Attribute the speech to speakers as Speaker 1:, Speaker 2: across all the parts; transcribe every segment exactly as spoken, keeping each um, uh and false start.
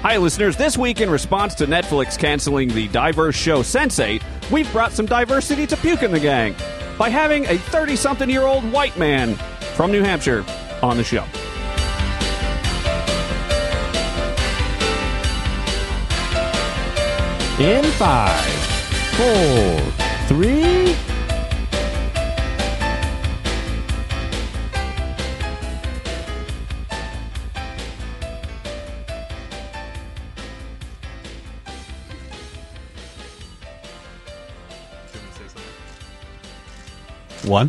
Speaker 1: Hi, listeners. This week, in response to Netflix canceling the diverse show Sense eight, we've brought some diversity to Puke in the Gang by having a thirty-something-year-old white man from New Hampshire on the show.
Speaker 2: In five, four, three...
Speaker 3: One.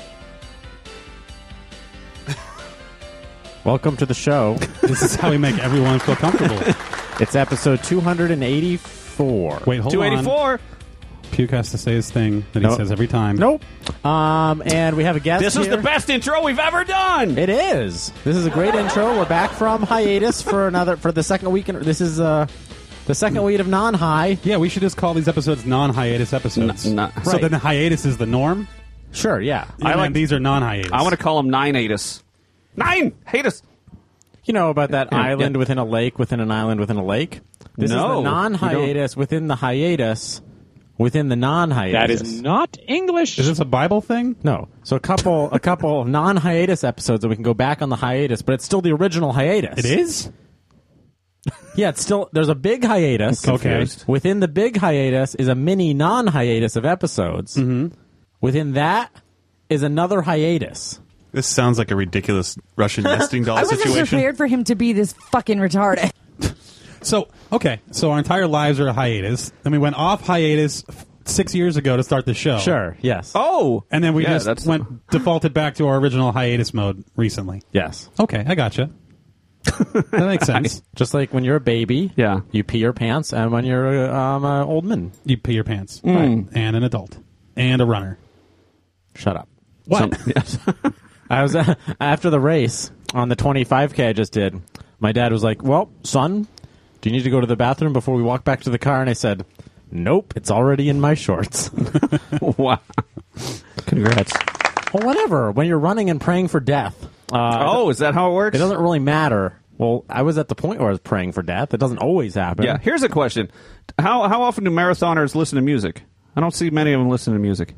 Speaker 2: Welcome to the show.
Speaker 3: This is how we make everyone feel comfortable.
Speaker 2: It's episode two hundred eighty-four.
Speaker 3: Wait, hold
Speaker 1: two
Speaker 3: on.
Speaker 1: eighty-four.
Speaker 3: Puke has to say his thing that
Speaker 2: Nope.
Speaker 3: he says every time.
Speaker 2: Nope. Um, and we have a guest
Speaker 1: This is
Speaker 2: here.
Speaker 1: the best intro we've ever done.
Speaker 2: It is. This is a great intro. We're back from hiatus for another for the second week. In, this is uh, the second week of non-high.
Speaker 3: Yeah, we should just call these episodes non-hiatus episodes.
Speaker 1: N- n-
Speaker 3: so
Speaker 2: right.
Speaker 3: then the hiatus is the norm?
Speaker 2: Sure, yeah.
Speaker 3: I like these are non-hiatus.
Speaker 1: I want to call him Nine Atus. Nine Hatus.
Speaker 2: You know about that
Speaker 1: Yeah,
Speaker 2: island
Speaker 1: yeah.
Speaker 2: within a lake within an island within a lake? This
Speaker 1: No,
Speaker 2: is the
Speaker 1: you
Speaker 2: non-hiatus within the hiatus within the non-hiatus.
Speaker 4: That is not English.
Speaker 3: Is this a Bible thing?
Speaker 2: No. So a couple a couple of non-hiatus episodes that we can go back on the hiatus, but it's still the original hiatus.
Speaker 3: It is?
Speaker 2: Yeah, it's still there's a big hiatus.
Speaker 3: Okay.
Speaker 2: Within the big hiatus is a mini non-hiatus of episodes. Mm-hmm. Within that is another hiatus.
Speaker 5: This sounds like a ridiculous Russian nesting doll
Speaker 6: I wasn't
Speaker 5: situation.
Speaker 6: prepared for him to be this fucking retarded.
Speaker 3: So, okay, so our entire lives are a hiatus. Then we went off hiatus f- six years ago to start the show.
Speaker 2: Sure. Yes.
Speaker 1: Oh.
Speaker 3: And then we
Speaker 1: Yeah,
Speaker 3: just
Speaker 1: that's-
Speaker 3: went defaulted back to our original hiatus mode recently.
Speaker 2: Yes.
Speaker 3: Okay, I gotcha. That makes sense.
Speaker 2: Just like when you're a baby,
Speaker 1: Yeah.
Speaker 2: you pee your pants, and when you're uh, um, an old man,
Speaker 3: You pee your pants.
Speaker 1: Mm.
Speaker 3: Right. And an adult. And a runner.
Speaker 2: shut up.
Speaker 3: What?
Speaker 1: Some- yes.
Speaker 2: I was uh, after the race on the twenty-five K I just did. My dad was like, "Well, son, do you need to go to the bathroom before we walk back to the car?" And I said, "Nope, it's already in my shorts."
Speaker 1: Wow. Congrats.
Speaker 2: Well, whatever. When you're running and praying for death, uh,
Speaker 1: Oh, is that how it works?
Speaker 2: it doesn't really matter. Well, I was at the point where I was praying for death. It doesn't always happen.
Speaker 1: Yeah. Here's a question: How how often do marathoners listen to music? I don't see many of them listen to music.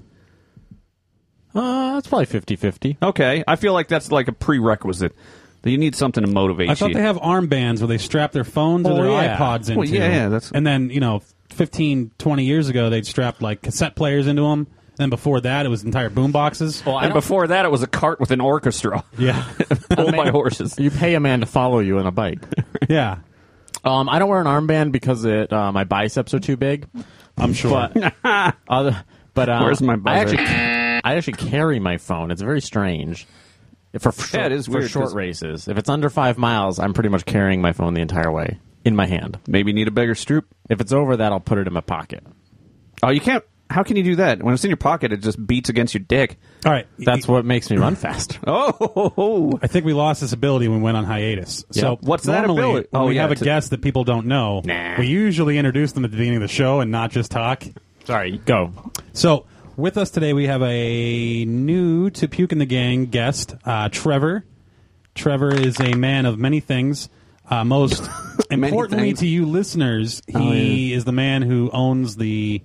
Speaker 2: Uh, it's probably fifty-fifty.
Speaker 1: Okay, I feel like that's like a prerequisite. That you need something to motivate
Speaker 3: I thought
Speaker 1: you.
Speaker 3: they have armbands where they strap their phones or
Speaker 2: Oh,
Speaker 3: their
Speaker 2: yeah.
Speaker 3: iPods into.
Speaker 1: Well, yeah, yeah, that's-
Speaker 3: And then, you know, fifteen, twenty years ago, they'd strap, like, cassette players into them. Then before that, it was entire boom boxes.
Speaker 2: Well, I
Speaker 1: and
Speaker 2: don't-
Speaker 1: before that, it was a cart with an orchestra
Speaker 3: Yeah.
Speaker 1: pulled by horses.
Speaker 2: You pay a man to follow you on a bike.
Speaker 3: Yeah.
Speaker 2: um, I don't wear an armband because it uh, my biceps are too big.
Speaker 3: I'm sure.
Speaker 2: But other, but uh,
Speaker 1: Where's my
Speaker 2: I
Speaker 1: buzzer?
Speaker 2: actually, I actually carry my phone. It's very strange. For short,
Speaker 1: Yeah, it is
Speaker 2: for
Speaker 1: weird,
Speaker 2: short
Speaker 1: 'cause-
Speaker 2: races. If it's under five miles, I'm pretty much carrying my phone the entire way in my hand.
Speaker 1: Maybe need a bigger stroop.
Speaker 2: If it's over that, I'll put it in my pocket.
Speaker 1: Oh, you can't. How can you do that? When it's in your pocket, it just beats against your dick.
Speaker 3: All right.
Speaker 2: That's what makes me run faster.
Speaker 1: Oh,
Speaker 3: I think we lost this ability when we went on hiatus. So
Speaker 1: What's that
Speaker 3: normally,
Speaker 1: ability?
Speaker 3: When
Speaker 1: Oh,
Speaker 3: we
Speaker 1: yeah,
Speaker 3: have a
Speaker 1: to-
Speaker 3: guest that people don't know,
Speaker 2: Nah.
Speaker 3: we usually introduce them at the beginning of the show and not just talk.
Speaker 2: Sorry, go.
Speaker 3: So with us today, we have a new to Puke in the Gang guest, uh, Trevor. Trevor is a man of many things. Uh, most importantly
Speaker 1: things.
Speaker 3: to you listeners, he
Speaker 1: Oh, yeah.
Speaker 3: is the man who owns the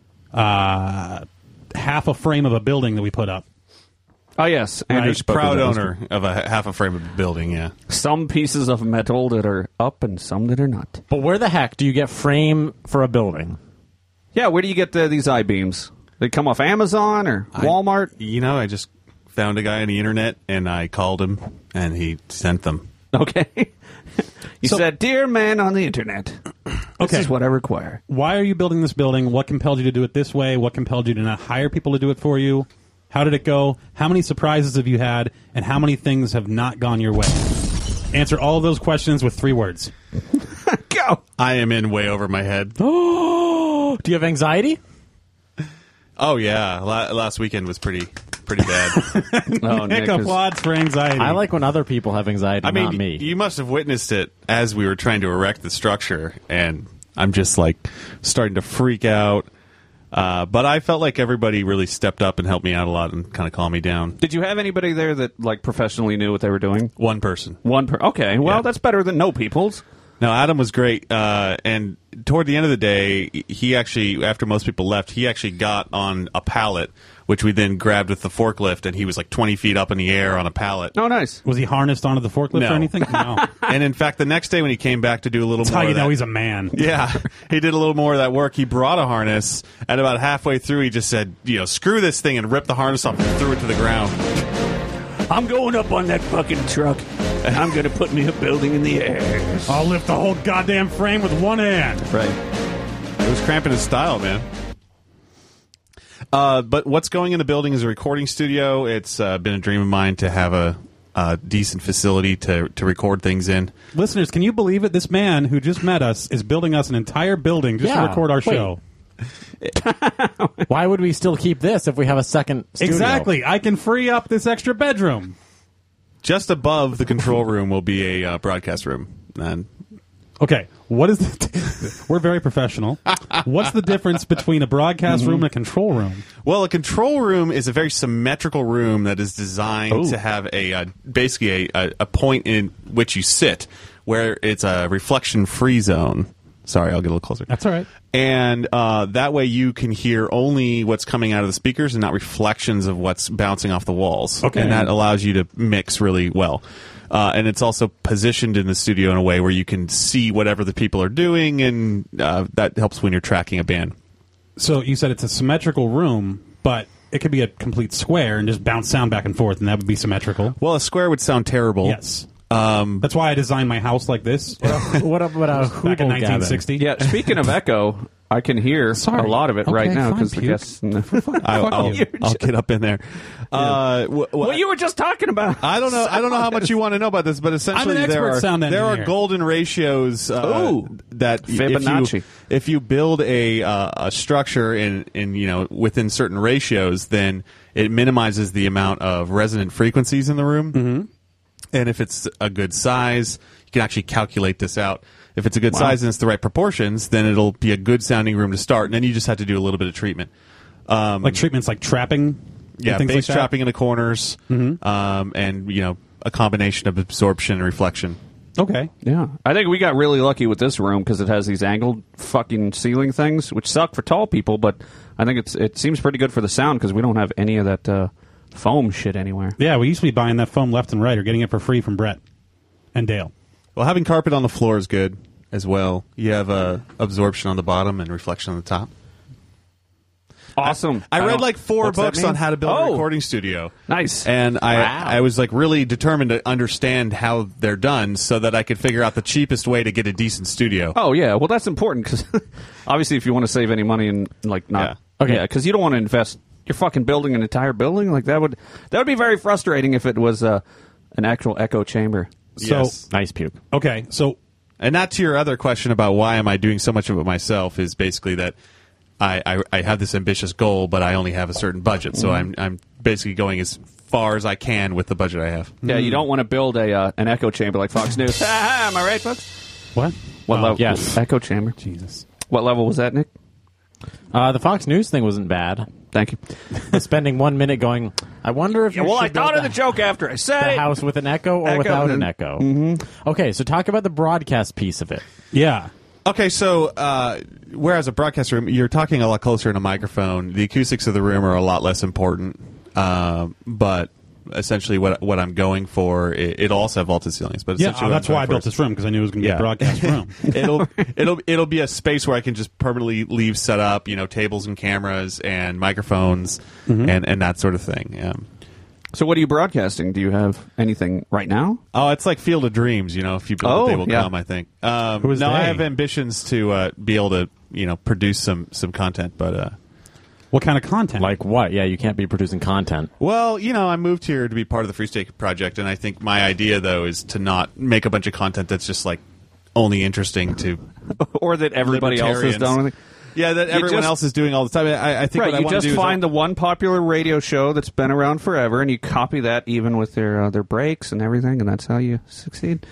Speaker 3: uh, half a frame of a building that we put up.
Speaker 1: oh yes, Andrew
Speaker 3: Right,
Speaker 1: spoke
Speaker 5: Proud
Speaker 1: of those.
Speaker 5: owner of a half a frame of a building, yeah.
Speaker 1: Some pieces of metal that are up and some that are not.
Speaker 2: But where the heck do you get frame for a building?
Speaker 1: Yeah, where do you get the, these I-beams? They come off Amazon or Walmart?
Speaker 5: You know, I just found a guy on the internet, and I called him, and he sent them.
Speaker 1: Okay. You
Speaker 3: So-
Speaker 1: said, "Dear man on the internet, this
Speaker 3: Okay.
Speaker 1: is what I require."
Speaker 3: Why are you building this building? What compelled you to do it this way? What compelled you to not hire people to do it for you? How did it go? How many surprises have you had? And how many things have not gone your way? Answer all of those questions with three words.
Speaker 1: Go.
Speaker 5: I am in way over my head.
Speaker 2: Oh, do you have anxiety?
Speaker 5: Oh, yeah. La- last weekend was pretty pretty bad.
Speaker 1: Oh,
Speaker 3: Nick
Speaker 1: Nick is-
Speaker 3: applauds for anxiety.
Speaker 2: I like when other people have anxiety,
Speaker 5: I mean,
Speaker 2: not me.
Speaker 5: you must have witnessed it as we were trying to erect the structure, and I'm just, like, starting to freak out. Uh, but I felt like everybody really stepped up and helped me out a lot and kind of calmed me down.
Speaker 1: Did you have anybody there that like professionally knew what they were doing?
Speaker 5: One person.
Speaker 1: One per. Okay, well
Speaker 5: Yeah.
Speaker 1: that's better than no people's.
Speaker 5: No, Adam was great, uh, and toward the end of the day, he actually, after most people left, he actually got on a pallet, which we then grabbed with the forklift, and he was like twenty feet up in the air on a pallet.
Speaker 1: Oh, nice.
Speaker 3: Was he harnessed onto the forklift
Speaker 5: No.
Speaker 3: or anything? No.
Speaker 5: And in fact, the next day when he came back to do a little
Speaker 3: That's
Speaker 5: more
Speaker 3: how you
Speaker 5: of
Speaker 3: know
Speaker 5: that,
Speaker 3: he's a man.
Speaker 5: yeah, he did a little more of that work. He brought a harness, and about halfway through, he just said, you know, screw this thing, and ripped the harness off and threw it to the ground.
Speaker 1: I'm going up on that fucking truck, and I'm going to put me a building in the air.
Speaker 3: I'll lift the whole goddamn frame with one hand.
Speaker 5: Right. It was cramping his style, man. Uh, but what's going in the building is a recording studio. It's uh, been a dream of mine to have a, a decent facility to, to record things in.
Speaker 3: Listeners, can you believe it? This man who just met us is building us an entire building just to
Speaker 2: Yeah.
Speaker 3: record our
Speaker 2: Wait.
Speaker 3: show.
Speaker 2: Why would we still keep this if we have a second studio?
Speaker 3: Exactly. I can free up this extra bedroom.
Speaker 5: Just above the control room will be a uh, broadcast room. And
Speaker 3: Okay, what is the we're very professional. What's the difference between a broadcast room and a control room?
Speaker 5: well, a control room is a very symmetrical room that is designed to have a uh, basically a, a, a point in which you sit, where it's a reflection-free zone. Sorry, I'll get a little closer.
Speaker 3: That's all right.
Speaker 5: And uh, that way you can hear only what's coming out of the speakers and not reflections of what's bouncing off the walls.
Speaker 3: Okay.
Speaker 5: And that allows you to mix really well. Uh, and it's also positioned in the studio in a way where you can see whatever the people are doing, and uh, that helps when you're tracking a band.
Speaker 3: So you said it's a symmetrical room, but it could be a complete square and just bounce sound back and forth, and that would be symmetrical.
Speaker 5: Well, a square would sound terrible.
Speaker 3: Yes. Um, That's why I designed my house like this
Speaker 2: What about a
Speaker 3: back in nineteen sixty.
Speaker 1: Yeah, speaking of echo, I can hear
Speaker 3: Sorry.
Speaker 1: a lot of it
Speaker 3: Okay,
Speaker 1: right now
Speaker 3: fine,
Speaker 1: because the
Speaker 3: puke.
Speaker 1: guests.
Speaker 5: I'll, I'll,
Speaker 1: you.
Speaker 5: I'll get up in there. Uh, wh- wh-
Speaker 1: What you were just talking about.
Speaker 5: I don't know. I don't know how much you want to know about this, but essentially
Speaker 3: I'm an
Speaker 5: there
Speaker 3: expert
Speaker 5: are
Speaker 3: sound
Speaker 5: there are
Speaker 3: engineer.
Speaker 5: golden ratios uh,
Speaker 1: Ooh.
Speaker 5: that y-
Speaker 1: Fibonacci.
Speaker 5: if you if you build a uh, a structure in in you know within certain ratios, then it minimizes the amount of resonant frequencies in the room. Mm-hmm. And if it's a good size, you can actually calculate this out. If it's a good
Speaker 1: Wow.
Speaker 5: size and it's the right proportions, then it'll be a good sounding room to start, and then you just have to do a little bit of treatment. Um,
Speaker 3: Like treatments like trapping? and
Speaker 5: yeah,
Speaker 3: things
Speaker 5: bass
Speaker 3: like that?
Speaker 5: trapping in the corners, um, and you know a combination of absorption and reflection.
Speaker 3: Okay.
Speaker 1: Yeah, I think we got really lucky with this room because it has these angled fucking ceiling things, which suck for tall people. But I think it's it seems pretty good for the sound because we don't have any of that uh, foam shit anywhere.
Speaker 3: Yeah, we used to be buying that foam left and right or getting it for free from Brett and Dale.
Speaker 5: Well, having carpet on the floor is good as well. You have uh, absorption on the bottom and reflection on the top.
Speaker 1: Awesome.
Speaker 5: I read
Speaker 1: don't-
Speaker 5: like four
Speaker 1: what's that
Speaker 5: books
Speaker 1: mean?
Speaker 5: on how to build
Speaker 1: Oh,
Speaker 5: a recording studio.
Speaker 1: Nice.
Speaker 5: And I,
Speaker 1: Wow.
Speaker 5: I was like really determined to understand how they're done so that I could figure out the cheapest way to get a decent studio.
Speaker 1: Oh yeah, well that's important because obviously if you want to save any money and like not
Speaker 5: Yeah.
Speaker 1: okay, because you don't want to invest. You're fucking building an entire building like that would that would be very frustrating if it was uh, an actual echo chamber.
Speaker 3: So,
Speaker 5: Yes.
Speaker 2: Nice puke.
Speaker 3: okay, so
Speaker 5: And not to your other question about why am I doing so much of it myself is basically that I, I, I have this ambitious goal, but I only have a certain budget, so I'm I'm basically going as far as I can with the budget I have.
Speaker 1: Yeah, you don't want to build a uh, an echo chamber like Fox News. Am I right, folks?
Speaker 3: what?
Speaker 1: What
Speaker 3: Oh,
Speaker 1: level?
Speaker 2: yes.
Speaker 1: Echo chamber.
Speaker 3: Jesus.
Speaker 1: What level was that, Nick?
Speaker 2: Uh, the Fox News thing wasn't bad.
Speaker 1: Thank you.
Speaker 2: Spending one minute going, I wonder if
Speaker 1: Yeah,
Speaker 2: you
Speaker 1: well, I
Speaker 2: should
Speaker 1: thought
Speaker 2: build
Speaker 1: of the joke after I said
Speaker 2: the
Speaker 1: it.
Speaker 2: house with an echo or
Speaker 1: Echo,
Speaker 2: without an
Speaker 1: then-
Speaker 2: echo. Mm-hmm. Okay, so talk about the broadcast piece of it.
Speaker 3: Yeah.
Speaker 5: Okay, so uh, whereas a broadcast room, you're talking a lot closer in a microphone. The acoustics of the room are a lot less important, um, but essentially what what I'm going for, it, it'll also have vaulted ceilings. But
Speaker 3: Yeah,
Speaker 5: essentially
Speaker 3: uh,
Speaker 5: what
Speaker 3: that's
Speaker 5: I'm
Speaker 3: why I
Speaker 5: going for
Speaker 3: built
Speaker 5: is-
Speaker 3: this room, because I knew it was going to be
Speaker 5: Yeah.
Speaker 3: a broadcast room.
Speaker 5: it'll it'll it'll be a space where I can just permanently leave set up, you know, tables and cameras and microphones and, and that sort of thing. Yeah.
Speaker 1: So what are you broadcasting? Do you have anything right now?
Speaker 5: Oh, it's like Field of Dreams, you know. If you build
Speaker 1: Oh,
Speaker 5: it, they will
Speaker 1: yeah.
Speaker 5: come. I think. Um,
Speaker 3: Who is
Speaker 5: no, I
Speaker 3: they?
Speaker 5: have ambitions to uh, be able to, you know, produce some some content, but. Uh,
Speaker 3: What kind of content?
Speaker 2: Like what? Yeah, you can't be producing content.
Speaker 5: Well, you know, I moved here to be part of the Free State Project, and I think my idea, though, is to not make a bunch of content that's just like only interesting to
Speaker 1: Or that everybody else has
Speaker 5: libertarians.
Speaker 1: done? with it?
Speaker 5: Yeah, that
Speaker 1: You
Speaker 5: everyone
Speaker 1: just-
Speaker 5: else is doing all the time. I, I think
Speaker 1: Right,
Speaker 5: what I
Speaker 1: you
Speaker 5: want
Speaker 1: just
Speaker 5: to do
Speaker 1: find
Speaker 5: is
Speaker 1: the one popular radio show that's been around forever, and you copy that even with their uh, their breaks and everything, and that's how you succeed.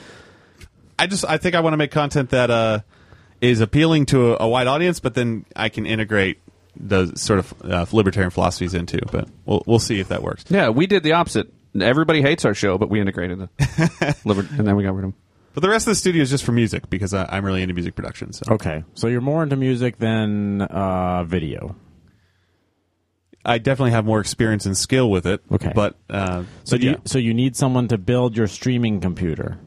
Speaker 5: I just I think I want to make content that uh, is appealing to a, a wide audience, but then I can integrate the sort of uh, libertarian philosophies into. But we'll we'll see if that works.
Speaker 1: Yeah, we did the opposite. Everybody hates our show, but we integrated it, Liber- and then we got rid of them.
Speaker 5: But the rest of the studio is just for music because I, I'm really into music production. So
Speaker 2: Okay, so you're more into music than uh, video.
Speaker 5: I definitely have more experience and skill with it.
Speaker 2: Okay.
Speaker 5: But, uh,
Speaker 2: So
Speaker 5: but
Speaker 2: you
Speaker 5: yeah.
Speaker 2: so you need someone to build your streaming computer.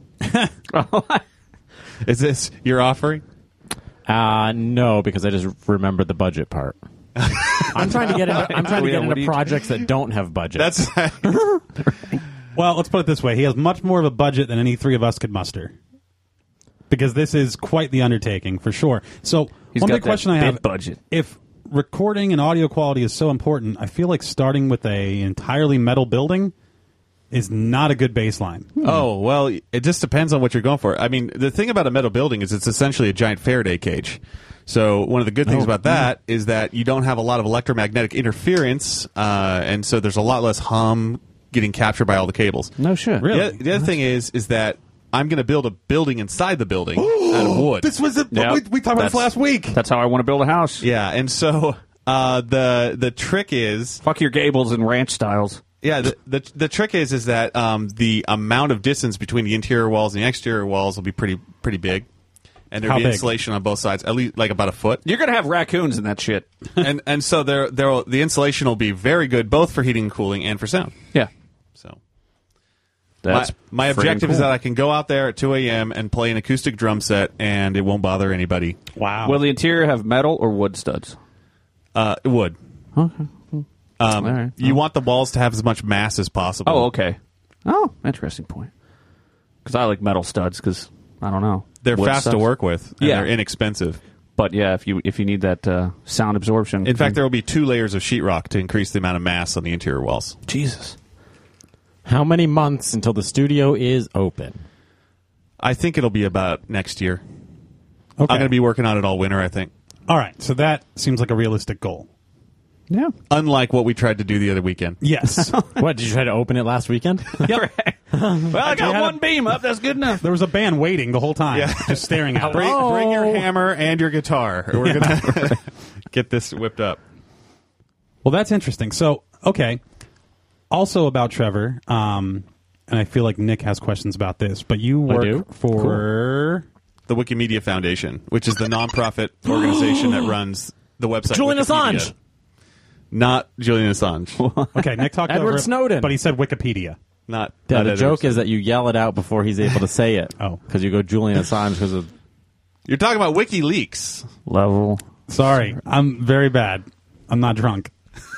Speaker 5: Is this your offering?
Speaker 2: Uh no, because I just remembered the budget part. I'm trying to get into, I'm trying to
Speaker 1: Yeah,
Speaker 2: get
Speaker 1: what
Speaker 2: into
Speaker 1: do you-
Speaker 2: projects that don't have budgets.
Speaker 5: That's
Speaker 3: Well, let's put it this way: he has much more of a budget than any three of us could muster, because this is quite the undertaking for sure. So,
Speaker 1: He's
Speaker 3: one
Speaker 1: got
Speaker 3: big
Speaker 1: that
Speaker 3: question I
Speaker 1: big
Speaker 3: have:
Speaker 1: budget.
Speaker 3: if recording and audio quality is so important, I feel like starting with a entirely metal building is not a good baseline.
Speaker 5: Oh, well, it just depends on what you're going for. I mean, the thing about a metal building is it's essentially a giant Faraday cage. So one of the good things
Speaker 2: Oh,
Speaker 5: about that is that you don't have a lot of electromagnetic interference, uh, and so there's a lot less hum getting captured by all the cables.
Speaker 1: No shit.
Speaker 3: Really?
Speaker 5: The, oth- the other thing is is that I'm going to build a building inside the building out of wood.
Speaker 3: This was a,
Speaker 1: Yep.
Speaker 3: we, we talked about this
Speaker 1: That's-
Speaker 3: last week.
Speaker 1: That's how I want to build a house.
Speaker 5: Yeah, and so uh, the the trick is
Speaker 1: Fuck your gables and ranch styles.
Speaker 5: Yeah, the, the the trick is is that um, the amount of distance between the interior walls and the exterior walls will be pretty pretty big, and there'll
Speaker 3: How
Speaker 5: be
Speaker 3: big?
Speaker 5: insulation on both sides, at least like about a foot.
Speaker 1: You're gonna have raccoons in that shit.
Speaker 5: and and so there there the insulation will be very good both for heating and cooling and for sound.
Speaker 1: Yeah,
Speaker 5: So
Speaker 1: that's
Speaker 5: my, my
Speaker 1: friggin'
Speaker 5: objective is
Speaker 1: cool.
Speaker 5: that I can go out there at two a.m. and play an acoustic drum set, and it won't bother anybody.
Speaker 3: Wow.
Speaker 1: Will the interior have metal or wood studs?
Speaker 5: Uh, it would.
Speaker 1: Okay.
Speaker 5: Um,
Speaker 1: All right.
Speaker 5: You want the walls to have as much mass as possible.
Speaker 1: Oh, okay. Oh, interesting point. Because I like metal studs. Because I don't know,
Speaker 5: They're
Speaker 1: Wood
Speaker 5: fast to
Speaker 1: stuff.
Speaker 5: work with, and
Speaker 1: Yeah.
Speaker 5: they're inexpensive.
Speaker 1: But yeah, if you if you need that uh, sound absorption,
Speaker 5: In fact, there will be two layers of sheetrock to increase the amount of mass on the interior walls.
Speaker 1: Jesus.
Speaker 2: How many months until the studio is open?
Speaker 5: I think it'll be about next year.
Speaker 3: Okay.
Speaker 5: I'm going to be working on it all winter, I think.
Speaker 3: All right. So that seems like a realistic goal.
Speaker 1: Yeah.
Speaker 5: Unlike what we tried to do the other weekend.
Speaker 3: Yes.
Speaker 2: What, did you try to open it last weekend?
Speaker 3: Yep.
Speaker 1: Well, I got
Speaker 3: had
Speaker 1: one
Speaker 3: a-
Speaker 1: beam up. That's good enough.
Speaker 3: There was a band waiting the whole time,
Speaker 5: Yeah.
Speaker 3: just staring at
Speaker 5: Bring,
Speaker 3: us.
Speaker 5: bring your hammer and your guitar. We're going to get this whipped up.
Speaker 3: Well, that's interesting. So, okay. Also about Trevor, um, and I feel like Nick has questions about this, but you
Speaker 2: I
Speaker 3: work
Speaker 2: do?
Speaker 3: for
Speaker 5: The Wikimedia Foundation, which is the nonprofit organization that runs the website
Speaker 2: Julian
Speaker 5: Wikipedia.
Speaker 2: Assange.
Speaker 5: Not Julian Assange.
Speaker 3: okay. Nick talked
Speaker 2: Edward
Speaker 3: over it,
Speaker 2: Snowden.
Speaker 3: but he said Wikipedia.
Speaker 5: Not,
Speaker 2: Yeah,
Speaker 5: not
Speaker 2: the
Speaker 5: Edward
Speaker 2: joke
Speaker 5: Snowden.
Speaker 2: is that you yell it out before he's able to say it.
Speaker 3: Oh.
Speaker 2: Because you go Julian Assange because of
Speaker 5: You're talking about WikiLeaks.
Speaker 1: Level.
Speaker 3: Sorry, I'm very bad. I'm not drunk.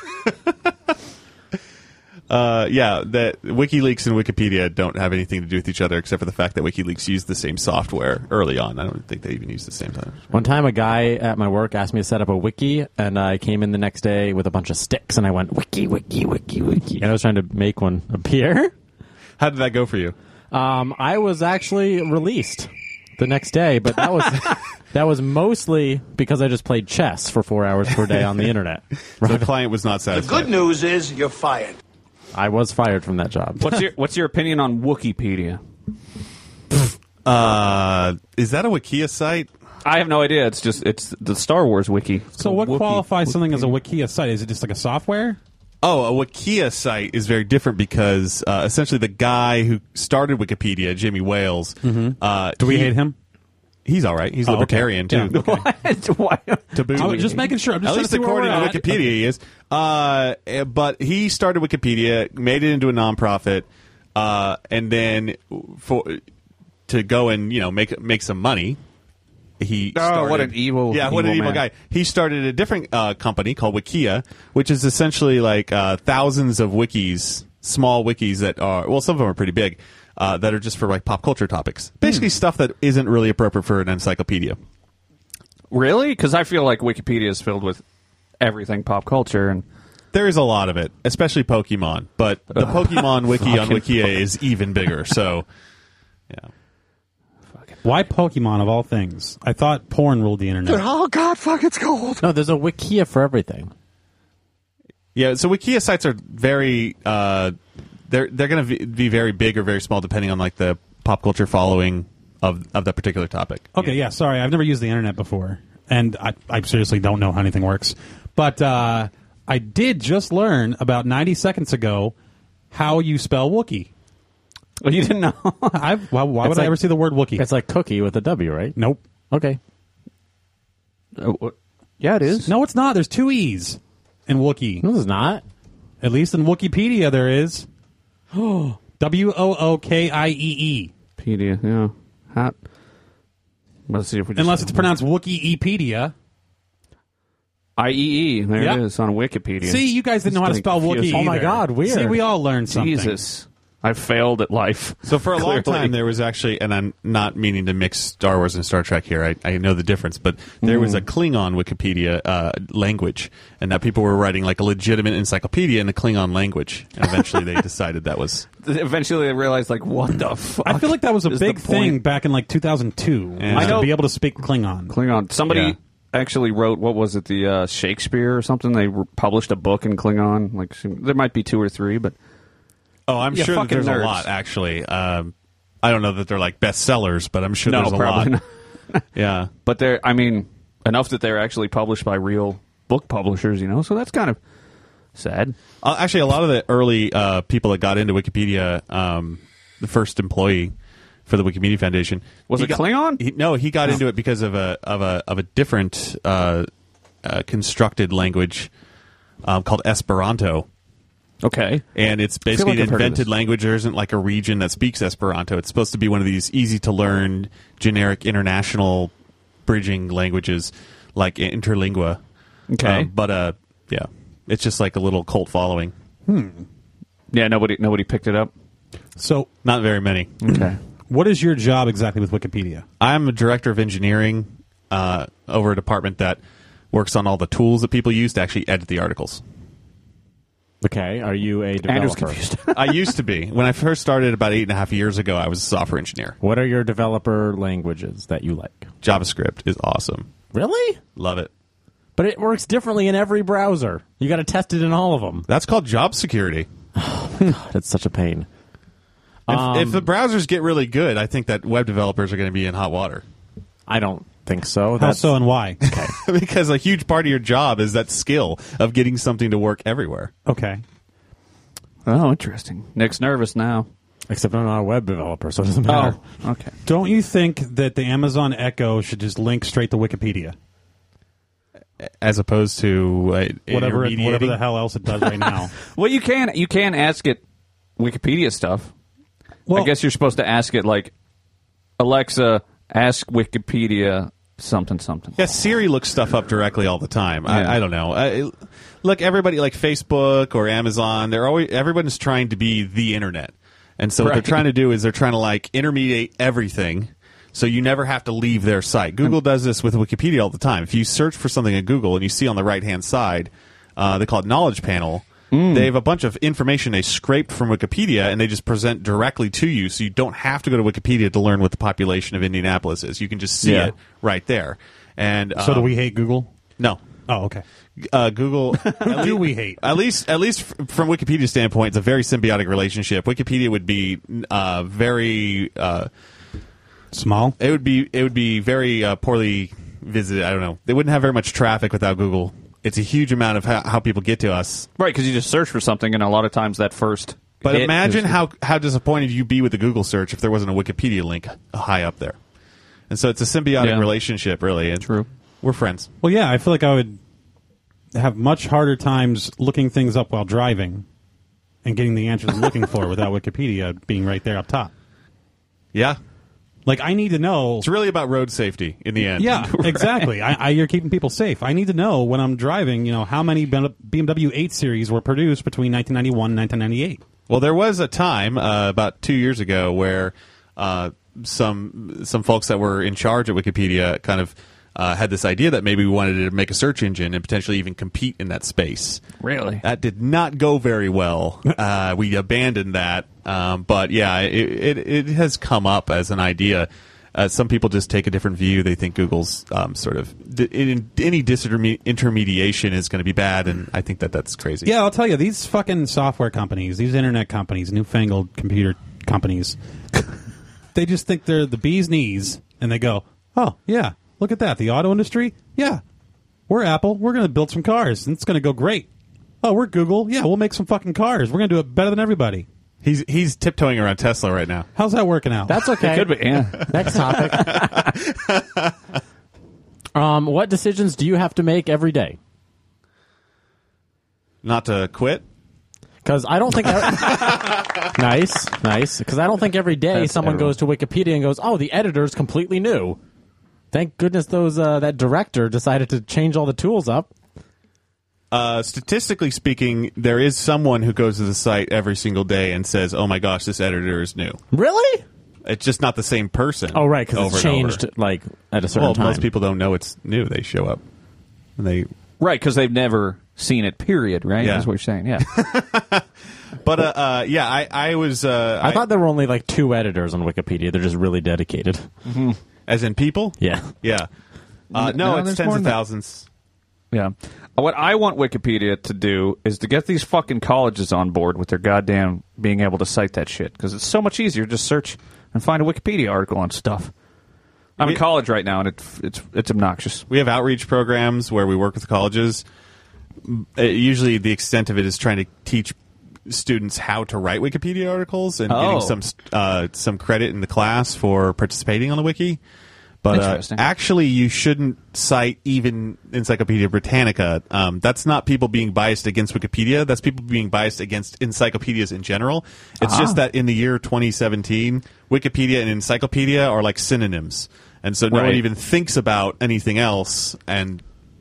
Speaker 5: Uh, yeah, that WikiLeaks and Wikipedia don't have anything to do with each other except for the fact that WikiLeaks used the same software early on. I don't think they even used the same time.
Speaker 2: One time, a guy at my work asked me to set up a wiki, and I came in the next day with a bunch of sticks, and I went wiki, wiki, wiki, wiki, and I was trying to make one appear.
Speaker 5: How did that go for you?
Speaker 2: Um, I was actually released the next day, but that was that was mostly because I just played chess for four hours per day on the internet.
Speaker 5: The client was not satisfied.
Speaker 4: Good news is you're fired.
Speaker 2: I was fired from that job.
Speaker 1: What's your What's your opinion on Wikipedia?
Speaker 5: Uh, is that a Wikia site?
Speaker 1: I have no idea. It's just it's the Star Wars wiki.
Speaker 3: So, what
Speaker 1: Wiki-
Speaker 3: qualifies something as a
Speaker 1: Wikipedia.
Speaker 3: Wikia site? Is it just like a software?
Speaker 5: Oh, a Wikia site is very different because uh, essentially the guy who started Wikipedia, Jimmy Wales, uh,
Speaker 3: Do we
Speaker 5: he-
Speaker 3: hate him?
Speaker 5: He's all right. He's
Speaker 3: Oh, okay.
Speaker 5: libertarian
Speaker 3: Yeah,
Speaker 5: too.
Speaker 3: okay.
Speaker 1: Why?
Speaker 5: To boot.
Speaker 3: I was just making sure. I'm just
Speaker 5: At
Speaker 3: trying
Speaker 5: least
Speaker 3: to see where
Speaker 5: according
Speaker 3: we're
Speaker 5: to
Speaker 3: at.
Speaker 5: Wikipedia, he is. Uh, eh, but he started Wikipedia, made it into a nonprofit, uh, and then for to go and you know make make some money. He
Speaker 1: Oh,
Speaker 5: started,
Speaker 1: what an evil-
Speaker 5: yeah, what an
Speaker 1: evil
Speaker 5: evil
Speaker 1: man.
Speaker 5: guy. He started a different uh, company called Wikia, which is essentially like uh, thousands of wikis, small wikis that are well, some of them are pretty big, uh, that are just for like pop culture topics, basically stuff that isn't really appropriate for an encyclopedia.
Speaker 1: Really? Because I feel like Wikipedia is filled with everything pop culture, and
Speaker 5: There is a lot of it, especially Pokemon. But the Pokemon wiki on Wikia is even bigger. So, yeah.
Speaker 3: Why Pokemon of all things? I thought porn ruled the internet.
Speaker 4: Oh, God, fuck, it's cold.
Speaker 2: No, there's a Wikia for everything.
Speaker 5: Yeah, so Wikia sites are very, uh, they're they're going to be very big or very small depending on like the pop culture following of of that particular topic.
Speaker 3: Okay, yeah, sorry. I've never used the internet before, and I, I seriously don't know how anything works. But uh, I did just learn about ninety seconds ago how you spell Wookiee.
Speaker 1: Well, you didn't know.
Speaker 3: I've, well, why would
Speaker 2: It's
Speaker 3: I
Speaker 2: like-
Speaker 3: ever see the word Wookiee?
Speaker 2: It's like cookie with a W, right?
Speaker 3: Nope.
Speaker 2: Okay.
Speaker 1: Yeah, it is.
Speaker 3: No, it's not. There's two E's in Wookiee.
Speaker 2: No, it's not.
Speaker 3: At least in Wikipedia there is. W O O K I E E.
Speaker 1: Pedia, yeah. Hot. Let's see if we just
Speaker 3: Unless it's pronounced Wookie-epedia.
Speaker 1: I E E. There
Speaker 3: Yep.
Speaker 1: it is on Wikipedia.
Speaker 3: See, you guys didn't know how to
Speaker 1: Just
Speaker 3: spell
Speaker 1: confused.
Speaker 3: Wookiee
Speaker 1: Oh
Speaker 2: my
Speaker 3: either.
Speaker 2: God, weird.
Speaker 3: See, we all learned something.
Speaker 1: Jesus. I failed at life.
Speaker 5: So for a long
Speaker 1: Clearly.
Speaker 5: time, there was actually, and I'm not meaning to mix Star Wars and Star Trek here. I, I know the difference, but there was a Klingon Wikipedia uh, language, and that people were writing like a legitimate encyclopedia in the Klingon language. And eventually, they decided that was
Speaker 1: Eventually, I realized, like, what the fuck?
Speaker 3: I feel like that was a
Speaker 1: is the
Speaker 3: big thing
Speaker 1: point?
Speaker 3: back in like two thousand two.
Speaker 5: Yeah.
Speaker 3: Was
Speaker 1: I know-
Speaker 3: to be able to speak Klingon.
Speaker 1: Klingon. Somebody
Speaker 5: Yeah.
Speaker 1: actually wrote, what was it, the uh, Shakespeare or something? They re- published a book in Klingon. Like, there might be two or three, but
Speaker 5: Oh, I'm
Speaker 1: Yeah,
Speaker 5: sure that
Speaker 1: fucking
Speaker 5: there's
Speaker 1: nerds.
Speaker 5: a lot, actually. Um, I don't know that they're like bestsellers, but I'm sure
Speaker 1: no,
Speaker 5: there's a
Speaker 1: probably
Speaker 5: lot.
Speaker 1: not.
Speaker 5: Yeah.
Speaker 1: But they're, I mean, enough that they're actually published by real book publishers, you know? So that's kind of sad.
Speaker 5: Uh, actually, a lot of the early uh, people that got into Wikipedia, um, the first employee for the Wikimedia Foundation,
Speaker 1: Was
Speaker 5: he
Speaker 1: it
Speaker 5: got-
Speaker 1: Klingon?
Speaker 5: He, no, he got into it because of a of a of a different uh, uh, constructed language um, called Esperanto.
Speaker 1: Okay.
Speaker 5: And it's
Speaker 1: feel
Speaker 5: basically
Speaker 1: like
Speaker 5: an
Speaker 1: I've heard of
Speaker 5: invented
Speaker 1: this.
Speaker 5: language. There isn't like a region that speaks Esperanto. It's supposed to be one of these easy to learn, generic international bridging languages like Interlingua.
Speaker 1: Okay.
Speaker 5: Um, but uh, yeah, it's just like a little cult following.
Speaker 1: Yeah, nobody nobody picked it up.
Speaker 3: So,
Speaker 5: Not very many.
Speaker 1: Okay.
Speaker 3: what is your job exactly with Wikipedia?
Speaker 5: I'm a director of engineering uh, over a department that works on all the tools that people use to actually edit the articles.
Speaker 2: Okay. Are you a developer?
Speaker 1: Andrew's confused.
Speaker 5: I used to be. When I first started about eight and a half years ago, I was a software engineer.
Speaker 2: What are your developer languages that you like?
Speaker 5: JavaScript is awesome.
Speaker 2: Really?
Speaker 5: Love it.
Speaker 2: But it works differently in every browser. You got to test it in all of them.
Speaker 5: That's called job security.
Speaker 2: That's such a pain.
Speaker 5: If,
Speaker 2: Um,
Speaker 5: if the browsers get really good, I think that web developers are going to be in hot water.
Speaker 2: I don't think so.
Speaker 3: How
Speaker 2: That's
Speaker 3: so and why?
Speaker 5: Because a huge part of your job is that skill of getting something to work everywhere.
Speaker 3: Okay.
Speaker 1: Oh, interesting. Nick's nervous now.
Speaker 2: Except I'm not a web developer, so it doesn't matter.
Speaker 1: Oh, okay.
Speaker 3: Don't you think that the Amazon Echo should just link straight to Wikipedia?
Speaker 5: As opposed to uh,
Speaker 3: Whatever, it, whatever
Speaker 5: intermediating.
Speaker 3: the hell else it does right now.
Speaker 1: Well, you can you can ask it Wikipedia stuff.
Speaker 3: Well,
Speaker 1: I guess you're supposed to ask it like, Alexa, ask Wikipedia something something.
Speaker 5: Yeah, Siri looks stuff up directly all the time.
Speaker 1: Yeah.
Speaker 5: I, I don't know. I, look, everybody like Facebook or Amazon, they're always everyone's trying to be the internet, and so what
Speaker 1: Right.
Speaker 5: they're trying to do is they're trying to like intermediate everything, so you never have to leave their site. Google does this with Wikipedia all the time. If you search for something at Google and you see on the right hand side, uh, they call it Knowledge Panel. They have a bunch of information they scraped from Wikipedia and they just present directly to you, so you don't have to go to Wikipedia to learn what the population of Indianapolis is. You can just see
Speaker 1: Yeah.
Speaker 5: it right there. And
Speaker 3: so do
Speaker 5: um,
Speaker 3: we hate Google?
Speaker 5: No.
Speaker 3: Oh, okay.
Speaker 5: Uh, Google.
Speaker 3: Who do we hate?
Speaker 5: At least, at least f- from Wikipedia's standpoint, it's a very symbiotic relationship. Wikipedia would be uh, very. Uh,
Speaker 3: Small?
Speaker 5: it would be. It would be very uh, poorly visited. I don't know. They wouldn't have very much traffic without Google. It's a huge amount of how, how people get to us.
Speaker 1: Right, because you just search for something, and a lot of times that first.
Speaker 5: But
Speaker 1: hit
Speaker 5: imagine
Speaker 1: is-
Speaker 5: how how disappointed you'd be with the Google search if there wasn't a Wikipedia link high up there. And so it's a symbiotic
Speaker 1: Yeah.
Speaker 5: relationship, really. And
Speaker 1: True.
Speaker 5: We're friends.
Speaker 3: Well, yeah, I feel like I would have much harder times looking things up while driving and getting the answers I'm looking for without Wikipedia being right there up top.
Speaker 5: Yeah.
Speaker 3: Like, I need to know.
Speaker 5: It's really about road safety in the end.
Speaker 3: Yeah, exactly. I, I, you're keeping people safe. I need to know when I'm driving, you know, how many B M W eight series were produced between nineteen ninety-one and nineteen ninety-eight.
Speaker 5: Well, there was a time uh, about two years ago where uh, some some folks that were in charge at Wikipedia kind of uh, had this idea that maybe we wanted to make a search engine and potentially even compete in that space.
Speaker 1: Really?
Speaker 5: That did not go very well. Uh, we abandoned that. Um, but yeah, it, it it has come up as an idea. Uh, some people just take a different view. They think Google's um, sort of di- in, any disintermediation is going to be bad, and I think that that's crazy.
Speaker 3: Yeah, I'll tell you, these fucking software companies, these internet companies, newfangled computer companies, they just think they're the bee's knees, and they go, oh, yeah, look at that. The auto industry? Yeah. We're Apple. We're going to build some cars, and it's going to go great. Oh, we're Google. Yeah, we'll make some fucking cars. We're going to do it better than everybody.
Speaker 5: He's he's tiptoeing around Tesla right now.
Speaker 3: How's that working out?
Speaker 2: That's okay.
Speaker 1: It could be. Yeah.
Speaker 2: Next topic. um, what decisions do you have to make every day?
Speaker 5: Not to quit.
Speaker 2: Because I don't think. I, nice, nice. Because I don't think every day
Speaker 1: That's
Speaker 2: someone
Speaker 1: everyone.
Speaker 2: goes to Wikipedia and goes, "Oh, the editor's completely new." Thank goodness those uh, that director decided to change all the tools up.
Speaker 5: Uh, statistically speaking, there is someone who goes to the site every single day and says, "Oh my gosh, this editor is new."
Speaker 2: Really?
Speaker 5: It's just not the same person.
Speaker 2: Oh, right. Because
Speaker 5: over
Speaker 2: it's
Speaker 5: and over.
Speaker 2: changed like at a certain
Speaker 5: Well,
Speaker 2: time.
Speaker 5: most people don't know it's new. They show up and they.
Speaker 1: Right, because they've never seen it. Period. Right.
Speaker 5: Yeah.
Speaker 1: That's what you're saying. Yeah.
Speaker 5: But uh, uh, yeah, I I was. Uh,
Speaker 2: I, thought there were only like two editors on Wikipedia. They're just really dedicated.
Speaker 5: as in people.
Speaker 2: Yeah.
Speaker 5: Yeah. Uh,
Speaker 1: N-
Speaker 5: no,
Speaker 1: no,
Speaker 5: it's
Speaker 1: there's
Speaker 5: tens
Speaker 1: more
Speaker 5: of
Speaker 1: than that.
Speaker 5: thousands.
Speaker 1: Yeah. What I want Wikipedia to do is to get these fucking colleges on board with their goddamn being able to cite that shit, because it's so much easier to just search and find a Wikipedia article on stuff. I'm in
Speaker 5: We-
Speaker 1: college right now, and it, it's it's obnoxious.
Speaker 5: We have outreach programs where we work with colleges. Uh, usually, the extent of it is trying to teach students how to write Wikipedia articles and
Speaker 1: Oh.
Speaker 5: getting some uh, some credit in the class for participating on the wiki. But uh,
Speaker 1: Interesting.
Speaker 5: actually, you shouldn't cite even Encyclopedia Britannica. Um, that's not people being biased against Wikipedia. That's people being biased against encyclopedias in general. It's just that in the year twenty seventeen, Wikipedia and encyclopedia are like synonyms. And so no
Speaker 1: Right.
Speaker 5: one even thinks about anything else. And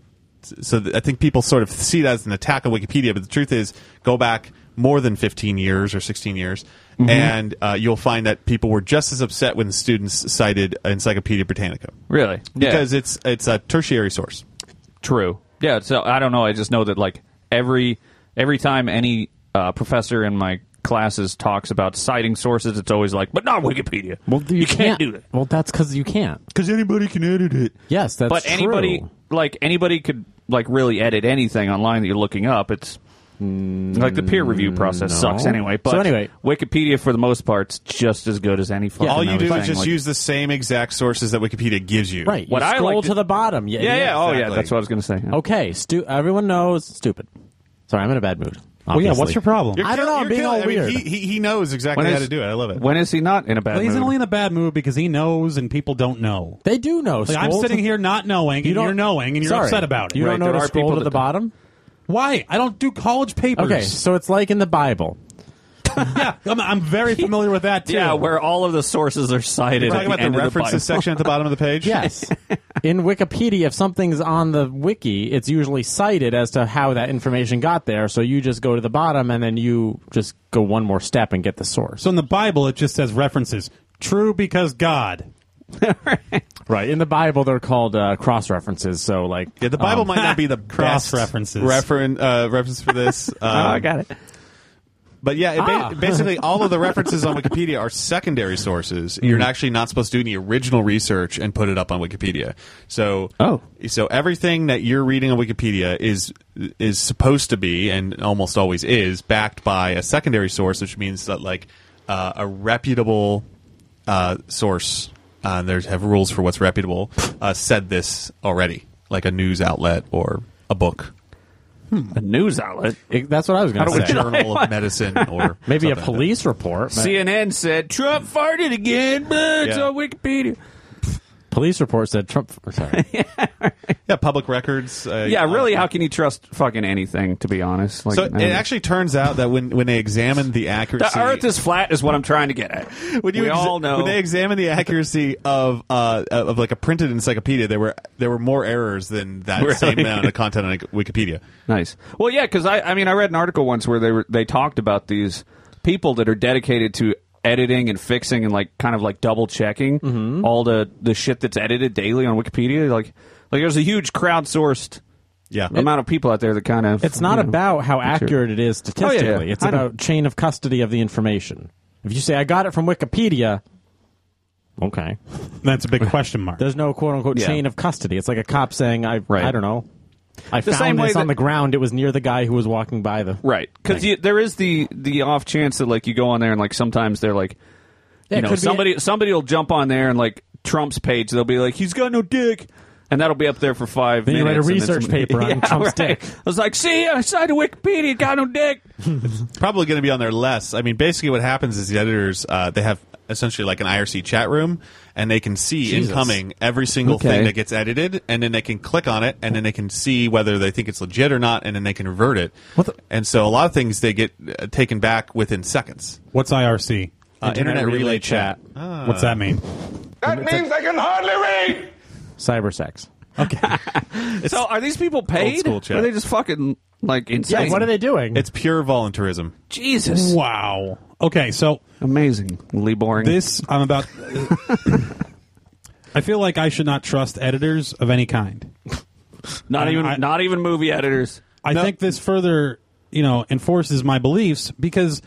Speaker 5: so th- I think people sort of see it as an attack on Wikipedia. But the truth is, go back more than fifteen years or sixteen years,
Speaker 1: Mm-hmm.
Speaker 5: and uh, you'll find that people were just as upset when students cited Encyclopedia Britannica.
Speaker 1: Really? Yeah.
Speaker 5: Because it's it's a tertiary source.
Speaker 1: True. Yeah. So I don't know. I just know that like every every time any uh, professor in my classes talks about citing sources, it's always like, but not Wikipedia.
Speaker 2: Well, you,
Speaker 1: can't, do that.
Speaker 2: Well, that's because you can't.
Speaker 5: Because anybody can edit it.
Speaker 2: Yes, that's
Speaker 1: But
Speaker 2: true.
Speaker 1: anybody, like anybody, could like really edit anything online that you're looking up. It's like the peer review process
Speaker 2: no.
Speaker 1: sucks anyway. But
Speaker 2: So anyway-
Speaker 1: Wikipedia for the most part is just as good as any fucking.
Speaker 5: All you
Speaker 1: other
Speaker 5: do is
Speaker 1: thing.
Speaker 5: just
Speaker 1: Like-
Speaker 5: use the same exact sources that Wikipedia gives you.
Speaker 2: Right. You
Speaker 1: What I
Speaker 2: scroll
Speaker 1: like
Speaker 2: to
Speaker 1: to-
Speaker 2: the bottom. Yeah.
Speaker 1: Yeah, yeah. Oh, yeah.
Speaker 5: Exactly.
Speaker 1: That's what I was going to say. Yeah.
Speaker 2: Okay. Stu- everyone knows stupid. Sorry, I'm in a bad mood.
Speaker 3: Well, yeah, what's
Speaker 2: obviously.
Speaker 3: your problem?
Speaker 5: You're
Speaker 2: I don't
Speaker 5: kill-
Speaker 2: know, I'm
Speaker 5: you're
Speaker 2: being
Speaker 5: killing-
Speaker 2: all
Speaker 5: I mean,
Speaker 2: weird.
Speaker 5: he, he, he knows exactly
Speaker 1: When
Speaker 5: how
Speaker 1: is-
Speaker 5: to do it. I love it.
Speaker 1: When is he not in a bad
Speaker 3: Well, he's
Speaker 1: mood?
Speaker 3: only in a bad mood because he knows and people don't know.
Speaker 2: They do know.
Speaker 3: Like, I'm
Speaker 2: Scroll
Speaker 3: sitting
Speaker 2: to-
Speaker 3: here not knowing,
Speaker 2: You
Speaker 3: and
Speaker 2: don't-
Speaker 3: you're knowing, and you're
Speaker 2: Sorry.
Speaker 3: upset about it.
Speaker 2: You
Speaker 1: Right,
Speaker 2: don't know
Speaker 1: there
Speaker 2: to
Speaker 1: are
Speaker 2: scroll
Speaker 1: people
Speaker 2: to
Speaker 1: that
Speaker 2: the
Speaker 1: don't.
Speaker 2: bottom?
Speaker 3: Why? I don't do college papers.
Speaker 2: Okay, so it's like in the Bible.
Speaker 3: yeah, I'm, I'm very familiar with that too.
Speaker 1: Yeah, where all of the sources are cited.
Speaker 5: We're
Speaker 1: at
Speaker 5: talking about
Speaker 1: end
Speaker 5: the
Speaker 1: of
Speaker 5: references
Speaker 1: Bible.
Speaker 5: section at the bottom of the page?
Speaker 2: Yes. In Wikipedia, if something's on the wiki, it's usually cited as to how that information got there. So you just go to the bottom and then you just go one more step and get the source.
Speaker 3: So in the Bible, it just says references. True because God.
Speaker 2: Right. In the Bible, they're called uh, cross references. So, like,
Speaker 5: Yeah, the Bible
Speaker 2: um,
Speaker 5: might not be the
Speaker 3: Cross
Speaker 5: best
Speaker 3: references.
Speaker 5: referen- uh, reference for this. Um,
Speaker 1: Oh, I got it.
Speaker 5: But yeah, it ba-
Speaker 2: Ah.
Speaker 5: basically all of the references on Wikipedia are secondary sources. You're actually not supposed to do any original research and put it up on Wikipedia. So,
Speaker 1: Oh.
Speaker 5: so everything that you're reading on Wikipedia is is supposed to be, and almost always is, backed by a secondary source, which means that like uh, a reputable uh, source. Uh, there's have rules for what's reputable. Uh, said this already, like a news outlet or a book.
Speaker 1: A news outlet.
Speaker 2: it- that's what I was going
Speaker 5: Or
Speaker 2: to
Speaker 5: a
Speaker 2: say.
Speaker 5: journal of medicine, or
Speaker 2: Maybe a
Speaker 5: something like that.
Speaker 2: police report. but-
Speaker 1: C N N said Trump farted again, but it's
Speaker 5: Yeah.
Speaker 1: on Wikipedia.
Speaker 2: Police report said Trump. Sorry.
Speaker 5: Yeah, public records. Uh,
Speaker 1: Yeah, really,
Speaker 5: uh,
Speaker 1: how can you trust fucking anything, to be honest? Like,
Speaker 5: So
Speaker 1: I
Speaker 5: it
Speaker 1: mean,
Speaker 5: actually turns out that when, when they examine the accuracy,
Speaker 1: the Earth is flat, is what I'm trying to get at.
Speaker 5: when you
Speaker 1: we
Speaker 5: ex-
Speaker 1: all know.
Speaker 5: when they examine the accuracy of uh, of like a printed encyclopedia, there were there were more errors than that
Speaker 1: Really?
Speaker 5: same amount of content on Wikipedia.
Speaker 1: Nice. Well, yeah, because I, I mean, I read an article once where they were they talked about these people that are dedicated to editing and fixing and like kind of like double checking
Speaker 2: Mm-hmm.
Speaker 1: all the the shit that's edited daily on Wikipedia. Like, like there's a huge crowdsourced
Speaker 5: Yeah,
Speaker 1: amount of people out there that kind of
Speaker 2: It's not
Speaker 1: you know,
Speaker 2: about how accurate it is statistically.
Speaker 1: Oh, yeah, yeah.
Speaker 2: It's
Speaker 1: I know.
Speaker 2: about chain of custody of the information. If you say, I got it from Wikipedia, okay.
Speaker 3: That's a big question mark.
Speaker 2: There's no quote-unquote
Speaker 1: Yeah.
Speaker 2: chain of custody. It's like a cop saying, I
Speaker 1: Right.
Speaker 2: I don't know. I
Speaker 1: The same
Speaker 2: found
Speaker 1: way
Speaker 2: this on
Speaker 1: that-
Speaker 2: the ground. It was near the guy who was walking by the...
Speaker 1: right because there is the the off chance that like you go on there and like sometimes they're like
Speaker 2: Yeah,
Speaker 1: you
Speaker 2: it
Speaker 1: know
Speaker 2: could be-
Speaker 1: somebody somebody will jump on there and like Trump's page they'll be like he's got no dick. And that'll be up there for five
Speaker 2: Then you
Speaker 1: minutes.
Speaker 2: write a
Speaker 1: and then
Speaker 2: research
Speaker 1: somebody-
Speaker 2: paper on
Speaker 1: Yeah,
Speaker 2: Trump's
Speaker 1: right.
Speaker 2: dick.
Speaker 1: I was like, see, I cited Wikipedia, got no dick.
Speaker 5: Probably going to be on there less. I mean, basically what happens is the editors, uh, they have essentially like an I R C chat room, and they can see
Speaker 1: Jesus.
Speaker 5: incoming every single
Speaker 1: Okay.
Speaker 5: thing that gets edited, and then they can click on it, and then they can see whether they think it's legit or not, and then they can revert it.
Speaker 3: What the-
Speaker 5: and so a lot of things they get uh, taken back within seconds.
Speaker 3: What's I R C?
Speaker 5: Uh,
Speaker 2: Internet Relay Chat.
Speaker 3: What's that mean?
Speaker 4: That means I can hardly read.
Speaker 2: Cyber sex.
Speaker 1: So are these people paid?
Speaker 5: school chat.
Speaker 1: Or are they just fucking, like, insane?
Speaker 2: Yeah, what are they doing?
Speaker 5: It's pure voluntarism.
Speaker 1: Jesus.
Speaker 3: Wow. Okay, so
Speaker 1: Amazingly boring.
Speaker 3: this I'm about. I feel like I should not trust editors of any kind.
Speaker 1: not even
Speaker 3: I-
Speaker 1: not even movie editors.
Speaker 3: I think this further, you know, enforces my beliefs because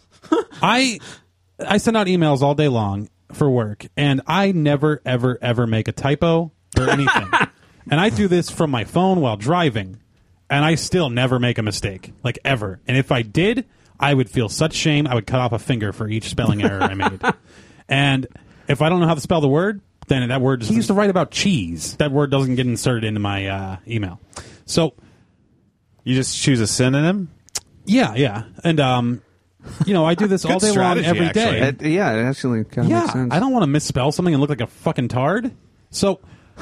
Speaker 3: I I send out emails all day long for work, and I never, ever, ever make a typo or anything. And I do this from my phone while driving, and I still never make a mistake, like ever. And if I did, I would feel such shame. I would cut off a finger for each spelling error I made. And if I don't know how to spell the word, then that word. He used to write about cheese. That word doesn't get inserted into my uh, email. So.
Speaker 5: You just choose a synonym?
Speaker 3: Yeah, yeah, and um, you know, I do this all
Speaker 5: Good
Speaker 3: day long
Speaker 5: strategy,
Speaker 3: every day.
Speaker 5: actually.
Speaker 1: It- yeah, it actually kind of
Speaker 3: Yeah,
Speaker 1: makes sense.
Speaker 3: I don't want to misspell something and look like a fucking tard. So,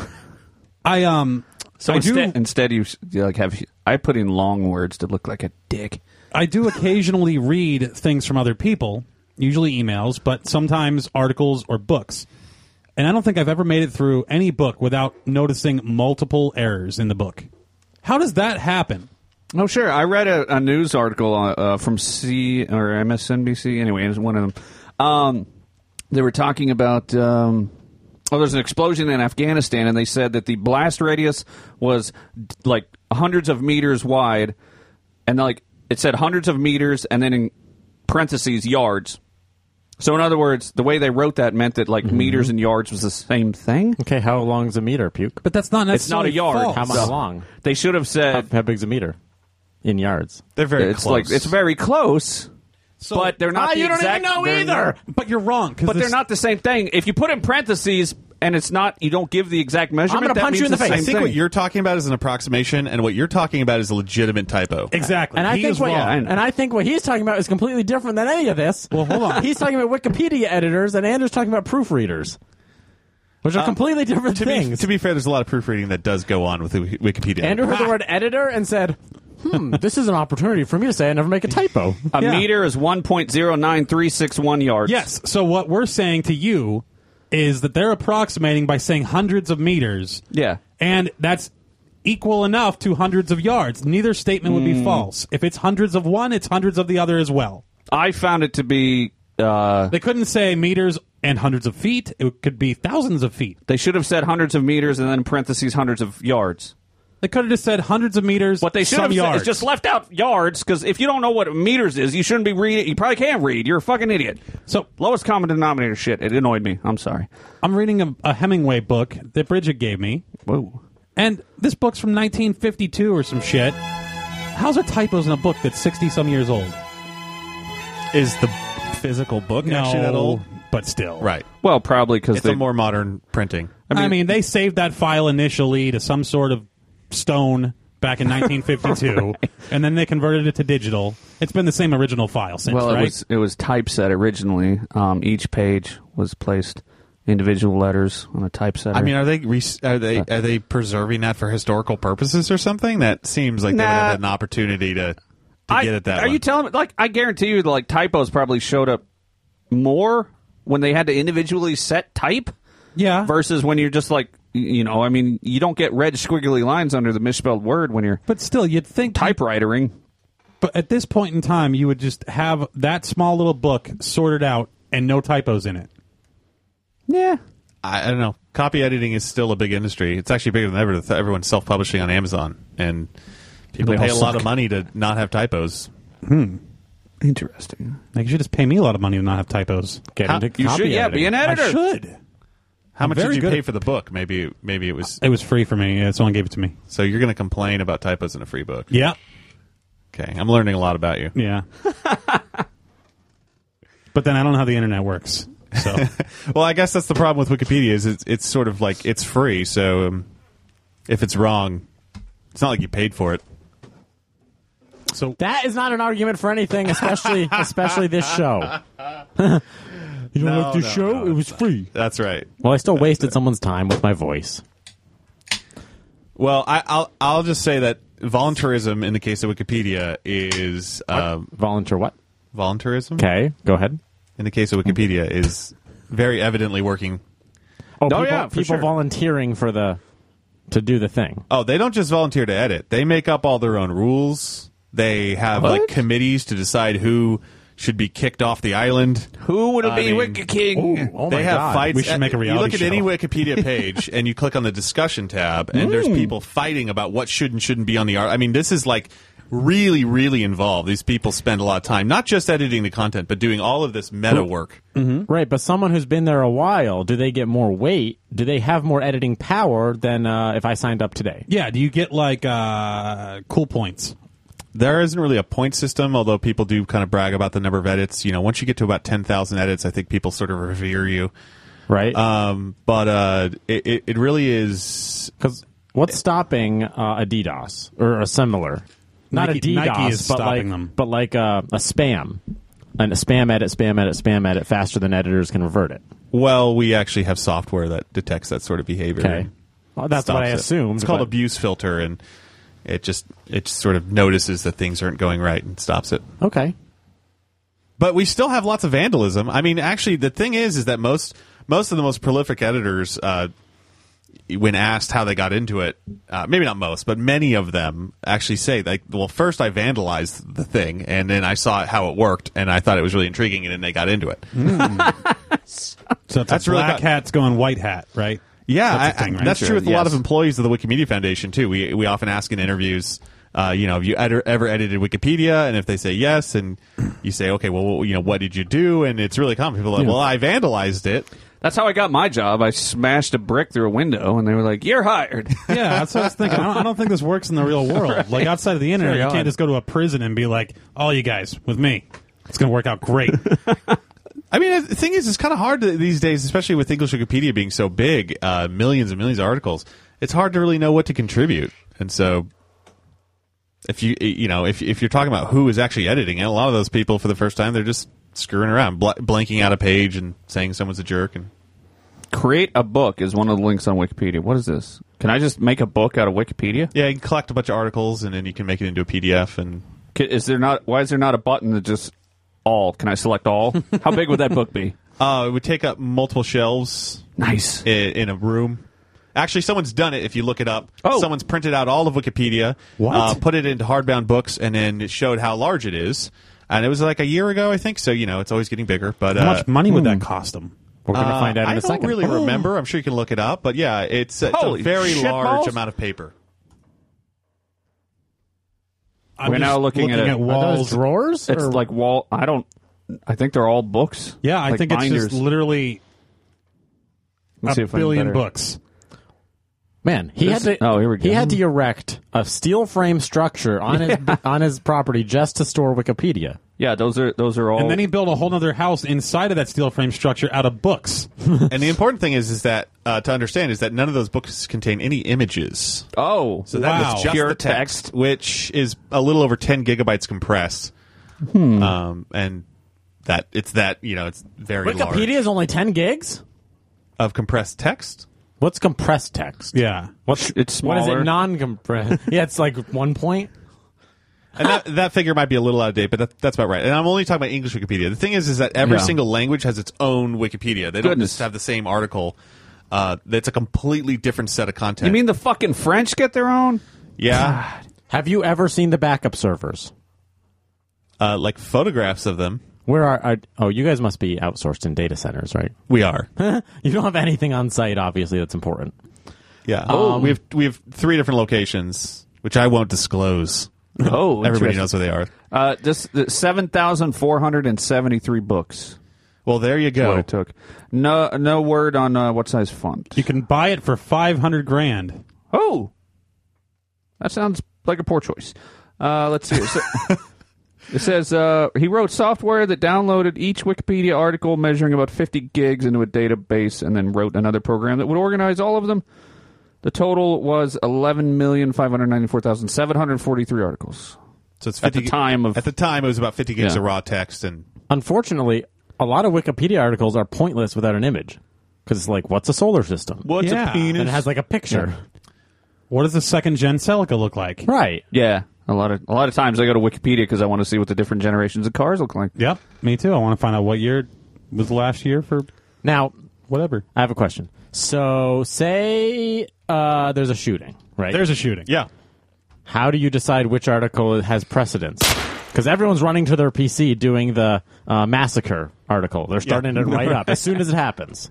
Speaker 3: I um,
Speaker 1: So
Speaker 3: I
Speaker 1: instead,
Speaker 3: do
Speaker 1: instead you, s- you like have I put in long words to look like a dick.
Speaker 3: I do occasionally read things from other people, usually emails, but sometimes articles or books. And I don't think I've ever made it through any book without noticing multiple errors in the book. How does that happen?
Speaker 1: Oh, sure. I read a, a news article uh, uh, from C or M S N B C. Anyway, it was one of them. Um, they were talking about. Um, oh, there's an explosion in Afghanistan, and they said that the blast radius was d- like hundreds of meters wide, and like it said hundreds of meters, and then in parentheses yards. So, in other words, the way they wrote that meant that like
Speaker 2: Mm-hmm.
Speaker 1: meters and yards was the same thing.
Speaker 2: Okay, how long's a meter, Puke?
Speaker 3: But that's not
Speaker 1: It's not a
Speaker 3: necessarily
Speaker 1: yard.
Speaker 3: false.
Speaker 2: How much
Speaker 1: So-
Speaker 2: long?
Speaker 1: They should have
Speaker 2: How,
Speaker 1: said
Speaker 2: how big's a meter? In yards.
Speaker 5: They're very
Speaker 1: it's
Speaker 5: close.
Speaker 1: like it's very close.
Speaker 3: So-
Speaker 1: but they're not
Speaker 2: Ah,
Speaker 1: the
Speaker 2: you don't
Speaker 1: exact,
Speaker 2: even know
Speaker 1: they're
Speaker 2: either.
Speaker 1: not-
Speaker 3: But you're wrong. 'Cause
Speaker 1: But
Speaker 3: this-
Speaker 1: they're not the same thing. If you put in parentheses and it's not, you don't give the exact measurement.
Speaker 2: gonna
Speaker 1: that
Speaker 2: punch you
Speaker 1: means
Speaker 2: in the face.
Speaker 1: same
Speaker 5: I think
Speaker 1: thing.
Speaker 5: what you're talking about is an approximation, and what you're talking about is a legitimate typo.
Speaker 3: Exactly.
Speaker 2: And I
Speaker 3: he
Speaker 2: think
Speaker 3: is
Speaker 2: what,
Speaker 3: wrong.
Speaker 1: I know.
Speaker 2: and I think what he's talking about is completely different than any of this.
Speaker 3: Well, hold on.
Speaker 2: He's talking about Wikipedia editors, and Andrew's talking about proofreaders, which are completely different
Speaker 5: To be,
Speaker 2: things.
Speaker 5: to be fair, there's a lot of proofreading that does go on with the Wiki- Wikipedia.
Speaker 2: Andrew heard the word editor and said, "Hmm, this is an opportunity for me to say I never make a typo."
Speaker 1: A
Speaker 3: Yeah.
Speaker 1: meter is one point zero nine three six one yards.
Speaker 3: Yes. So what we're saying to you is that they're approximating by saying hundreds of meters.
Speaker 1: Yeah.
Speaker 3: And that's equal enough to hundreds of yards. Neither statement would
Speaker 1: Mm.
Speaker 3: be false. If it's hundreds of one, it's hundreds of the other as well.
Speaker 1: I found it to be. Uh,
Speaker 3: They couldn't say meters and hundreds of feet. It could be thousands of feet.
Speaker 1: they should have said hundreds of meters and then in parentheses hundreds of yards.
Speaker 3: They could have just said hundreds of meters.
Speaker 1: What they should
Speaker 3: some
Speaker 1: have said
Speaker 3: yards.
Speaker 1: is just left out yards because if you don't know what meters is, you shouldn't be reading. You probably can't read. You're a fucking idiot.
Speaker 3: So
Speaker 1: Lowest common denominator shit. It annoyed me. I'm sorry.
Speaker 3: I'm reading a, a Hemingway book that Bridget gave me.
Speaker 1: Whoa.
Speaker 3: And this book's from nineteen fifty-two or some shit. How's there typos in a book that's sixty some years old?
Speaker 5: Is the physical book
Speaker 3: No,
Speaker 5: actually that old?
Speaker 3: but still.
Speaker 5: Right.
Speaker 1: Well, probably because
Speaker 5: It's
Speaker 1: they.
Speaker 5: a more modern printing.
Speaker 3: I mean, they saved that file initially to some sort of stone back in nineteen fifty-two, and then they converted it to digital. It's been the same original file since,
Speaker 1: well,
Speaker 3: right?
Speaker 1: it was it was typeset originally. Um, each page was placed individual letters on a typesetter.
Speaker 5: I mean, are they re- are they are they preserving that for historical purposes or something? That seems like they would
Speaker 1: Nah.
Speaker 5: have had an opportunity to, to
Speaker 1: I,
Speaker 5: get at that.
Speaker 1: Are
Speaker 5: one.
Speaker 1: you telling me? Like, I guarantee you, like typos probably showed up more when they had to individually set type
Speaker 3: yeah.
Speaker 1: versus when you're just like, y- you know, I mean, you don't get red squiggly lines under the misspelled word when you're
Speaker 3: But still, you'd think
Speaker 1: typewritering.
Speaker 3: But at this point in time, you would just have that small little book sorted out and no typos in it.
Speaker 1: Yeah.
Speaker 5: I, I don't know. Copy editing is still a big industry. It's actually bigger than ever. Th- Everyone's self-publishing on Amazon, and people
Speaker 1: They
Speaker 5: pay a
Speaker 1: all
Speaker 5: lot
Speaker 1: suck.
Speaker 5: of money to not have typos.
Speaker 1: Interesting.
Speaker 3: Like, you should just pay me a lot of money to not have typos.
Speaker 2: Get
Speaker 5: How-
Speaker 2: into
Speaker 1: You
Speaker 2: copy
Speaker 1: should, yeah,
Speaker 2: editing.
Speaker 1: be an editor.
Speaker 3: I should.
Speaker 5: How
Speaker 3: I'm
Speaker 5: much
Speaker 3: very
Speaker 5: did you
Speaker 3: good
Speaker 5: pay
Speaker 3: at-
Speaker 5: for the book? Maybe maybe it was.
Speaker 3: It was free for me. Yeah, someone gave it to me.
Speaker 5: So you're going to complain about typos in a free book?
Speaker 3: Yeah.
Speaker 5: Okay, I'm learning a lot about you.
Speaker 3: Yeah. But then I don't know how the internet works. So
Speaker 5: Well, I guess that's the problem with Wikipedia is it's, it's sort of like it's free, so um, if it's wrong, it's not like you paid for it.
Speaker 3: So
Speaker 2: That is not an argument for anything, especially especially this show. You don't
Speaker 5: No,
Speaker 2: like the
Speaker 5: no,
Speaker 2: show?
Speaker 5: no,
Speaker 2: it was free.
Speaker 5: That's right.
Speaker 2: Well, I still wasted someone's time with my voice.
Speaker 5: Well, I, I'll I'll just say that voluntarism in the case of Wikipedia is um,
Speaker 2: Volunteer what?
Speaker 5: voluntarism
Speaker 2: Okay, go ahead.
Speaker 5: in the case of Wikipedia is very evidently working.
Speaker 2: Oh,
Speaker 1: Oh,
Speaker 2: people,
Speaker 1: yeah, for
Speaker 2: people
Speaker 1: sure.
Speaker 2: volunteering for the to do the thing.
Speaker 5: Oh, they don't just volunteer to edit. They make up all their own rules. They have
Speaker 1: What?
Speaker 5: like committees to decide who should be kicked off the island.
Speaker 1: Who would
Speaker 5: I
Speaker 1: be
Speaker 5: mean-
Speaker 1: Wiki King?
Speaker 2: Oh
Speaker 5: they
Speaker 2: my
Speaker 5: have
Speaker 2: God.
Speaker 5: fights.
Speaker 3: We should make a
Speaker 5: You
Speaker 3: reality
Speaker 5: look at any
Speaker 3: show.
Speaker 5: Wikipedia page and you click on the discussion tab, and there's people fighting about what should and shouldn't be on the art. I mean, this is like really, really involved. These people spend a lot of time, not just editing the content, but doing all of this meta work.
Speaker 2: Right, but someone who's been there a while, do they get more weight? Do they have more editing power than uh, if I signed up today?
Speaker 3: yeah, do you get like uh, cool points?
Speaker 5: There isn't really a point system, although people do kind of brag about the number of edits. You know, once you get to about ten thousand edits, I think people sort of revere you.
Speaker 2: Right?
Speaker 5: Um, but uh, it, it, it really is.
Speaker 2: Because what's stopping uh, Adidas or a similar? Not
Speaker 3: Nike-
Speaker 2: Adidas,
Speaker 3: Nike is
Speaker 2: but
Speaker 3: stopping
Speaker 2: like,
Speaker 3: them.
Speaker 2: but like uh, a spam, and a spam edit, spam edit, spam edit faster than editors can revert it.
Speaker 5: Well, we actually have software that detects that sort of behavior.
Speaker 2: Okay,
Speaker 5: and
Speaker 2: well, that's what I
Speaker 5: stops it.
Speaker 2: assumed.
Speaker 5: It's called
Speaker 2: but-
Speaker 5: abuse filter, and it just it just sort of notices that things aren't going right and stops it.
Speaker 2: Okay.
Speaker 5: But we still have lots of vandalism. I mean, actually, the thing is, is that most most of the most prolific editors, uh, when asked how they got into it, uh, maybe not most, but many of them actually say, like, well, first I vandalized the thing, and then I saw how it worked, and I thought it was really intriguing, and then they got into it.
Speaker 3: So it's
Speaker 5: That's
Speaker 3: a
Speaker 5: really
Speaker 3: black
Speaker 5: about-
Speaker 3: hat's going white hat, right?
Speaker 5: Yeah,
Speaker 3: That's a
Speaker 5: I-
Speaker 3: thing,
Speaker 5: I-
Speaker 3: right?
Speaker 5: that's
Speaker 1: Sure,
Speaker 5: true with a lot
Speaker 1: yes.
Speaker 5: of employees of the Wikimedia Foundation too. We we often ask in interviews, uh, you know, have you ever, ever edited Wikipedia? And if they say yes, and you say, okay, well, you know, what did you do? And it's really common. People are like, well, I vandalized it.
Speaker 1: That's how I got my job. I smashed a brick through a window, and they were like, "You're hired."
Speaker 3: Yeah, that's what I was thinking. I don't, I don't think this works in the real world. Like outside of the internet,
Speaker 1: Very
Speaker 3: you can't
Speaker 1: odd.
Speaker 3: just go to a prison and be like, "All you guys with me, it's going to work out great."
Speaker 5: I mean, the thing is, it's kind of hard to, these days, especially with English Wikipedia being so big, uh, millions and millions of articles. It's hard to really know what to contribute, and so if you you know if if you're talking about who is actually editing it, a lot of those people for the first time they're just screwing around, bl- blanking out a page and saying someone's a jerk. And
Speaker 1: Create a book is one of the links on Wikipedia. What is this? Can I just make a book out of Wikipedia?
Speaker 5: yeah, you can collect a bunch of articles and then you can make it into a P D F. And
Speaker 1: Ca- Is there not? Why is there not a button that just all? Can I select all? How big would that book be?
Speaker 5: uh, it would take up multiple shelves
Speaker 1: Nice.
Speaker 5: in, in a room. Actually, someone's done it. If you look it up,
Speaker 1: Oh.
Speaker 5: someone's printed out all of Wikipedia,
Speaker 3: What?
Speaker 5: Uh, put it into hardbound books, and then it showed how large it is. And it was like a year ago, I think. So you know, it's always getting bigger. But
Speaker 3: How
Speaker 5: uh,
Speaker 3: much money would that cost them?
Speaker 2: We're going to
Speaker 5: uh,
Speaker 2: find out in
Speaker 5: I
Speaker 2: a
Speaker 5: don't
Speaker 2: second.
Speaker 5: really remember. I'm sure you can look it up. But yeah, it's, it's a
Speaker 1: Holy
Speaker 5: very
Speaker 1: shit
Speaker 5: large
Speaker 1: balls.
Speaker 5: amount of paper.
Speaker 3: I'm
Speaker 1: We're
Speaker 3: just
Speaker 1: now looking at a-
Speaker 2: Are
Speaker 3: walls.
Speaker 2: those drawers?
Speaker 1: It's
Speaker 2: or-
Speaker 1: like wall. I don't. I think they're all books.
Speaker 3: yeah, I
Speaker 1: like
Speaker 3: think
Speaker 1: binders.
Speaker 3: it's just literally
Speaker 1: Let's see
Speaker 3: a
Speaker 1: if I can
Speaker 3: billion
Speaker 1: better-
Speaker 3: books.
Speaker 2: Man, he
Speaker 1: This-
Speaker 2: had to.
Speaker 1: oh, here we go.
Speaker 2: He had to erect a steel frame structure on his on his property just to store Wikipedia.
Speaker 1: Yeah, those are those are all.
Speaker 3: And then he built a whole other house inside of that steel frame structure out of books.
Speaker 5: And the important thing is, is that uh, to understand is that none of those books contain any images.
Speaker 1: oh,
Speaker 5: So that
Speaker 3: Wow.
Speaker 5: is just
Speaker 1: Pure
Speaker 5: the text, which is a little over ten gigabytes compressed.
Speaker 1: Hmm.
Speaker 5: Um, and that it's that you know it's very
Speaker 2: Wikipedia
Speaker 5: large
Speaker 2: is only ten gigs.
Speaker 5: of compressed text.
Speaker 2: What's compressed text?
Speaker 3: Yeah.
Speaker 2: What's
Speaker 1: It's
Speaker 2: what is
Speaker 1: smaller.
Speaker 2: it? Non-compressed. Yeah, it's like one point.
Speaker 5: And that, that figure might be a little out of date, but that, that's about right. And I'm only talking about English Wikipedia. The thing is, is that every
Speaker 1: Yeah.
Speaker 5: single language has its own Wikipedia. They don't
Speaker 1: Goodness.
Speaker 5: just have the same article. Uh, it's a completely different set of content.
Speaker 1: you mean the fucking French get their own?
Speaker 5: yeah,
Speaker 2: Have you ever seen the backup servers?
Speaker 5: uh, like photographs of them.
Speaker 2: Where are, are? Oh, you guys must be outsourced in data centers, right?
Speaker 5: We are.
Speaker 2: You don't have anything on site, obviously. That's important.
Speaker 5: Yeah. Oh, we have we have three different locations, which I won't disclose.
Speaker 1: Oh,
Speaker 5: Everybody
Speaker 1: interesting.
Speaker 5: knows where they are.
Speaker 1: Uh, this seven thousand four hundred and seventy-three books.
Speaker 5: Well, there you
Speaker 1: What
Speaker 5: go.
Speaker 1: it took. No, no word on uh, what size font.
Speaker 3: You can buy it for five hundred grand.
Speaker 1: Oh, that sounds like a poor choice. Uh, let's see. It, sa- it says uh, he wrote software that downloaded each Wikipedia article measuring about fifty gigs into a database, and then wrote another program that would organize all of them. The total was eleven million five hundred ninety-four thousand seven hundred forty-three articles.
Speaker 5: So it's
Speaker 1: At
Speaker 5: fifty
Speaker 1: the time of-
Speaker 5: at the time it was about fifty gigs
Speaker 1: Yeah.
Speaker 5: of raw text, and
Speaker 2: Unfortunately, a lot of Wikipedia articles are pointless without an image. Because it's like, what's a solar system?
Speaker 5: what's
Speaker 3: Yeah.
Speaker 5: a penis?
Speaker 2: And it has like a picture.
Speaker 3: What does the second gen Celica look like?
Speaker 2: Right.
Speaker 1: Yeah, a lot of a lot of times I go to Wikipedia because I want to see what the different generations of cars look like.
Speaker 3: Yep, me too. I want to find out what year was the last year for
Speaker 2: Now,
Speaker 3: whatever.
Speaker 2: I have a question. So, say uh, there's a shooting, right?
Speaker 3: There's a shooting.
Speaker 5: yeah.
Speaker 2: How do you decide which article has precedence? Because everyone's running to their P C doing the uh, massacre article. They're starting it right up as soon as it happens.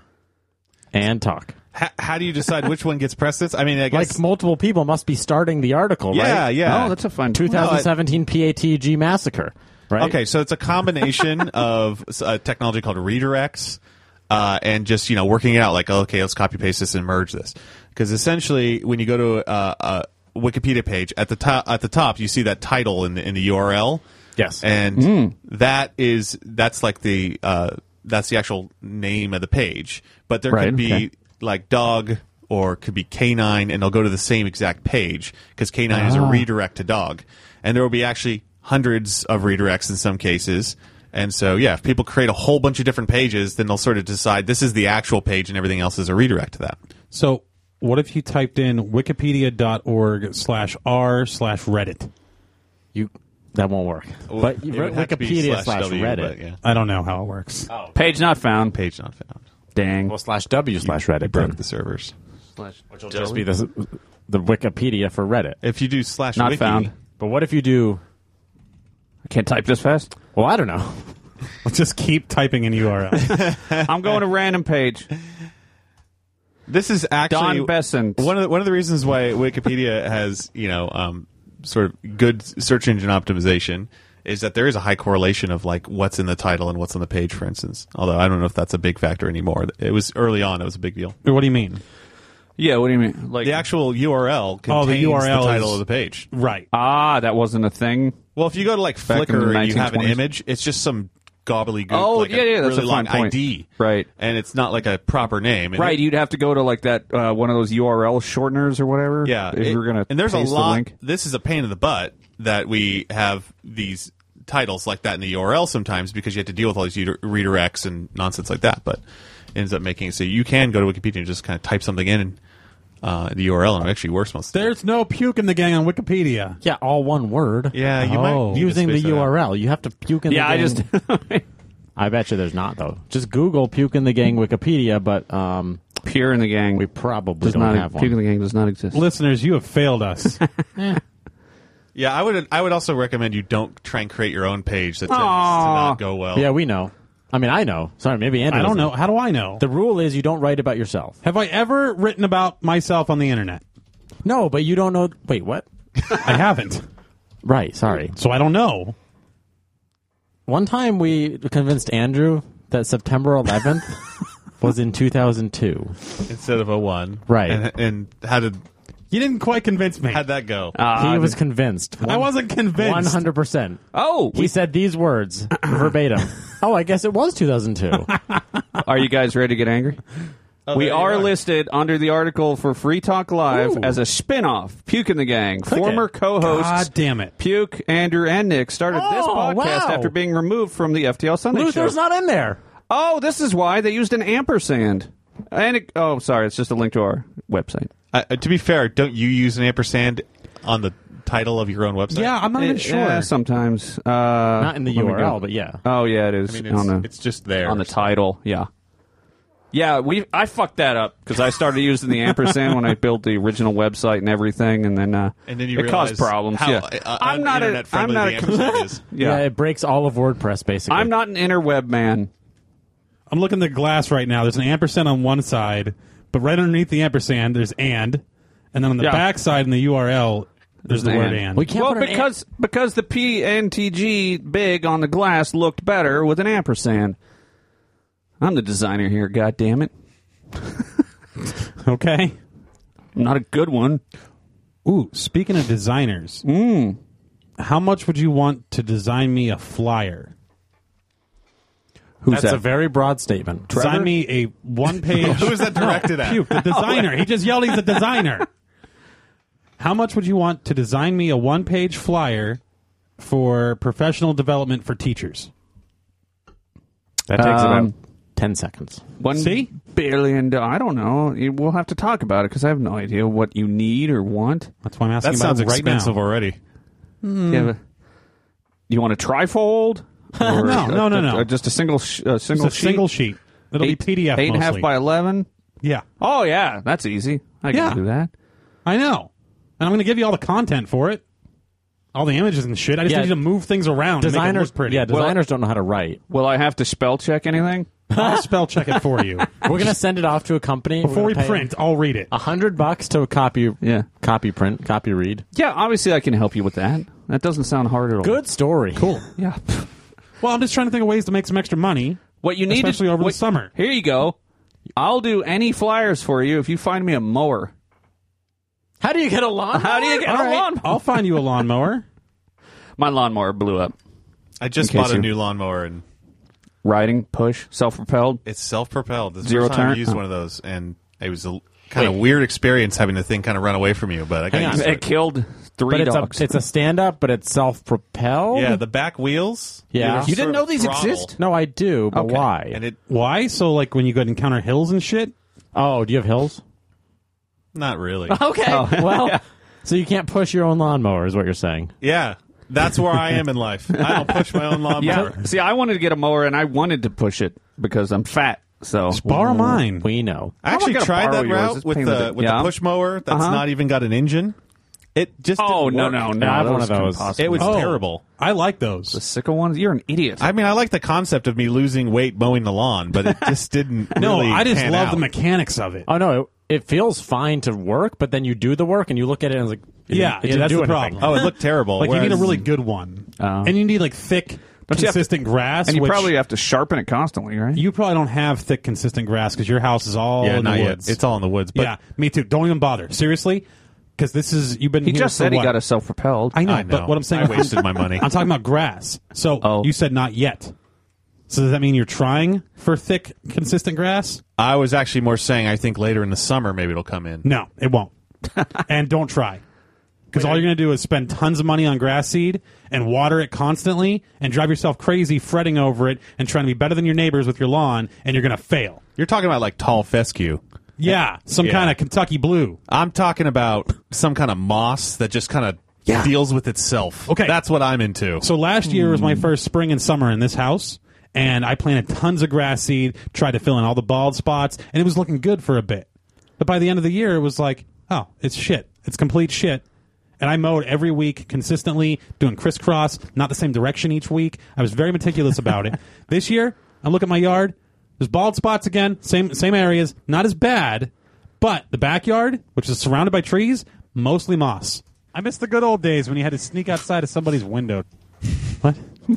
Speaker 2: And talk.
Speaker 5: How, how do you decide which one gets precedence? I mean, I guess
Speaker 2: Like multiple people must be starting the article,
Speaker 5: yeah,
Speaker 2: right?
Speaker 5: yeah.
Speaker 1: Oh, that's a fun.
Speaker 2: twenty seventeen P A T G massacre, right?
Speaker 5: Okay, so it's a combination of a technology called redirects uh, and just you know working it out. Like, okay, let's copy paste this and merge this. Because essentially, when you go to a, a Wikipedia page at the top, at the top, you see that title in the in the U R L.
Speaker 2: Yes.
Speaker 5: and that is that's like the uh, that's the actual name of the page. But there
Speaker 1: Right,
Speaker 5: could be
Speaker 1: okay.
Speaker 5: like dog or could be canine, and they'll go to the same exact page because canine is a redirect to dog, and there will be actually hundreds of redirects in some cases. And so, yeah, if people create a whole bunch of different pages, then they'll sort of decide this is the actual page and everything else is a redirect to that.
Speaker 3: So, what if you typed in wikipedia.org slash r slash Reddit?
Speaker 2: You that won't work. But
Speaker 5: It would have to be
Speaker 2: Wikipedia slash
Speaker 5: W,
Speaker 2: Reddit.
Speaker 5: but, yeah.
Speaker 3: I don't know how it works.
Speaker 1: Page not found.
Speaker 5: Page not found.
Speaker 1: Dang.
Speaker 2: Well, slash W slash Reddit.
Speaker 5: It broke
Speaker 2: then.
Speaker 5: the servers.
Speaker 2: Which will just be the, the Wikipedia for Reddit.
Speaker 5: If you do slash
Speaker 1: Not
Speaker 5: wiki,
Speaker 1: found.
Speaker 2: But what if you do?
Speaker 1: I can't type this fast.
Speaker 2: Well, I don't know.
Speaker 3: Let's just keep typing in U R L.
Speaker 1: I'm going to random page.
Speaker 5: This is actually
Speaker 1: Don Besant.
Speaker 5: one of the, one of the reasons why Wikipedia has you know um, sort of good search engine optimization is that there is a high correlation of like what's in the title and what's on the page, for instance. Although I don't know if that's a big factor anymore. It was early on; it was a big deal.
Speaker 3: What do you mean?
Speaker 1: Yeah, what do you mean? Like
Speaker 5: The actual U R L contains
Speaker 3: Oh, the U R L
Speaker 5: the title
Speaker 3: is-
Speaker 5: of the page.
Speaker 3: Right.
Speaker 1: ah, that wasn't a thing.
Speaker 5: Well, if you go to like
Speaker 1: Back in the
Speaker 5: Flickr and you have an
Speaker 1: nineteen twenties.
Speaker 5: image, it's just some gobbledygook.
Speaker 1: Oh,
Speaker 5: like
Speaker 1: yeah,
Speaker 5: a
Speaker 1: yeah, that's
Speaker 5: really
Speaker 1: a fine
Speaker 5: long
Speaker 1: point.
Speaker 5: I D,
Speaker 1: Right.
Speaker 5: And it's not like a proper name, And
Speaker 1: Right,
Speaker 5: it-
Speaker 1: you'd have to go to like that uh, one of those U R L shorteners or whatever.
Speaker 5: Yeah,
Speaker 1: if
Speaker 5: it-
Speaker 1: you were gonna
Speaker 5: and there's a
Speaker 1: paste the
Speaker 5: lot.
Speaker 1: link.
Speaker 5: This is a pain in the butt that we have these titles like that in the U R L sometimes because you have to deal with all these u- redirects and nonsense like that. But it ends up making it so you can go to Wikipedia and just kind of type something in and, uh, the U R L, and it actually works most of the time.
Speaker 3: There's no puke in the gang on Wikipedia.
Speaker 2: Yeah, all one word.
Speaker 5: Yeah, you
Speaker 3: Oh.
Speaker 5: might need to
Speaker 2: Using the
Speaker 5: space that
Speaker 2: U
Speaker 5: out.
Speaker 2: R L, you have to puke in
Speaker 1: Yeah,
Speaker 2: the
Speaker 1: I
Speaker 2: gang.
Speaker 1: just
Speaker 2: I bet you there's not though. Just Google puke in the gang Wikipedia, but um,
Speaker 1: Pure in the Gang.
Speaker 2: we probably
Speaker 1: does
Speaker 2: don't
Speaker 1: not
Speaker 2: have
Speaker 1: Puke in
Speaker 2: one.
Speaker 1: the Gang does not exist.
Speaker 3: Listeners, you have failed us.
Speaker 5: Yeah, I would. I would also recommend you don't try and create your own page. That tends to
Speaker 1: Aw.
Speaker 5: not go well.
Speaker 2: Yeah, we know. I mean, I know. Sorry, maybe Andrew.
Speaker 3: I don't
Speaker 2: doesn't.
Speaker 3: know. How do I know?
Speaker 2: The rule is you don't write about yourself.
Speaker 3: Have I ever written about myself on the internet?
Speaker 2: No, but you don't know. Wait, what?
Speaker 3: I haven't.
Speaker 2: Right. Sorry.
Speaker 3: So I don't know.
Speaker 2: One time we convinced Andrew that September eleventh was in two thousand two.
Speaker 5: Instead of a one,
Speaker 2: Right.
Speaker 5: And, and how did
Speaker 3: You didn't quite convince me.
Speaker 5: how'd that go?
Speaker 1: Uh,
Speaker 2: He was convinced.
Speaker 3: I wasn't convinced.
Speaker 2: One hundred percent.
Speaker 1: oh,
Speaker 2: He said these words verbatim. Oh, I guess it was two thousand two.
Speaker 1: are you guys ready to get angry? we
Speaker 5: there you
Speaker 1: are,
Speaker 5: are.
Speaker 1: listed under the article for Free Talk Live
Speaker 2: Ooh.
Speaker 1: as a spin-off. Puke in the Gang.
Speaker 2: Click
Speaker 1: Former
Speaker 2: it.
Speaker 1: co-hosts
Speaker 3: God damn it.
Speaker 1: Puke, Andrew, and Nick started this
Speaker 2: Oh,
Speaker 1: podcast
Speaker 2: wow.
Speaker 1: after being removed from the F T L Sunday
Speaker 2: Luther's
Speaker 1: Show.
Speaker 2: not in there.
Speaker 1: Oh, this is why they used an ampersand. And it, oh, sorry, it's just a link to our website.
Speaker 5: Uh, to be fair, don't you use an ampersand on the title of your own website?
Speaker 3: Yeah, I'm not even
Speaker 1: Eh,
Speaker 3: sure.
Speaker 1: yeah, sometimes. Uh,
Speaker 2: Not in the
Speaker 1: let me
Speaker 2: U R L,
Speaker 1: go.
Speaker 2: but yeah.
Speaker 1: Oh, yeah, it is.
Speaker 5: I mean, it's,
Speaker 1: on the,
Speaker 5: it's just there
Speaker 1: on the title, yeah. Yeah, we I fucked that up because I started using the ampersand when I built the original website and everything, and then uh,
Speaker 5: And then you
Speaker 1: it
Speaker 5: realize
Speaker 1: caused problems.
Speaker 5: how,
Speaker 1: yeah,
Speaker 5: uh,
Speaker 1: I'm not a,
Speaker 5: internet
Speaker 1: I'm
Speaker 5: friendly
Speaker 1: not
Speaker 5: the
Speaker 1: a,
Speaker 5: ampersand is.
Speaker 2: Yeah.
Speaker 1: yeah,
Speaker 2: it breaks all of WordPress, basically.
Speaker 1: I'm not an interweb man.
Speaker 3: I'm looking at the glass right now. There's an ampersand on one side, but right underneath the ampersand, there's and. And then on the
Speaker 1: Yeah.
Speaker 3: back side in the U R L, there's,
Speaker 1: There's
Speaker 3: the
Speaker 1: an
Speaker 3: word
Speaker 1: and.
Speaker 3: and.
Speaker 2: We can't
Speaker 1: Well,
Speaker 2: put an
Speaker 1: because because the P N T G big on the glass looked better with an ampersand. I'm the designer here. God damn it!
Speaker 3: Okay.
Speaker 1: I'm not a good one.
Speaker 3: Ooh, speaking of designers, how much would you want to design me a flyer?
Speaker 1: Who's
Speaker 2: That's
Speaker 1: that?
Speaker 2: a very broad statement.
Speaker 3: Design me a one-page...
Speaker 5: Who is that directed at?
Speaker 3: Puke, the designer. He just yelled he's a designer. How much would you want to design me a one-page flyer for professional development for teachers?
Speaker 2: That takes
Speaker 1: Um,
Speaker 2: about ten seconds.
Speaker 1: One
Speaker 3: See?
Speaker 1: billion. do- I don't know. You- We'll have to talk about it because I have no idea what you need or want.
Speaker 3: That's why I'm asking
Speaker 5: That
Speaker 3: about
Speaker 5: sounds
Speaker 3: it right
Speaker 5: expensive
Speaker 3: now.
Speaker 5: already.
Speaker 1: You, have a- you want a trifold? Or
Speaker 3: No,
Speaker 1: a-
Speaker 3: no, no,
Speaker 1: a-
Speaker 3: no.
Speaker 1: a- just a single, sh- a single
Speaker 3: It's a
Speaker 1: sheet.
Speaker 3: single sheet. It'll
Speaker 1: eight,
Speaker 3: be P D F
Speaker 1: Eight and a half
Speaker 3: mostly.
Speaker 1: by eleven.
Speaker 3: Yeah,
Speaker 1: Oh yeah, that's easy. I can
Speaker 3: Yeah.
Speaker 1: do that.
Speaker 3: I know. And I'm going to give you all the content for it. All the images and shit. I just
Speaker 2: Yeah.
Speaker 3: need you to move things around and make it
Speaker 2: Designers,
Speaker 3: look pretty.
Speaker 2: yeah, designers don't know how to write.
Speaker 1: Will I have to spell check anything?
Speaker 3: I'll spell check it for you.
Speaker 2: We're gonna send it off to a company
Speaker 3: Before we print, I'll read it.
Speaker 2: a hundred bucks to a copy.
Speaker 1: Yeah.
Speaker 2: copy print, copy read.
Speaker 1: Yeah, obviously I can help you with that. That doesn't sound hard at all.
Speaker 2: Good story.
Speaker 3: Cool.
Speaker 1: Yeah.
Speaker 3: Well, I'm just trying to think of ways to make some extra money.
Speaker 1: What you need,
Speaker 3: Especially
Speaker 1: to,
Speaker 3: over the
Speaker 1: what-
Speaker 3: summer.
Speaker 1: Here you go. I'll do any flyers for you if you find me a mower.
Speaker 2: How do you get a lawn?
Speaker 1: How do you get
Speaker 3: All
Speaker 1: a
Speaker 3: right,
Speaker 1: lawnmower?
Speaker 3: I'll find you a lawnmower.
Speaker 1: My lawnmower blew up.
Speaker 5: I just
Speaker 1: In case
Speaker 5: bought a
Speaker 1: you-
Speaker 5: new lawnmower and
Speaker 1: Riding, push, self-propelled.
Speaker 5: it's self-propelled. This is
Speaker 1: Zero
Speaker 5: the first time I
Speaker 1: turn?
Speaker 5: used
Speaker 1: Oh.
Speaker 5: one of those, and it was a kind of weird experience having the thing kind of run away from you. But I got
Speaker 2: Hang
Speaker 5: used
Speaker 2: on.
Speaker 5: to
Speaker 1: It
Speaker 5: it.
Speaker 1: killed three
Speaker 2: But it's
Speaker 1: dogs.
Speaker 2: a it's a stand up, but it's self propelled.
Speaker 5: Yeah, the back wheels.
Speaker 2: Yeah.
Speaker 5: they
Speaker 2: You
Speaker 1: didn't
Speaker 5: sort
Speaker 1: know
Speaker 5: of
Speaker 1: these
Speaker 5: throttle,
Speaker 1: exist?
Speaker 2: No, I do, but
Speaker 1: Okay.
Speaker 2: why?
Speaker 5: and it
Speaker 3: Why? So, like, when you go and encounter hills and shit?
Speaker 2: Oh, do you have hills?
Speaker 5: not really.
Speaker 2: Okay. Well, so you can't push your own lawnmower, is what you're saying.
Speaker 5: Yeah, that's where I am in life. I don't push my own lawnmower.
Speaker 1: yeah. See, I wanted to get a mower, and I wanted to push it because I'm fat. So
Speaker 3: Borrow mine.
Speaker 2: We know.
Speaker 5: I actually
Speaker 1: gonna
Speaker 5: tried
Speaker 1: borrow
Speaker 5: that
Speaker 1: yours.
Speaker 5: route
Speaker 1: It's
Speaker 5: with
Speaker 1: pain in
Speaker 5: the
Speaker 1: the-
Speaker 5: with
Speaker 1: yeah.
Speaker 5: the push mower that's
Speaker 1: Uh-huh.
Speaker 5: not even got an engine. It just
Speaker 1: Oh
Speaker 5: didn't
Speaker 1: no
Speaker 5: work.
Speaker 1: no no!
Speaker 2: Yeah, I have one
Speaker 1: those
Speaker 2: of
Speaker 1: can
Speaker 2: those.
Speaker 1: possibly-
Speaker 5: It was
Speaker 3: Oh,
Speaker 5: terrible.
Speaker 3: I like those.
Speaker 1: the sickle ones. You're an idiot.
Speaker 5: I mean, I like the concept of me losing weight mowing the lawn, but it just didn't.
Speaker 3: No,
Speaker 5: really
Speaker 3: I just
Speaker 5: pan
Speaker 3: love
Speaker 5: out.
Speaker 3: the mechanics of it.
Speaker 2: Oh no, it, it feels fine to work, but then you do the work and you look at it and it's like, it
Speaker 3: Yeah,
Speaker 2: didn't- it
Speaker 3: yeah,
Speaker 2: didn't
Speaker 3: that's
Speaker 2: do
Speaker 3: the
Speaker 2: anything.
Speaker 3: problem.
Speaker 5: Oh, it looked terrible.
Speaker 3: Like, you need a
Speaker 5: whereas-
Speaker 3: really good one.
Speaker 1: Oh.
Speaker 3: And you need, like, thick,
Speaker 1: Don't you have to-
Speaker 3: consistent grass.
Speaker 1: and you
Speaker 3: which
Speaker 1: probably have to sharpen it constantly, right?
Speaker 3: You probably don't have thick, consistent grass because your house is all
Speaker 5: yeah,
Speaker 3: in the
Speaker 5: not yet.
Speaker 3: woods.
Speaker 5: It's all in the woods. But
Speaker 3: yeah, me too. Don't even bother. Seriously, because this is you've been.
Speaker 1: he
Speaker 3: here
Speaker 1: just
Speaker 3: for
Speaker 1: said he
Speaker 3: what?
Speaker 1: got a self-propelled.
Speaker 3: I know,
Speaker 5: I know.
Speaker 3: but what I'm saying,
Speaker 5: I wasted my money.
Speaker 3: I'm talking about grass. So
Speaker 1: Oh.
Speaker 3: you said not yet. So does that mean you're trying for thick, consistent grass?
Speaker 5: I was actually more saying I think later in the summer maybe it'll come in.
Speaker 3: No, it won't. And don't try. Because all you're going to do is spend tons of money on grass seed and water it constantly and drive yourself crazy fretting over it and trying to be better than your neighbors with your lawn, and you're going to fail.
Speaker 5: You're talking about like tall fescue.
Speaker 3: Yeah, some
Speaker 5: Yeah.
Speaker 3: kind of Kentucky blue.
Speaker 5: I'm talking about some kind of moss that just kind of
Speaker 3: Yeah.
Speaker 5: deals with itself.
Speaker 3: Okay.
Speaker 5: That's what I'm into.
Speaker 3: So last year was my first spring and summer in this house, and I planted tons of grass seed, tried to fill in all the bald spots, and it was looking good for a bit. But by the end of the year, it was like, oh, it's shit. It's complete shit. And I mowed every week consistently, doing crisscross, not the same direction each week. I was very meticulous about it. This year, I look at my yard. There's bald spots again, same same areas, not as bad, but the backyard, which is surrounded by trees, mostly moss. I miss the good old days when you had to sneak outside of somebody's window. What?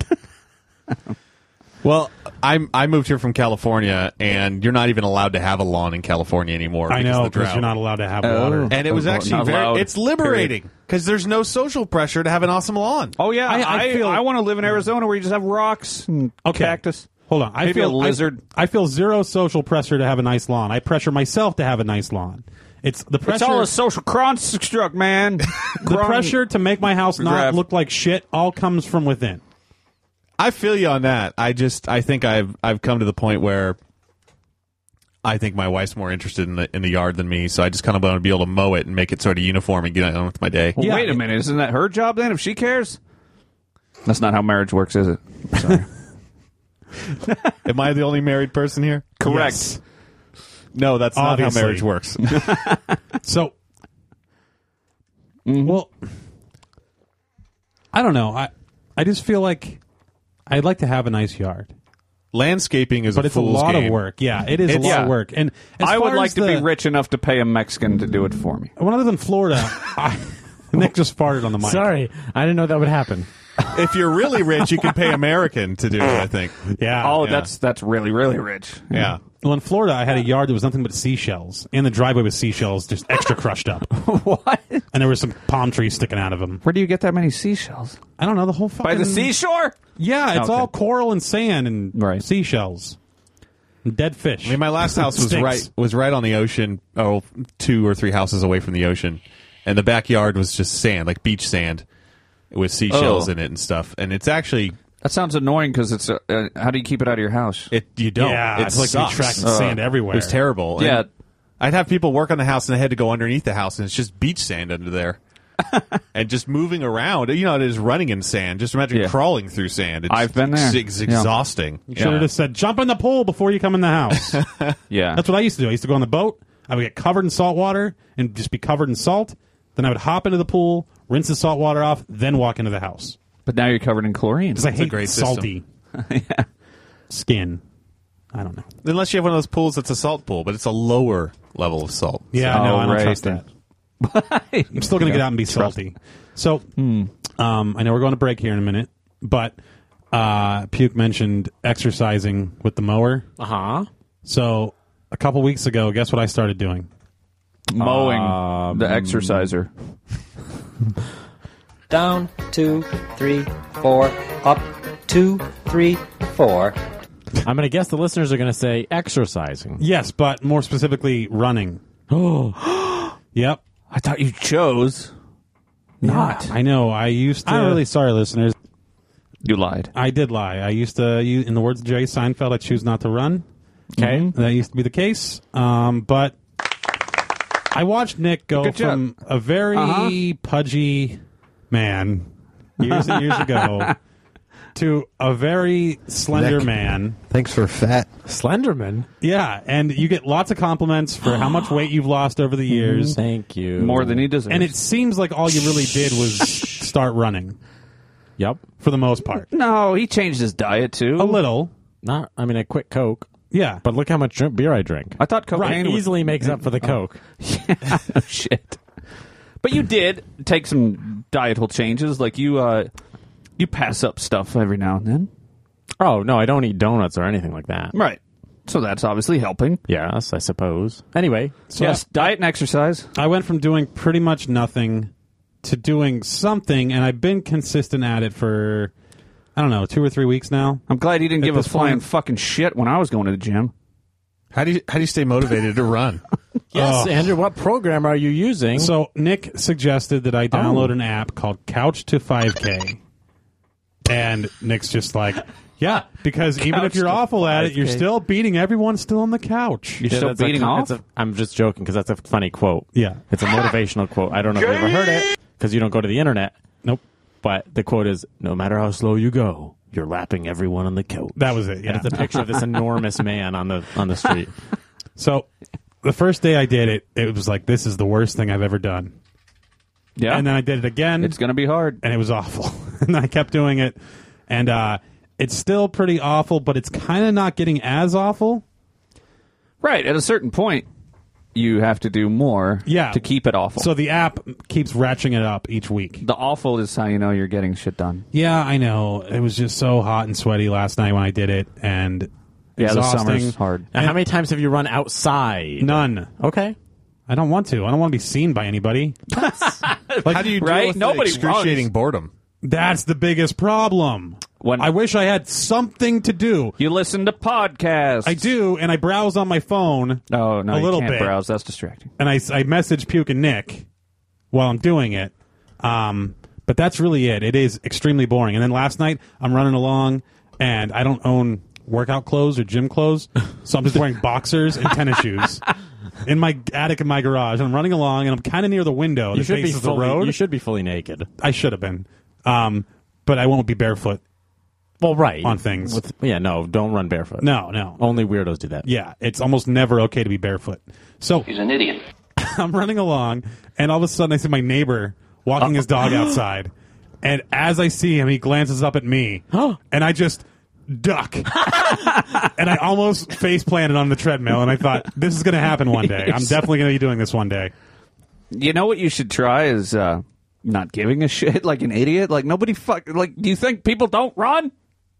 Speaker 5: Well, I'm I moved here from California, and you're not even allowed to have a lawn in California anymore.
Speaker 3: I
Speaker 5: because
Speaker 3: know,
Speaker 5: of the
Speaker 3: because
Speaker 5: drought.
Speaker 3: you're not allowed to have
Speaker 1: Oh.
Speaker 3: water.
Speaker 5: And it was
Speaker 1: Not
Speaker 5: actually very.
Speaker 1: allowed.
Speaker 5: It's liberating because there's no social pressure to have an awesome lawn.
Speaker 1: Oh yeah,
Speaker 3: I-
Speaker 1: I
Speaker 3: I
Speaker 1: I,
Speaker 3: feel-
Speaker 1: want to live in Arizona where you just have rocks and
Speaker 3: Okay.
Speaker 1: cactus.
Speaker 3: Hold on. I
Speaker 1: Maybe
Speaker 3: feel
Speaker 1: a lizard.
Speaker 3: I, I feel zero social pressure to have a nice lawn. I pressure myself to have a nice lawn. It's the pressure.
Speaker 1: It's all a social construct, man.
Speaker 3: the pressure to make my house not
Speaker 1: Grab.
Speaker 3: look like shit all comes from within.
Speaker 5: I feel you on that. I just I think I've I've come to the point where I think my wife's more interested in the in the yard than me, so I just kind of want to be able to mow it and make it sort of uniform and get on with my day.
Speaker 1: Well,
Speaker 3: Yeah.
Speaker 1: wait a minute, isn't that her job then? If she cares, that's not how marriage works, is it? Sorry.
Speaker 5: Am I the only married person here?
Speaker 1: Correct.
Speaker 3: Yes.
Speaker 5: No, that's
Speaker 3: Obviously.
Speaker 5: not how marriage works.
Speaker 3: So,
Speaker 1: Mm-hmm.
Speaker 3: well, I don't know. I I just feel like I'd like to have a nice yard,
Speaker 5: Landscaping is
Speaker 3: but
Speaker 5: a
Speaker 3: it's a
Speaker 5: fool's
Speaker 3: lot
Speaker 5: game.
Speaker 3: of work. Yeah, it is a
Speaker 5: It's-
Speaker 3: lot
Speaker 1: yeah.
Speaker 3: of work. And as
Speaker 1: I would
Speaker 3: far
Speaker 1: like
Speaker 3: as
Speaker 1: to be
Speaker 3: the-
Speaker 1: rich enough to pay a Mexican to do it for me.
Speaker 3: When I live in Florida, I, Nick just farted on the mic.
Speaker 2: Sorry, I didn't know that would happen.
Speaker 5: If you're really rich, you can pay American to do it, I think.
Speaker 3: Yeah.
Speaker 1: Oh,
Speaker 5: yeah.
Speaker 1: that's that's really really rich.
Speaker 5: Yeah.
Speaker 3: Well, in Florida, I had a yard that was nothing but seashells, and the driveway was seashells, just extra crushed up,
Speaker 1: What?
Speaker 3: and there were some palm trees sticking out of them.
Speaker 1: Where do you get that many seashells?
Speaker 3: I don't know the whole fucking
Speaker 1: By the seashore?
Speaker 3: Yeah, it's
Speaker 1: Okay.
Speaker 3: all coral and sand and
Speaker 1: Right.
Speaker 3: seashells. And dead fish.
Speaker 5: I mean, my last house was
Speaker 3: Stinks.
Speaker 5: right was right on the ocean. Oh, two or three houses away from the ocean, and the backyard was just sand, like beach sand, with seashells
Speaker 1: Oh.
Speaker 5: in it and stuff. And it's actually
Speaker 1: That sounds annoying because it's. Uh, uh, how do you keep it out of your house?
Speaker 5: it. You don't.
Speaker 3: Yeah,
Speaker 5: it
Speaker 3: it's like
Speaker 5: sucks.
Speaker 3: attracting
Speaker 1: Uh,
Speaker 3: sand everywhere.
Speaker 5: It was terrible. And
Speaker 1: Yeah.
Speaker 5: I'd have people work on the house, and they had to go underneath the house, and it's just beach sand under there. And just moving around, you know, it is running in sand. Just imagine
Speaker 1: Yeah.
Speaker 5: crawling through sand. It's,
Speaker 1: I've been there.
Speaker 5: It's,
Speaker 1: Yeah.
Speaker 5: exhausting.
Speaker 3: You should have just said, jump in the pool before you come in the house.
Speaker 1: Yeah.
Speaker 3: That's what I used to do. I used to go on the boat. I would get covered in salt water and just be covered in salt. Then I would hop into the pool, rinse the salt water off, then walk into the house.
Speaker 1: But now you're covered in chlorine.
Speaker 3: Because I
Speaker 5: a
Speaker 3: hate
Speaker 5: great system.
Speaker 3: salty skin. I don't know.
Speaker 5: Unless you have one of those pools that's a salt pool, but it's a lower level of salt.
Speaker 3: Yeah,
Speaker 1: Oh,
Speaker 3: no, I don't
Speaker 1: right.
Speaker 3: trust that. I'm still going to get out and be salty. So,
Speaker 1: Hmm.
Speaker 3: um, I know we're going to break here in a minute, but uh, Puke mentioned exercising with the mower.
Speaker 2: Uh huh.
Speaker 3: So, a couple weeks ago, guess what I started doing?
Speaker 1: Mowing the exerciser.
Speaker 7: Down, two, three, four, up, two, three, four.
Speaker 2: I'm going to guess the listeners are going to say exercising.
Speaker 3: Yes, but more specifically, running.
Speaker 2: Oh,
Speaker 3: Yep.
Speaker 1: I thought you chose not.
Speaker 3: I know. I used to.
Speaker 8: I'm really sorry, listeners.
Speaker 1: You lied.
Speaker 3: I did lie. I used to, you, in the words of Jerry Seinfeld, I choose not to run.
Speaker 2: okay.
Speaker 3: That used to be the case. Um, but I watched Nick go
Speaker 1: Good job.
Speaker 3: from a very
Speaker 1: Uh-huh.
Speaker 3: pudgy man years and years ago to a very slender
Speaker 8: Nick.
Speaker 3: man.
Speaker 8: Thanks for fat.
Speaker 2: Slenderman.
Speaker 3: Yeah, and you get lots of compliments for how much weight you've lost over the years.
Speaker 2: Thank you.
Speaker 1: More than he deserves.
Speaker 3: And it seems like all you really did was start running
Speaker 2: Yep.
Speaker 3: for the most part.
Speaker 1: No, he changed his diet too.
Speaker 3: A little.
Speaker 2: Not. I mean, I quit Coke,
Speaker 3: Yeah.
Speaker 2: but look how much drink, beer I drink.
Speaker 1: I thought
Speaker 2: Right,
Speaker 1: cocaine was
Speaker 2: easily makes up for the Coke.
Speaker 1: Yeah, no shit. But you did take some dietal changes, like you uh, you pass up stuff every now and then.
Speaker 2: Oh no, I don't eat donuts or anything like that.
Speaker 1: Right. So that's obviously helping.
Speaker 2: Yes, I suppose. Anyway,
Speaker 3: So
Speaker 1: yes, diet and exercise.
Speaker 3: I went from doing pretty much nothing to doing something, and I've been consistent at it for, I don't know, two or three weeks now.
Speaker 1: I'm glad you didn't
Speaker 3: At
Speaker 1: give a
Speaker 3: this
Speaker 1: flying
Speaker 3: point-
Speaker 1: fucking shit when I was going to the gym.
Speaker 5: How do you how do you stay motivated to run?
Speaker 2: yes,
Speaker 3: Oh.
Speaker 2: Andrew. What program are you using?
Speaker 3: So Nick suggested that I download
Speaker 2: Oh.
Speaker 3: an app called Couch to five K. And Nick's just like, yeah, because even
Speaker 1: Couch
Speaker 3: if you're
Speaker 1: to
Speaker 3: awful at it, you're
Speaker 1: five K.
Speaker 3: still beating everyone still on the couch.
Speaker 1: You're still
Speaker 2: that's a
Speaker 1: beating
Speaker 2: con-
Speaker 1: off?
Speaker 2: it's a- I'm just joking because that's a funny quote.
Speaker 3: Yeah.
Speaker 2: It's a motivational quote. I don't know if you ever heard it because you don't go to the internet.
Speaker 3: Nope.
Speaker 2: But the quote is, "No matter how slow you go, you're lapping everyone on the couch."
Speaker 3: That was it,
Speaker 2: And
Speaker 3: yeah.
Speaker 2: it's a picture of this enormous man on the on the street.
Speaker 3: So the first day I did it, it was like, this is the worst thing I've ever done.
Speaker 1: Yeah.
Speaker 3: And then I did it again.
Speaker 1: it's going to be hard.
Speaker 3: and it was awful. And I kept doing it, and uh, it's still pretty awful, but it's kind of not getting as awful.
Speaker 1: Right. At a certain point, you have to do more
Speaker 3: Yeah.
Speaker 1: to keep it awful.
Speaker 3: So the app keeps ratcheting it up each week.
Speaker 1: the awful is how you know you're getting shit done.
Speaker 3: Yeah, I know. It was just so hot and sweaty last night when I did it, and
Speaker 1: Yeah, the
Speaker 3: exhausting.
Speaker 1: summer's hard.
Speaker 2: Now, how many times have you run outside?
Speaker 3: None.
Speaker 2: Okay.
Speaker 3: I don't want to. I don't want to be seen by anybody.
Speaker 5: How do you deal
Speaker 1: Right?
Speaker 5: with
Speaker 1: Nobody
Speaker 5: the excruciating
Speaker 1: runs.
Speaker 5: boredom?
Speaker 3: That's the biggest problem.
Speaker 1: When-
Speaker 3: I wish I had something to do.
Speaker 1: You listen to podcasts.
Speaker 3: I do, and I browse on my phone.
Speaker 1: No, no,
Speaker 3: a
Speaker 1: you
Speaker 3: little
Speaker 1: can't
Speaker 3: bit.
Speaker 1: browse. That's distracting.
Speaker 3: and I, I message Puke and Nick while I'm doing it. Um, but that's really it. It is extremely boring. And then last night, I'm running along, and I don't own workout clothes or gym clothes, so I'm just wearing boxers and tennis shoes in my attic in my garage. And I'm running along, and I'm kind of near the window
Speaker 2: You
Speaker 3: that
Speaker 2: should be
Speaker 3: faces the
Speaker 2: fully,
Speaker 3: road.
Speaker 2: You should be fully naked.
Speaker 3: I should have been, um, but I won't be barefoot.
Speaker 2: Well, right
Speaker 3: On things.
Speaker 2: With, yeah, no, don't run barefoot.
Speaker 3: No, no.
Speaker 2: Only weirdos do that.
Speaker 3: Yeah, it's almost never okay to be barefoot. So
Speaker 7: He's an idiot.
Speaker 3: I'm running along, and all of a sudden I see my neighbor walking his dog outside. And as I see him, he glances up at me, and I just duck. And I almost face planted on the treadmill, and I thought, this is going to happen one day. I'm definitely going to be doing this one day.
Speaker 1: You know what you should try is uh, not giving a shit like an idiot. Like nobody fuck. Like, do you think people don't run?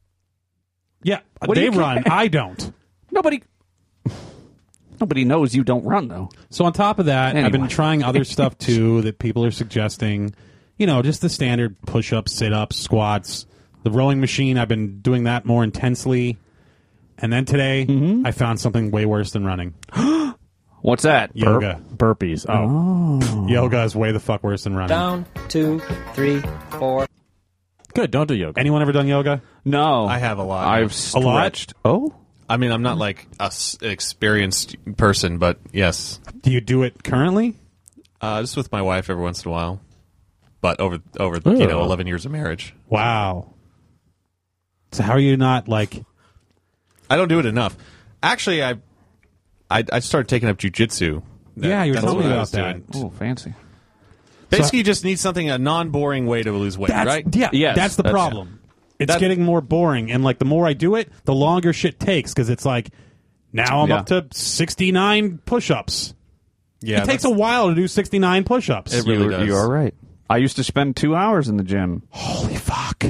Speaker 3: Yeah,
Speaker 1: What do
Speaker 3: they
Speaker 1: you
Speaker 3: run.
Speaker 1: care?
Speaker 3: I don't.
Speaker 1: Nobody. Nobody knows you don't run though.
Speaker 3: So on top of that, I've been
Speaker 1: Anyway.
Speaker 3: trying other stuff too that people are suggesting. You know, just the standard push-ups, sit-ups, squats, The rowing machine, I've been doing that more intensely. And then today,
Speaker 1: Mm-hmm.
Speaker 3: I found something way worse than running.
Speaker 1: What's that?
Speaker 3: Yoga.
Speaker 2: Burpees. Oh.
Speaker 3: Yoga is way the fuck worse than running.
Speaker 7: Down, two, three, four.
Speaker 2: Good. Don't do yoga.
Speaker 3: Anyone ever done yoga?
Speaker 1: No.
Speaker 5: I have a lot.
Speaker 1: I've
Speaker 3: A lot?
Speaker 1: stretched. Oh?
Speaker 5: I mean, I'm not like a s- experienced person, but yes,
Speaker 3: Do you do it currently?
Speaker 5: uh, just with my wife every once in a while. But over over you know
Speaker 2: Ugh.
Speaker 5: eleven years of marriage,
Speaker 3: Wow. So how are you not like...
Speaker 5: I don't do it enough. Actually, I I, I started taking up jujitsu. That-
Speaker 3: Yeah, you were
Speaker 5: that's
Speaker 3: telling me
Speaker 5: what I
Speaker 3: about
Speaker 5: was
Speaker 3: that.
Speaker 5: doing.
Speaker 1: Oh, fancy.
Speaker 5: Basically, you just need something a non-boring way to lose weight,
Speaker 3: That's,
Speaker 5: right?
Speaker 3: Yeah,
Speaker 1: Yes,
Speaker 3: that's the
Speaker 1: that's-
Speaker 3: problem. It's
Speaker 5: That-
Speaker 3: getting more boring, and like the more I do it, the longer shit takes because it's like now I'm
Speaker 1: Yeah.
Speaker 3: up to sixty-nine push-ups.
Speaker 5: Yeah,
Speaker 3: it takes
Speaker 5: that's-
Speaker 3: a while to do sixty-nine push-ups.
Speaker 5: It really
Speaker 1: you,
Speaker 5: does.
Speaker 1: You are right. I used to spend two hours in the gym.
Speaker 3: Holy fuck!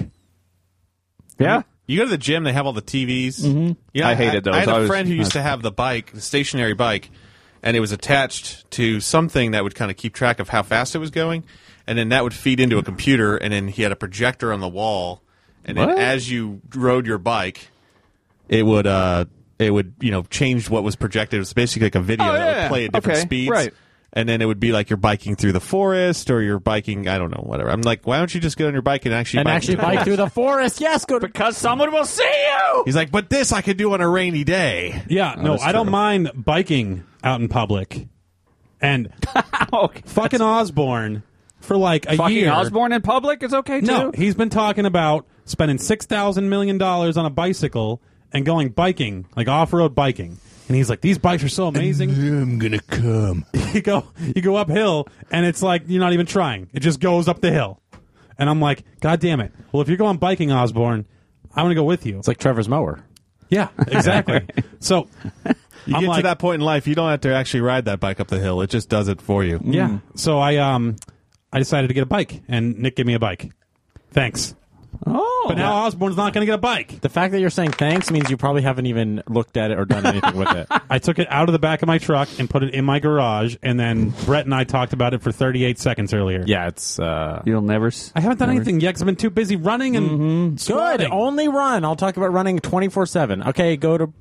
Speaker 1: Yeah.
Speaker 5: You go to the gym, they have all the T Vs. Mm-hmm. Yeah,
Speaker 1: I hated those.
Speaker 5: I had a
Speaker 1: I was-
Speaker 5: friend who used to have the bike, the stationary bike, and it was attached to something that would kind of keep track of how fast it was going, and then that would feed into a computer, and then he had a projector on the wall, and then
Speaker 1: What?
Speaker 5: as you rode your bike, it would uh, it would you know change what was projected. It was basically like a video
Speaker 1: Oh,
Speaker 5: that
Speaker 1: yeah.
Speaker 5: would play at different
Speaker 1: Okay,
Speaker 5: speeds,
Speaker 1: right.
Speaker 5: And then it would be like you're biking through the forest, or you're biking, I don't know, whatever. I'm like, why don't you just get on your bike and actually
Speaker 2: And
Speaker 5: bike
Speaker 2: actually
Speaker 5: through the
Speaker 2: bike
Speaker 5: forest?
Speaker 2: through the forest. Yes, go to.
Speaker 1: Because someone will see you!
Speaker 5: He's like, but this I could do on a rainy day.
Speaker 3: Yeah, no,
Speaker 1: that's
Speaker 3: I don't
Speaker 1: true.
Speaker 3: mind biking out in public, and
Speaker 1: Okay.
Speaker 3: fucking Osborne for like a
Speaker 1: Fucking
Speaker 3: year.
Speaker 1: Osborne in public is okay, too?
Speaker 3: No, he's been talking about spending six thousand million dollars on a bicycle and going biking, like off-road biking. And he's like, these bikes are so amazing.
Speaker 5: I'm gonna come.
Speaker 3: you go you go uphill and it's like you're not even trying. It just goes up the hill. And I'm like, God damn it. Well, if you're going biking, Osborne, I'm gonna go with you.
Speaker 2: It's like Trevor's mower.
Speaker 3: Yeah, exactly. So
Speaker 5: You
Speaker 3: I'm
Speaker 5: get
Speaker 3: like,
Speaker 5: to that point in life, you don't have to actually ride that bike up the hill. It just does it for you.
Speaker 3: yeah. So I um I decided to get a bike, and Nick gave me a bike. Thanks.
Speaker 1: Oh.
Speaker 3: But now Osborne's not going to get a bike.
Speaker 2: The fact that you're saying thanks means you probably haven't even looked at it or done anything with it.
Speaker 3: I took it out of the back of my truck and put it in my garage, and then Brett and I talked about it for thirty-eight seconds earlier.
Speaker 2: Yeah, it's uh,
Speaker 1: You'll never... S-
Speaker 3: I haven't done
Speaker 1: never-
Speaker 3: anything yet because I've been too busy running and
Speaker 2: good.
Speaker 3: squatting.
Speaker 2: Only run. I'll talk about running twenty-four seven. Okay, go to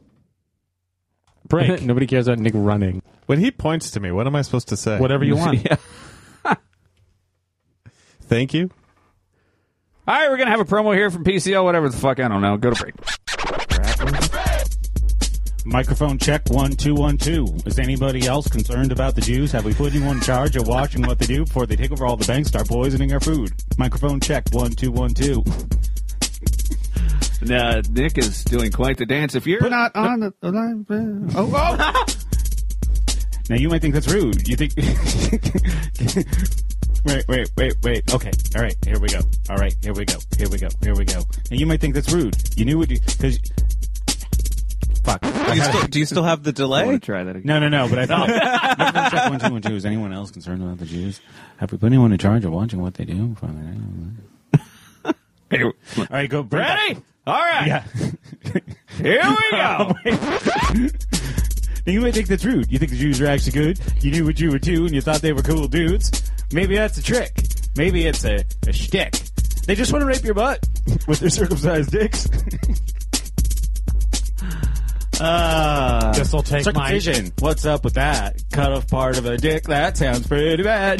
Speaker 3: break.
Speaker 2: Nobody cares about Nick running.
Speaker 5: When he points to me, what am I supposed to say?
Speaker 3: Whatever you want.
Speaker 1: Yeah.
Speaker 5: Thank you.
Speaker 1: All right, we're going to have a promo here from P C O, whatever the fuck, I don't know. Go to break.
Speaker 8: Microphone check, one, two, one, two. Is anybody else concerned about the Jews? Have we put anyone in charge of watching what they do before they take over all the banks, start poisoning our food? Microphone check, one, two, one, two.
Speaker 1: Uh, Nick is doing quite the dance. If you're not on the, the line... Oh, oh.
Speaker 8: Now, you might think that's rude. You think... Wait, wait, wait, wait. Okay, all right, here we go. All right, here we go. Here we go. Here we go. Now, you might think that's rude. You knew what you... Because... Fuck.
Speaker 5: Do you, still, do you still have the
Speaker 1: I
Speaker 5: delay?
Speaker 1: want to try that again.
Speaker 8: No, no, no, but I thought... Microphone check, one, two, one, two. Is anyone else concerned about the Jews? Have we put anyone in charge of watching what they do?
Speaker 1: Hey,
Speaker 8: All right, go. bring it back.
Speaker 1: ready? All right.
Speaker 8: Yeah.
Speaker 1: Here we go.
Speaker 8: Now, you might think that's rude. You think the Jews are actually good. You knew what you were too, and you thought they were cool dudes. Maybe that's a trick. Maybe it's a, a shtick. They just want to rape your butt with their circumcised dicks. Uh,
Speaker 3: This'll take my-
Speaker 8: circumcision. What's up with that? Cut off part of a dick. That sounds pretty bad.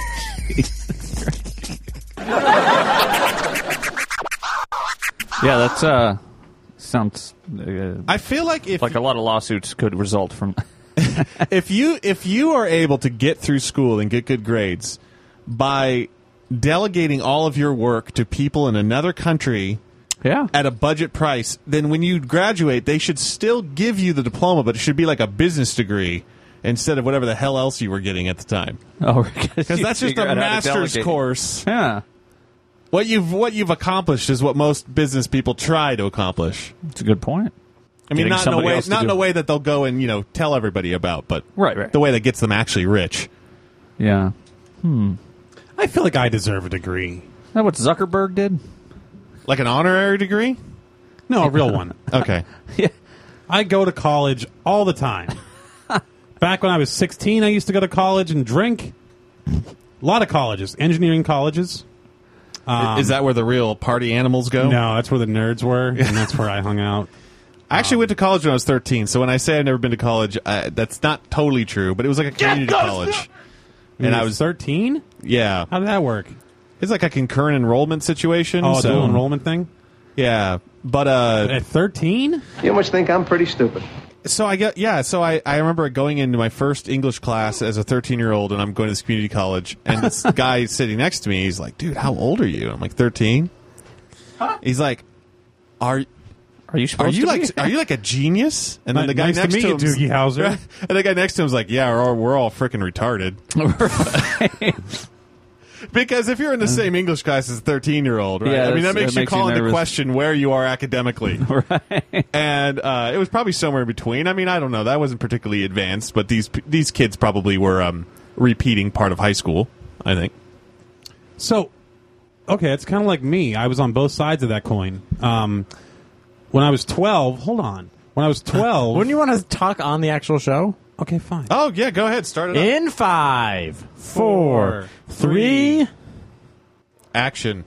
Speaker 1: Yeah, that's, uh... Sounds uh,
Speaker 5: I feel like if
Speaker 1: like a lot of lawsuits could result from...
Speaker 5: if you if you are able to get through school and get good grades by delegating all of your work to people in another country
Speaker 1: Yeah.
Speaker 5: at a budget price, then when you graduate, they should still give you the diploma, but it should be like a business degree instead of whatever the hell else you were getting at the time.
Speaker 1: Oh,
Speaker 5: Because that's just a master's course.
Speaker 1: Yeah.
Speaker 5: What you've what you've accomplished is what most business people try to accomplish.
Speaker 1: That's a good point.
Speaker 5: I mean,
Speaker 1: Getting
Speaker 5: not in a
Speaker 1: somebody
Speaker 5: way
Speaker 1: else to
Speaker 5: not in
Speaker 1: do-
Speaker 5: a way that they'll go and you know tell everybody about, but
Speaker 1: Right, right.
Speaker 5: the way that gets them actually rich.
Speaker 1: Yeah.
Speaker 3: I feel like I deserve a degree.
Speaker 1: Is that what Zuckerberg did?
Speaker 5: Like an honorary degree?
Speaker 3: No, a real one.
Speaker 5: Okay.
Speaker 1: Yeah.
Speaker 3: I go to college all the time. Back when I was sixteen, I used to go to college and drink. A lot of colleges, engineering colleges. Um,
Speaker 5: Is that where the real party animals go?
Speaker 3: No, that's where the nerds were, and that's where I hung out.
Speaker 5: I actually went to college when I was thirteen, so when I say I've never been to college, uh, that's not totally true, but it was like a community college.
Speaker 3: And
Speaker 5: And
Speaker 3: I
Speaker 5: I
Speaker 3: was
Speaker 5: was,
Speaker 3: thirteen.
Speaker 5: yeah.
Speaker 3: How did that work?
Speaker 5: It's like a concurrent enrollment situation.
Speaker 3: Oh, a
Speaker 5: so,
Speaker 3: dual enrollment thing.
Speaker 5: Yeah. But, uh,
Speaker 3: At thirteen?
Speaker 9: You must think I'm pretty stupid.
Speaker 5: so I get, yeah, so I, I remember going into my first English class as a thirteen year old, and I'm going to this community college, and this guy sitting next to me, he's like, dude, how old are you? I'm like, thirteen. He's like, are
Speaker 1: Are you
Speaker 5: Are
Speaker 1: supposed
Speaker 5: you
Speaker 1: to
Speaker 5: like
Speaker 1: be?
Speaker 5: are you like a genius? And then the guy
Speaker 3: Nice to
Speaker 5: next
Speaker 3: meet
Speaker 5: to
Speaker 3: you,
Speaker 5: him,
Speaker 3: Doogie Howser.
Speaker 5: and the guy next to him was like, "Yeah, we're all, we're all freaking retarded." Because if you're in the same English class as a thirteen year old, right?
Speaker 1: Yeah,
Speaker 5: I mean, that
Speaker 1: that's-
Speaker 5: makes
Speaker 1: that
Speaker 5: you
Speaker 1: makes you
Speaker 5: call into
Speaker 1: nervous.
Speaker 5: question where you are academically.
Speaker 1: Right.
Speaker 5: And uh, it was probably somewhere in between. I mean, I don't know. That wasn't particularly advanced, but these these kids probably were um, repeating part of high school. I think.
Speaker 3: So, okay, it's kind of like me. I was on both sides of that coin. Um, when I was twelve, hold on. When I was twelve,
Speaker 2: Wouldn't you want to talk on the actual show?
Speaker 3: okay, fine.
Speaker 5: Oh yeah, go ahead, start it up.
Speaker 2: In five, four, three,
Speaker 5: Action.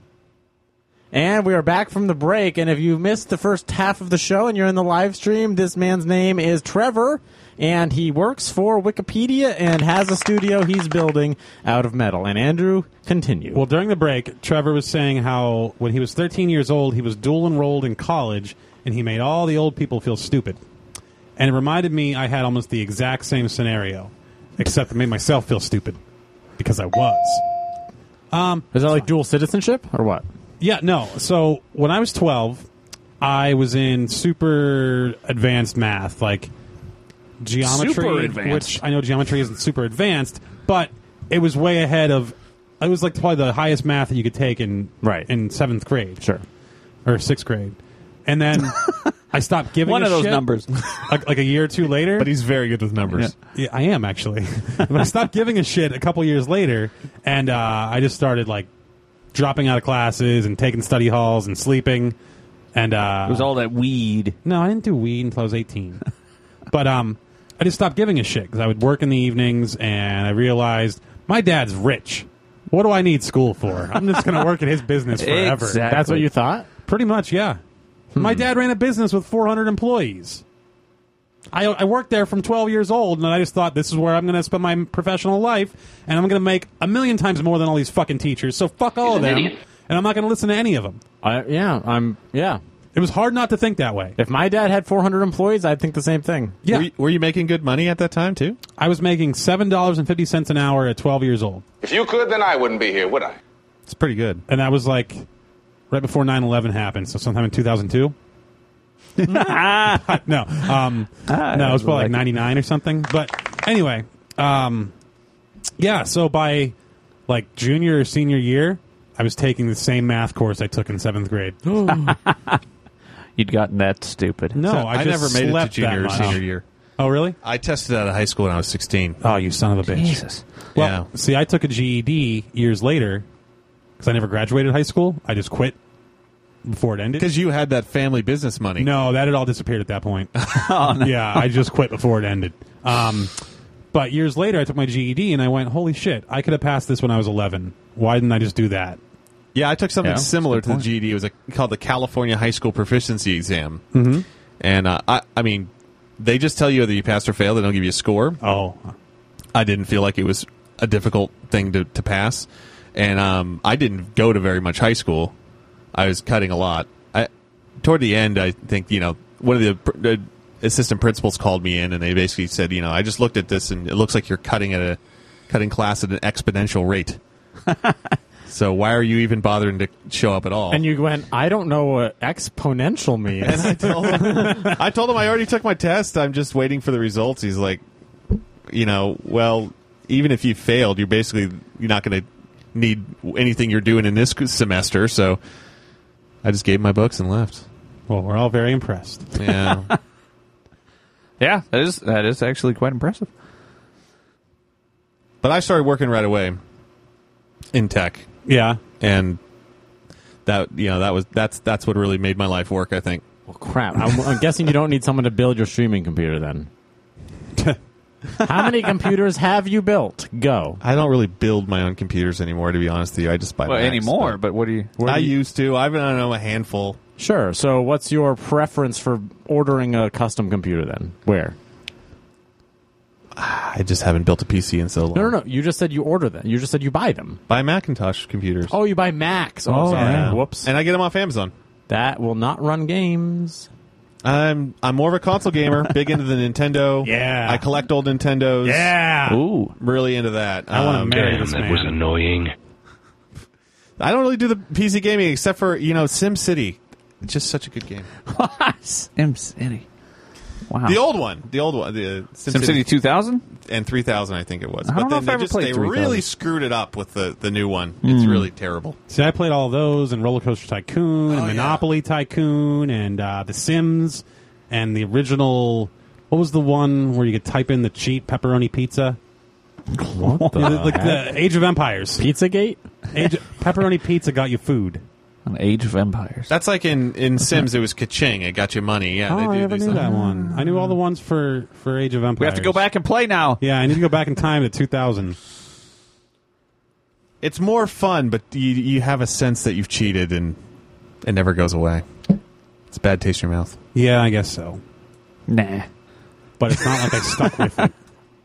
Speaker 2: and we are back from the break. And if you missed the first half of the show and you're in the live stream, this man's name is Trevor, and he works for Wikipedia and has a studio he's building out of metal. And Andrew, continue.
Speaker 3: Well, during the break, Trevor was saying how when he was thirteen years old, he was dual enrolled in college, and he made all the old people feel stupid. And it reminded me I had almost the exact same scenario, except it made myself feel stupid because I was. Um,
Speaker 2: is that like dual citizenship or what?
Speaker 3: Yeah, no. So when I was twelve, I was in super advanced math, like geometry,
Speaker 1: Super advanced.
Speaker 3: which I know geometry isn't super advanced, but it was way ahead of. It was like probably the highest math that you could take in
Speaker 2: Right.
Speaker 3: in seventh grade,
Speaker 2: Sure.
Speaker 3: or sixth grade, and then I stopped giving
Speaker 1: One
Speaker 3: a
Speaker 1: of those
Speaker 3: shit,
Speaker 1: numbers.
Speaker 3: like, like a year or two later.
Speaker 5: But he's very good with numbers.
Speaker 3: Yeah, I am actually. But I stopped giving a shit a couple years later, and uh, I just started like dropping out of classes and taking study halls and sleeping. And uh,
Speaker 1: It was all that weed.
Speaker 3: no, I didn't do weed until I was eighteen. But um, I just stopped giving a shit because I would work in the evenings, and I realized my dad's rich. What do I need school for? I'm just going to work in his business forever.
Speaker 1: Exactly.
Speaker 2: That's what you thought?
Speaker 3: Pretty much, yeah. My dad ran a business with four hundred employees. I, I worked there from twelve years old, and I just thought this is where I'm going to spend my professional life, and I'm going to make a million times more than all these fucking teachers. So fuck all of them, and I'm not going to listen to any of them.
Speaker 2: I, yeah, I'm. Yeah.
Speaker 3: It was hard not to think that way.
Speaker 2: If my dad had four hundred employees, I'd think the same thing.
Speaker 3: Yeah,
Speaker 5: Were you, were you making good money at that time too?
Speaker 3: I was making seven dollars and fifty cents an hour at twelve years old,
Speaker 4: If you could, then I wouldn't be here, would I?
Speaker 5: It's pretty good.
Speaker 3: and that was like right before nine eleven happened. So sometime in two thousand two. no, um, no, it was probably like ninety-nine or something. But anyway, um, yeah. So by like junior or senior year, I was taking the same math course I took in seventh grade.
Speaker 1: You'd gotten that stupid.
Speaker 3: No,
Speaker 5: So
Speaker 3: I,
Speaker 5: I,
Speaker 3: just
Speaker 5: never made it to
Speaker 3: slept that
Speaker 5: junior or
Speaker 3: much.
Speaker 5: senior year.
Speaker 3: Oh, really?
Speaker 5: I tested out of high school when I was sixteen.
Speaker 3: Oh, you son of a bitch!
Speaker 1: Jesus.
Speaker 3: Well, see, I took a G E D years later because I never graduated high school. I just quit before it ended.
Speaker 5: Because you had that family business money.
Speaker 3: No, that had all disappeared at that point. Yeah, I just quit before it ended. Um, but years later, I took my G E D and I went, holy shit, I could have passed this when I was eleven. Why didn't I just do that?
Speaker 5: Yeah, I took something
Speaker 1: Yeah, that's
Speaker 5: similar
Speaker 1: a good
Speaker 5: to the
Speaker 1: point.
Speaker 5: G E D. It was a, called the California High School Proficiency Exam.
Speaker 3: Mm-hmm.
Speaker 5: And uh, I, I mean, they just tell you whether you passed or failed. They don't give you a score.
Speaker 3: Oh,
Speaker 5: I didn't feel like it was a difficult thing to, to pass. And um, I didn't go to very much high school. I was cutting a lot. I, toward the end, I think, you know, one of the, pr- the assistant principals called me in, and they basically said, you know, I just looked at this, and it looks like you're cutting at a cutting class at an exponential rate. So why are you even bothering to show up at all?
Speaker 2: And you went, I don't know what exponential means.
Speaker 5: And I told him, I told him I already took my test. I'm just waiting for the results. He's like, you know, well, even if you failed, you're basically you're not going to need anything you're doing in this semester. So I just gave him my books and left.
Speaker 3: well, we're all very impressed.
Speaker 5: Yeah.
Speaker 1: Yeah, that is that is actually quite impressive.
Speaker 5: But I started working right away in tech,
Speaker 3: Yeah.
Speaker 5: and that you know that was that's that's what really made my life work, I think.
Speaker 2: Well, crap. I'm, I'm guessing you don't need someone to build your streaming computer then. How many computers have you built? Go.
Speaker 5: I don't really build my own computers anymore, to be honest with you. I just buy
Speaker 1: Well,
Speaker 5: Macs,
Speaker 1: anymore,
Speaker 5: but
Speaker 1: but what do you... What
Speaker 5: I
Speaker 1: do you
Speaker 5: used to. I've I don't know a handful.
Speaker 2: Sure. So, what's your preference for ordering a custom computer then? Where?
Speaker 5: I just haven't built a P C in so long.
Speaker 2: No, no, no. You just said you order them. You just said you buy them.
Speaker 5: Buy Macintosh computers.
Speaker 2: Oh, you buy Macs. Oh,
Speaker 3: Oh,
Speaker 2: sorry.
Speaker 3: yeah.
Speaker 2: Whoops.
Speaker 5: And I get them off Amazon.
Speaker 2: That will not run games.
Speaker 5: I'm I'm more of a console gamer, big into the Nintendo.
Speaker 3: Yeah.
Speaker 5: I collect old Nintendos.
Speaker 3: Yeah.
Speaker 1: Ooh.
Speaker 5: Really into that.
Speaker 3: I want to
Speaker 5: Um,
Speaker 3: marry this man.
Speaker 9: annoying.
Speaker 5: I don't really do the P C gaming except for, you know, SimCity. It's just such a good game.
Speaker 1: SimCity. Wow.
Speaker 5: The old one. The old one. The
Speaker 1: SimCity two thousand?
Speaker 5: And three thousand, I think it was.
Speaker 1: I
Speaker 5: but
Speaker 1: don't know
Speaker 5: then
Speaker 1: if
Speaker 5: they
Speaker 1: I ever
Speaker 5: just
Speaker 1: played
Speaker 5: they
Speaker 1: three thousand.
Speaker 5: really screwed it up with the, the new one. It's really terrible.
Speaker 3: See, I played all of those and Roller Coaster Tycoon and
Speaker 5: Oh, yeah.
Speaker 3: Monopoly Tycoon and uh, The Sims and the original. What was the one where you could type in the cheat pepperoni pizza?
Speaker 2: What the,
Speaker 3: Yeah, the, like the Age of Empires.
Speaker 2: Pizzagate?
Speaker 3: Age, pepperoni pizza got you food.
Speaker 1: An Age of Empires.
Speaker 5: That's like in, in Sims, it was ka-ching. It got you money. Yeah,
Speaker 3: Oh,
Speaker 5: they do
Speaker 3: I never
Speaker 5: these
Speaker 3: knew
Speaker 5: things.
Speaker 3: that one. I knew all the ones for, for Age of Empires.
Speaker 1: We have to go back and play now.
Speaker 3: Yeah, I need to go back in time to two thousand.
Speaker 5: It's more fun, but you you have a sense that you've cheated, and it never goes away. It's a bad taste in your mouth.
Speaker 3: Yeah, I guess so.
Speaker 1: Nah.
Speaker 3: But it's not like I stuck with it.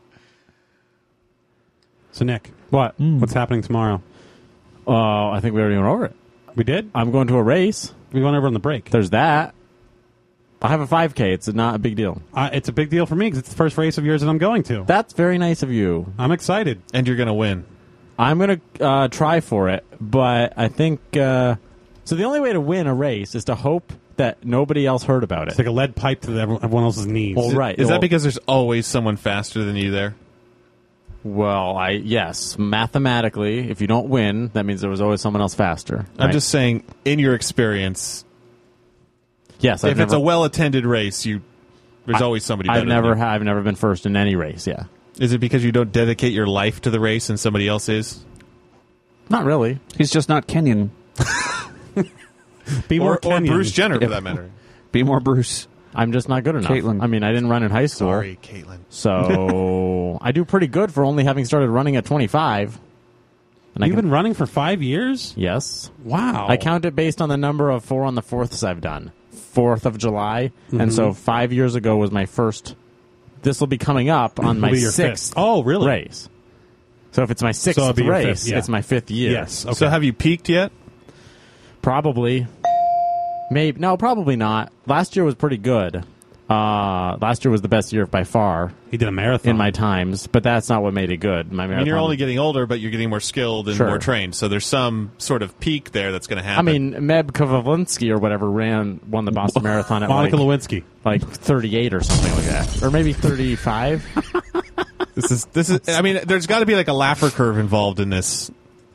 Speaker 3: So, Nick,
Speaker 2: What?
Speaker 3: what's happening tomorrow?
Speaker 2: Oh, I think we already went over it.
Speaker 3: We did?
Speaker 2: I'm going to a race.
Speaker 3: We went over on the break.
Speaker 2: There's that. I have a five K. It's not a big deal.
Speaker 3: Uh, it's a big deal for me because it's the first race of yours that I'm going to.
Speaker 2: That's very nice of you.
Speaker 3: I'm excited.
Speaker 5: And you're going to win.
Speaker 2: I'm going to uh, try for it, but I think... Uh, so the only way to win a race is to hope that nobody else heard about
Speaker 3: It's
Speaker 2: it.
Speaker 3: like a lead pipe to everyone everyone else's knees.
Speaker 2: Well, right.
Speaker 5: Is
Speaker 2: well,
Speaker 5: that because there's always someone faster than you there?
Speaker 2: Well, I yes. Mathematically, if you don't win, that means there was always someone else faster.
Speaker 5: I'm
Speaker 2: right?
Speaker 5: just saying, in your experience,
Speaker 2: Yes, I've
Speaker 5: if
Speaker 2: never,
Speaker 5: it's a well-attended race, you there's always somebody better
Speaker 2: I've never,
Speaker 5: than you.
Speaker 2: ha- I've never been first in any race. Yeah,
Speaker 5: Is it because you don't dedicate your life to the race and somebody else is?
Speaker 2: not really.
Speaker 1: He's just not Kenyan.
Speaker 3: Be
Speaker 5: Or,
Speaker 3: more
Speaker 5: or
Speaker 3: Kenyan.
Speaker 5: Bruce Jenner, for
Speaker 1: If-
Speaker 5: that matter.
Speaker 1: Be more Bruce.
Speaker 2: I'm just not good enough.
Speaker 1: Caitlin.
Speaker 2: I mean, I didn't run in high school,
Speaker 5: Sorry, Caitlin.
Speaker 2: so I do pretty good for only having started running at twenty-five. And I
Speaker 3: You've
Speaker 2: can,
Speaker 3: been running for five years?
Speaker 2: yes,
Speaker 3: Wow.
Speaker 2: I count it based on the number of four on the fourths I've done. Fourth of July, and so five years ago was my first. This will be coming up on my
Speaker 3: Will be your
Speaker 2: sixth
Speaker 3: fifth. Oh, really?
Speaker 2: race. So if it's my sixth
Speaker 3: it'll be your
Speaker 2: race,
Speaker 3: fifth, yeah.
Speaker 2: it's my fifth year.
Speaker 3: Yes. Okay.
Speaker 5: So have you peaked yet?
Speaker 2: Probably. Maybe. No, probably not. Last year was pretty good. Uh, last year was the best year by far
Speaker 3: He did a marathon.
Speaker 2: in my times, but that's not what made it good. My
Speaker 5: I
Speaker 2: marathon.
Speaker 5: mean, you're only getting older, but you're getting more skilled and
Speaker 2: Sure.
Speaker 5: more trained. So there's some sort of peak there that's going to
Speaker 2: I
Speaker 5: happen.
Speaker 2: mean, Meb Kovalinsky or whatever ran won the Boston Marathon at
Speaker 3: Monica
Speaker 2: like,
Speaker 3: Lewinsky.
Speaker 2: like thirty-eight or something like that, or maybe thirty-five.
Speaker 5: this is this is. I mean, there's got to be like a Laffer curve involved in this.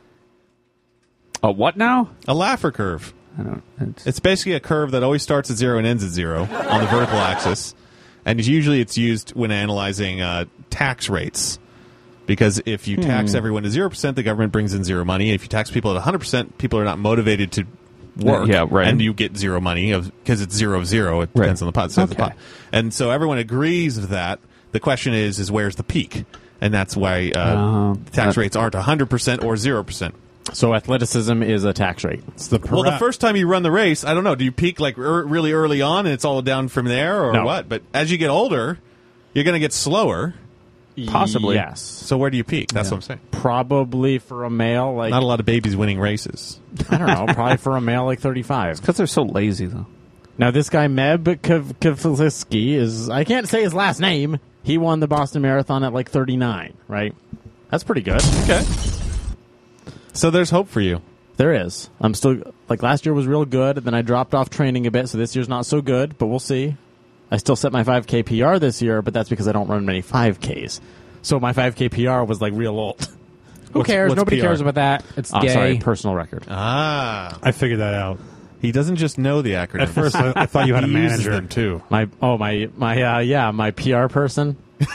Speaker 1: A what now?
Speaker 5: A Laffer curve.
Speaker 1: I don't. It's,
Speaker 5: It's basically a curve that always starts at zero and ends at zero on the vertical axis, and usually it's used when analyzing uh, tax rates. Because if you tax everyone to zero percent, the government brings in zero money. If you tax people at one hundred percent, people are not motivated to work.
Speaker 1: Yeah, right.
Speaker 5: And you get zero money because it's zero zero. It depends
Speaker 1: Right.
Speaker 5: on the pot. size of the
Speaker 1: Okay.
Speaker 5: pot. And so everyone agrees with that. The question is, is where's the peak? And that's why uh,
Speaker 1: Uh,
Speaker 5: tax
Speaker 1: uh,
Speaker 5: rates aren't one hundred percent or zero percent.
Speaker 2: So athleticism is a tax rate.
Speaker 3: It's the
Speaker 5: Well, the
Speaker 3: para-
Speaker 5: first time you run the race, I don't know. Do you peak like er, really early on, and it's all down from there, or
Speaker 2: No.
Speaker 5: what? But as you get older, you're going to get slower.
Speaker 1: Possibly.
Speaker 2: Yes.
Speaker 5: So where do you peak? That's what I'm saying.
Speaker 2: Probably for a male, like
Speaker 5: Not a lot of babies winning races.
Speaker 2: I don't know, probably for a male like thirty-five.
Speaker 1: because they're so lazy, though.
Speaker 2: Now this guy Meb Kav- Kavalinsky is I can't say his last name. He won the Boston Marathon at like thirty-nine, right? That's pretty good.
Speaker 5: Okay. So there's hope for you.
Speaker 2: There is. I'm still like last year was real good, then I dropped off training a bit, so this year's not so good, but we'll see. I still set my five K P R this year, but that's because I don't run many five Ks. So my five K P R was like real old.
Speaker 6: Who
Speaker 5: What's-
Speaker 6: cares?
Speaker 5: what's
Speaker 6: Nobody
Speaker 5: P R?
Speaker 6: cares about that. It's
Speaker 2: Oh,
Speaker 6: gay.
Speaker 2: sorry, personal record.
Speaker 5: Ah.
Speaker 3: I figured that out.
Speaker 5: He doesn't just know the acronym.
Speaker 3: At first, I, I thought you had a
Speaker 5: he uses
Speaker 3: manager.
Speaker 5: them too.
Speaker 2: My oh my my uh, yeah my P R person.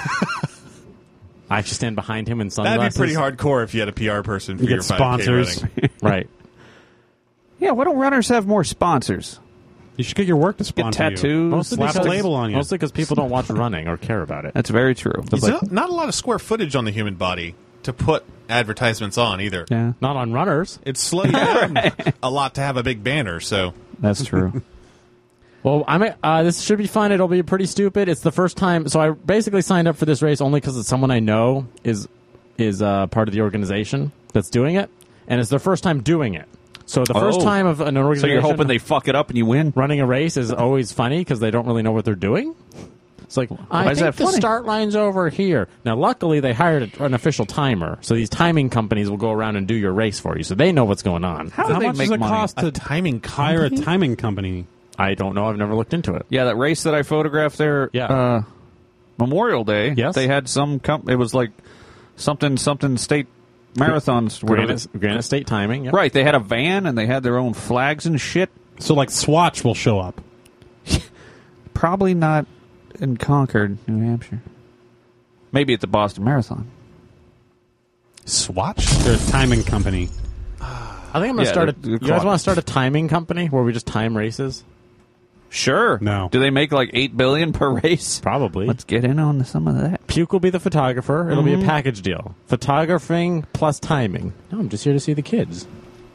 Speaker 2: I actually stand behind him in
Speaker 5: That'd
Speaker 2: sunglasses.
Speaker 5: be pretty hardcore if you had a P R person for
Speaker 3: You
Speaker 5: your
Speaker 3: get
Speaker 5: five K
Speaker 3: sponsors.
Speaker 5: running.
Speaker 2: right?
Speaker 1: Yeah, why don't runners have more sponsors?
Speaker 3: You should get your work to spawn
Speaker 1: Get
Speaker 3: to you.
Speaker 1: tattoos.
Speaker 2: Mostly
Speaker 3: Slap a
Speaker 2: because-
Speaker 3: label on you.
Speaker 2: Mostly because people don't watch running or care about it.
Speaker 1: That's very true.
Speaker 5: There's not, not a lot of square footage on the human body to put advertisements on either.
Speaker 1: Yeah,
Speaker 2: Not on runners.
Speaker 5: It's slowed down a lot to have a big banner. So
Speaker 1: that's true.
Speaker 2: Well, I'm. Uh, this should be fun. It'll be pretty stupid. It's the first time. So I basically signed up for this race only because it's someone I know is is uh, part of the organization that's doing it, and it's their first time doing it. So the first
Speaker 1: Oh.
Speaker 2: time of an
Speaker 1: So
Speaker 2: organization
Speaker 1: you're hoping they fuck it up and you win?
Speaker 2: running a race is always funny because they don't really know what they're doing. It's like, I
Speaker 1: Why is
Speaker 2: think
Speaker 1: that
Speaker 2: the
Speaker 1: funny?
Speaker 2: start line's over here. Now, luckily, they hired a, an official timer, so these timing companies will go around and do your race for you, so they know what's going on.
Speaker 1: How do
Speaker 3: How
Speaker 1: they
Speaker 3: much
Speaker 1: make
Speaker 3: does it
Speaker 1: money?
Speaker 3: cost to
Speaker 5: a timing
Speaker 3: hire a
Speaker 5: company?
Speaker 3: timing company?
Speaker 2: I don't know. I've never looked into it.
Speaker 1: Yeah, that race that I photographed there,
Speaker 2: Yeah.
Speaker 1: uh, Memorial Day.
Speaker 2: Yes.
Speaker 1: They had some. Com- it was like something something state marathons. whatever.
Speaker 2: Granite, Granite State timing. Yep.
Speaker 1: Right. They had a van and they had their own flags and shit.
Speaker 3: So, like, Swatch will show up.
Speaker 1: Probably not in Concord, New Hampshire. Maybe at the Boston Marathon.
Speaker 5: Swatch.
Speaker 3: They're a timing company.
Speaker 2: I think I'm going to
Speaker 1: Yeah,
Speaker 2: start a.
Speaker 1: the- the
Speaker 2: You guys
Speaker 1: clock.
Speaker 2: want to start a timing company where we just time races?
Speaker 1: Sure.
Speaker 3: No.
Speaker 1: Do they make like eight billion per race?
Speaker 2: Probably.
Speaker 1: Let's get in on some of that.
Speaker 2: Puke will be the photographer. It'll
Speaker 1: Mm-hmm.
Speaker 2: be a package deal. Photographing plus timing. No, I'm just here to see the kids.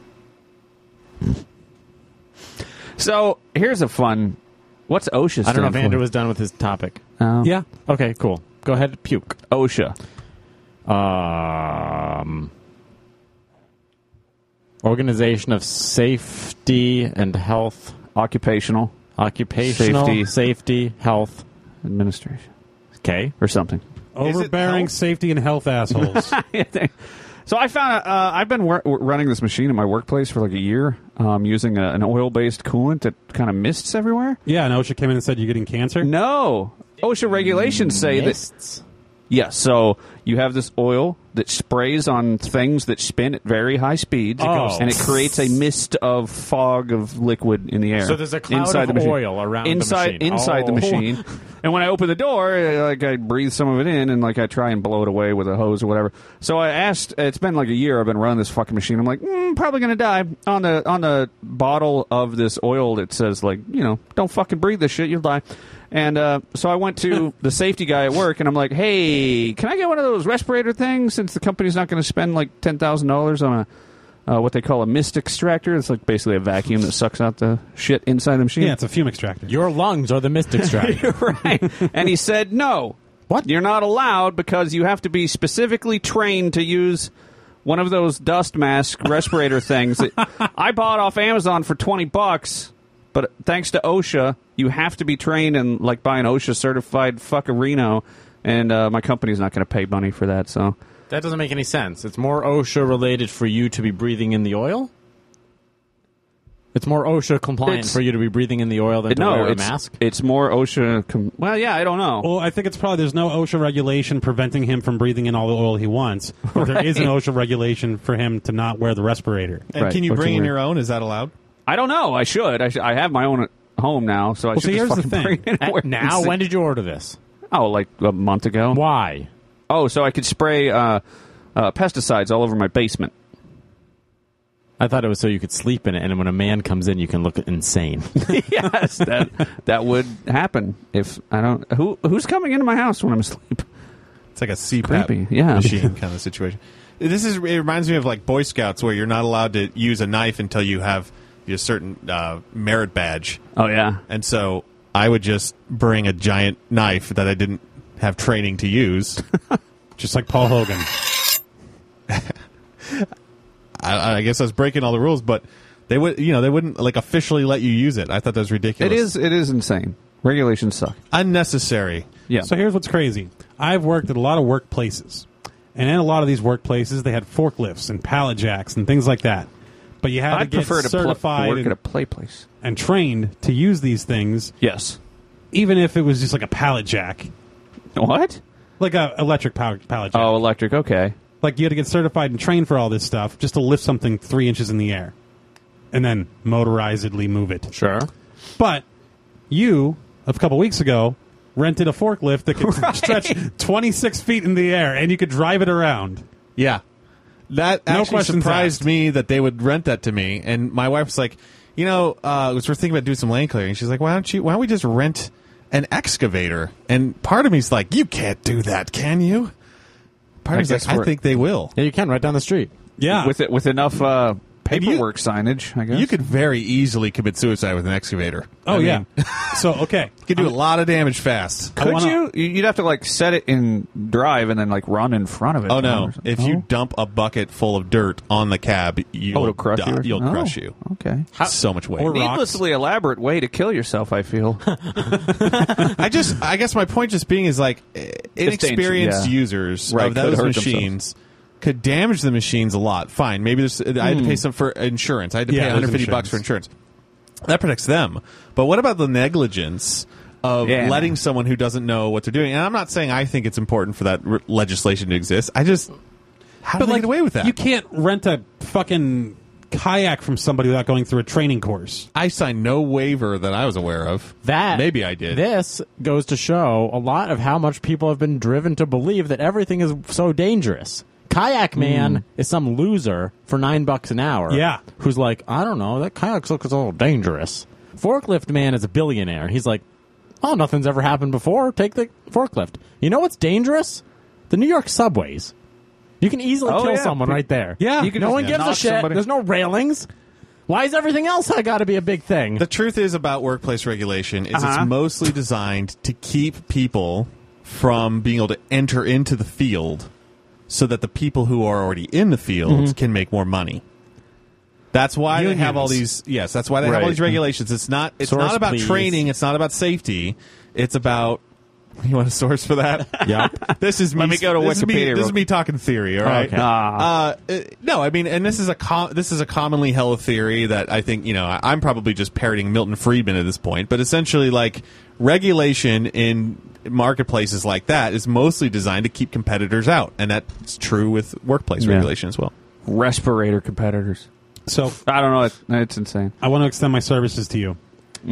Speaker 1: So here's a fun. What's OSHA?
Speaker 2: I don't know if
Speaker 1: stand
Speaker 2: Andrew
Speaker 1: for?
Speaker 2: was done with his topic.
Speaker 1: Oh.
Speaker 3: Yeah.
Speaker 2: Okay, cool. Go ahead, puke.
Speaker 1: OSHA.
Speaker 2: Um, Organization of Safety and Health,
Speaker 1: Occupational
Speaker 2: Occupational
Speaker 1: Safety.
Speaker 2: Safety Health.
Speaker 1: Administration
Speaker 2: Okay.
Speaker 1: or something.
Speaker 3: Overbearing
Speaker 5: health?
Speaker 3: safety and health assholes.
Speaker 1: So I found uh, I've been wor- running this machine in my workplace for like a year, um, using a, an oil-based coolant that kind of mists everywhere.
Speaker 3: Yeah, and OSHA came in and said you're getting cancer.
Speaker 1: No, OSHA regulations say that.
Speaker 2: Mists.
Speaker 1: Yes, so you have this oil that sprays on things that spin at very high speeds,
Speaker 2: Oh.
Speaker 1: and it creates a mist of fog of liquid in the air.
Speaker 2: So there's a cloud
Speaker 1: inside
Speaker 2: of
Speaker 1: the machine.
Speaker 2: oil around the
Speaker 1: inside
Speaker 2: machine.
Speaker 1: inside the
Speaker 2: Oh.
Speaker 1: machine. And when I open the door, uh, like I breathe some of it in, and like I try and blow it away with a hose or whatever. So I asked. It's been like a year I've been running this fucking machine. I'm like, mm, probably gonna die. On the on the bottle of this oil, it says like, you know, don't fucking breathe this shit, you'll die. And uh, so I went to the safety guy at work, and I'm like, hey, can I get one of those respirator things since the company's not going to spend like ten thousand dollars on a uh, what they call a mist extractor? It's like basically a vacuum that sucks out the shit inside the machine.
Speaker 3: Yeah, it's a fume extractor.
Speaker 2: Your lungs are the mist extractor.
Speaker 1: Right. And he said, no.
Speaker 2: What?
Speaker 1: You're not allowed because you have to be specifically trained to use one of those dust mask respirator things that I bought off Amazon for twenty bucks. But thanks to OSHA, you have to be trained and like buy an OSHA certified fuckerino, and uh, my company's not going to pay money for that. So
Speaker 2: That doesn't make any sense. It's more OSHA related for you to be breathing in the oil? It's more OSHA compliant
Speaker 1: It's-
Speaker 2: for you to be breathing in the oil than to
Speaker 1: no,
Speaker 2: wear a
Speaker 1: it's
Speaker 2: mask?
Speaker 1: it's more OSHA. Com- well, yeah, I don't know.
Speaker 3: Well, I think it's probably there's no OSHA regulation preventing him from breathing in all the oil he wants. But there is an OSHA regulation for him to not wear the respirator.
Speaker 5: And
Speaker 1: Right.
Speaker 5: can you
Speaker 1: What's
Speaker 5: bring
Speaker 1: the
Speaker 5: in
Speaker 1: word?
Speaker 5: your own? Is that allowed?
Speaker 1: I don't know. I should. I, sh- I have my own at home now, so I
Speaker 3: Well,
Speaker 1: should
Speaker 3: see,
Speaker 1: just
Speaker 3: here's the
Speaker 1: fucking
Speaker 3: thing.
Speaker 1: bring it and
Speaker 2: Uh,
Speaker 1: wear
Speaker 2: now,
Speaker 1: these
Speaker 2: when
Speaker 1: things.
Speaker 2: did you order this?
Speaker 1: Oh, like a month ago.
Speaker 2: Why?
Speaker 1: Oh, so I could spray uh, uh, pesticides all over my basement.
Speaker 2: I thought it was so you could sleep in it, and when a man comes in, you can look insane.
Speaker 1: Yes, that that would happen if I don't. Who who's coming into my house when I'm asleep?
Speaker 5: It's like a C PAP
Speaker 1: creepy, yeah.
Speaker 5: machine kind of situation. This is. It reminds me of like Boy Scouts, where you're not allowed to use a knife until you have a certain uh, merit badge.
Speaker 1: Oh yeah,
Speaker 5: And so I would just bring a giant knife that I didn't have training to use.
Speaker 3: Just like Paul Hogan.
Speaker 5: I, I guess I was breaking all the rules, but they would, you know, they wouldn't like officially let you use it. I thought that was ridiculous.
Speaker 1: it is. It is insane. Regulations suck.
Speaker 5: unnecessary.
Speaker 1: Yeah.
Speaker 3: So here's what's crazy. I've worked at a lot of workplaces. And in a lot of these workplaces, they had forklifts and pallet jacks and things like that. But you had
Speaker 1: I'd
Speaker 3: to get
Speaker 1: prefer to, pl- to
Speaker 3: certified
Speaker 1: work
Speaker 3: and,
Speaker 1: at a play place.
Speaker 3: and trained to use these things,
Speaker 1: Yes.
Speaker 3: even if it was just like a pallet jack.
Speaker 1: What?
Speaker 3: Like a electric power, pallet jack.
Speaker 1: Oh, electric. Okay.
Speaker 3: Like you had to get certified and trained for all this stuff just to lift something three inches in the air. And then motorizedly move it.
Speaker 2: Sure.
Speaker 3: But you, a couple weeks ago, rented a forklift that could
Speaker 1: Right.
Speaker 3: stretch twenty-six feet in the air, and you could drive it around.
Speaker 5: Yeah. That
Speaker 3: No
Speaker 5: actually
Speaker 3: questions
Speaker 5: surprised
Speaker 3: asked.
Speaker 5: me that they would rent that to me. And my wife was like, you know, uh, we're thinking about doing some land clearing. She's like, why don't you? Why don't we just rent an excavator? And part of me's like, you can't do that, can you? Part of me's like, I think they will.
Speaker 2: Yeah, you can right down the street.
Speaker 3: Yeah.
Speaker 1: with it with enough uh,
Speaker 5: And you-
Speaker 1: paperwork signage, I guess.
Speaker 5: You could very easily commit suicide with an excavator.
Speaker 3: Oh,
Speaker 5: I
Speaker 3: yeah.
Speaker 5: mean,
Speaker 3: So, okay.
Speaker 5: you could do a lot of damage fast.
Speaker 3: I
Speaker 1: Could
Speaker 3: wanna-
Speaker 1: you? You'd have to like set it in drive and then like run in front of it.
Speaker 5: Oh no!
Speaker 1: or something.
Speaker 5: If you dump a bucket full of dirt on the cab, you'll
Speaker 1: oh, it'll crush
Speaker 5: die.
Speaker 1: you. or
Speaker 5: You'll
Speaker 1: something?
Speaker 5: crush
Speaker 1: Oh,
Speaker 5: you.
Speaker 1: Okay.
Speaker 5: So much weight.
Speaker 3: or rocks.
Speaker 1: Needlessly elaborate way to kill yourself. I feel.
Speaker 5: I just, I guess my point just being is like eh, inexperienced
Speaker 1: yeah.
Speaker 5: users
Speaker 1: Right,
Speaker 5: of
Speaker 1: could
Speaker 5: those
Speaker 1: hurt
Speaker 5: machines could damage the machines a lot. Fine, maybe there's. I had to pay some for insurance. I had to
Speaker 3: Yeah,
Speaker 5: pay
Speaker 3: there's
Speaker 5: one hundred fifty bucks for
Speaker 3: insurance.
Speaker 5: insurance. That protects them. But what about the negligence of
Speaker 1: Yeah.
Speaker 5: letting someone who doesn't know what they're doing? And I'm not saying I think it's important for that r- legislation to exist. I just how do
Speaker 3: But
Speaker 5: they
Speaker 3: like,
Speaker 5: get away with that?
Speaker 3: You can't rent a fucking kayak from somebody without going through a training course.
Speaker 5: I signed no waiver that I was aware of.
Speaker 2: That
Speaker 5: maybe I did.
Speaker 2: This goes to show a lot of how much people have been driven to believe that everything is so dangerous. Kayak man is some loser for nine bucks an hour.
Speaker 3: Yeah.
Speaker 2: Who's like, I don't know, that kayak looks a little dangerous. Forklift man is a billionaire. He's like, oh, nothing's ever happened before. Take the forklift. You know what's dangerous? The New York subways. You can easily
Speaker 1: Oh,
Speaker 2: kill
Speaker 1: yeah.
Speaker 2: someone right there.
Speaker 3: Yeah.
Speaker 1: You can
Speaker 2: no
Speaker 1: just
Speaker 2: one gives a
Speaker 1: knock
Speaker 2: shit.
Speaker 1: somebody-
Speaker 2: There's no railings. Why is everything else got to be a big thing?
Speaker 5: The truth is about workplace regulation is
Speaker 1: Uh-huh.
Speaker 5: it's mostly designed to keep people from being able to enter into the field so that the people who are already in the field
Speaker 1: Mm-hmm.
Speaker 5: can make more money. That's why they have all
Speaker 3: Unions.
Speaker 5: these yes, that's why they have all
Speaker 1: Right.
Speaker 5: these regulations. It's not it's
Speaker 2: Source,
Speaker 5: not about
Speaker 2: please.
Speaker 5: training, it's not about safety. It's about you want a source for that?
Speaker 2: Yep.
Speaker 5: This is me.
Speaker 1: Let me go to
Speaker 5: this is me,
Speaker 1: Wikipedia
Speaker 5: this
Speaker 1: real
Speaker 5: is me talking theory. All right.
Speaker 2: Okay.
Speaker 1: Ah.
Speaker 5: Uh, uh, no, I mean, and this is a com- this is a commonly held theory that I think you know. I- I'm probably just parroting Milton Friedman at this point, but essentially, like regulation in marketplaces like that is mostly designed to keep competitors out, and that's true with workplace
Speaker 1: Yeah.
Speaker 5: regulation as well.
Speaker 1: Respirator competitors.
Speaker 3: So
Speaker 1: I don't know. It's, it's insane.
Speaker 3: I want to extend my services to you.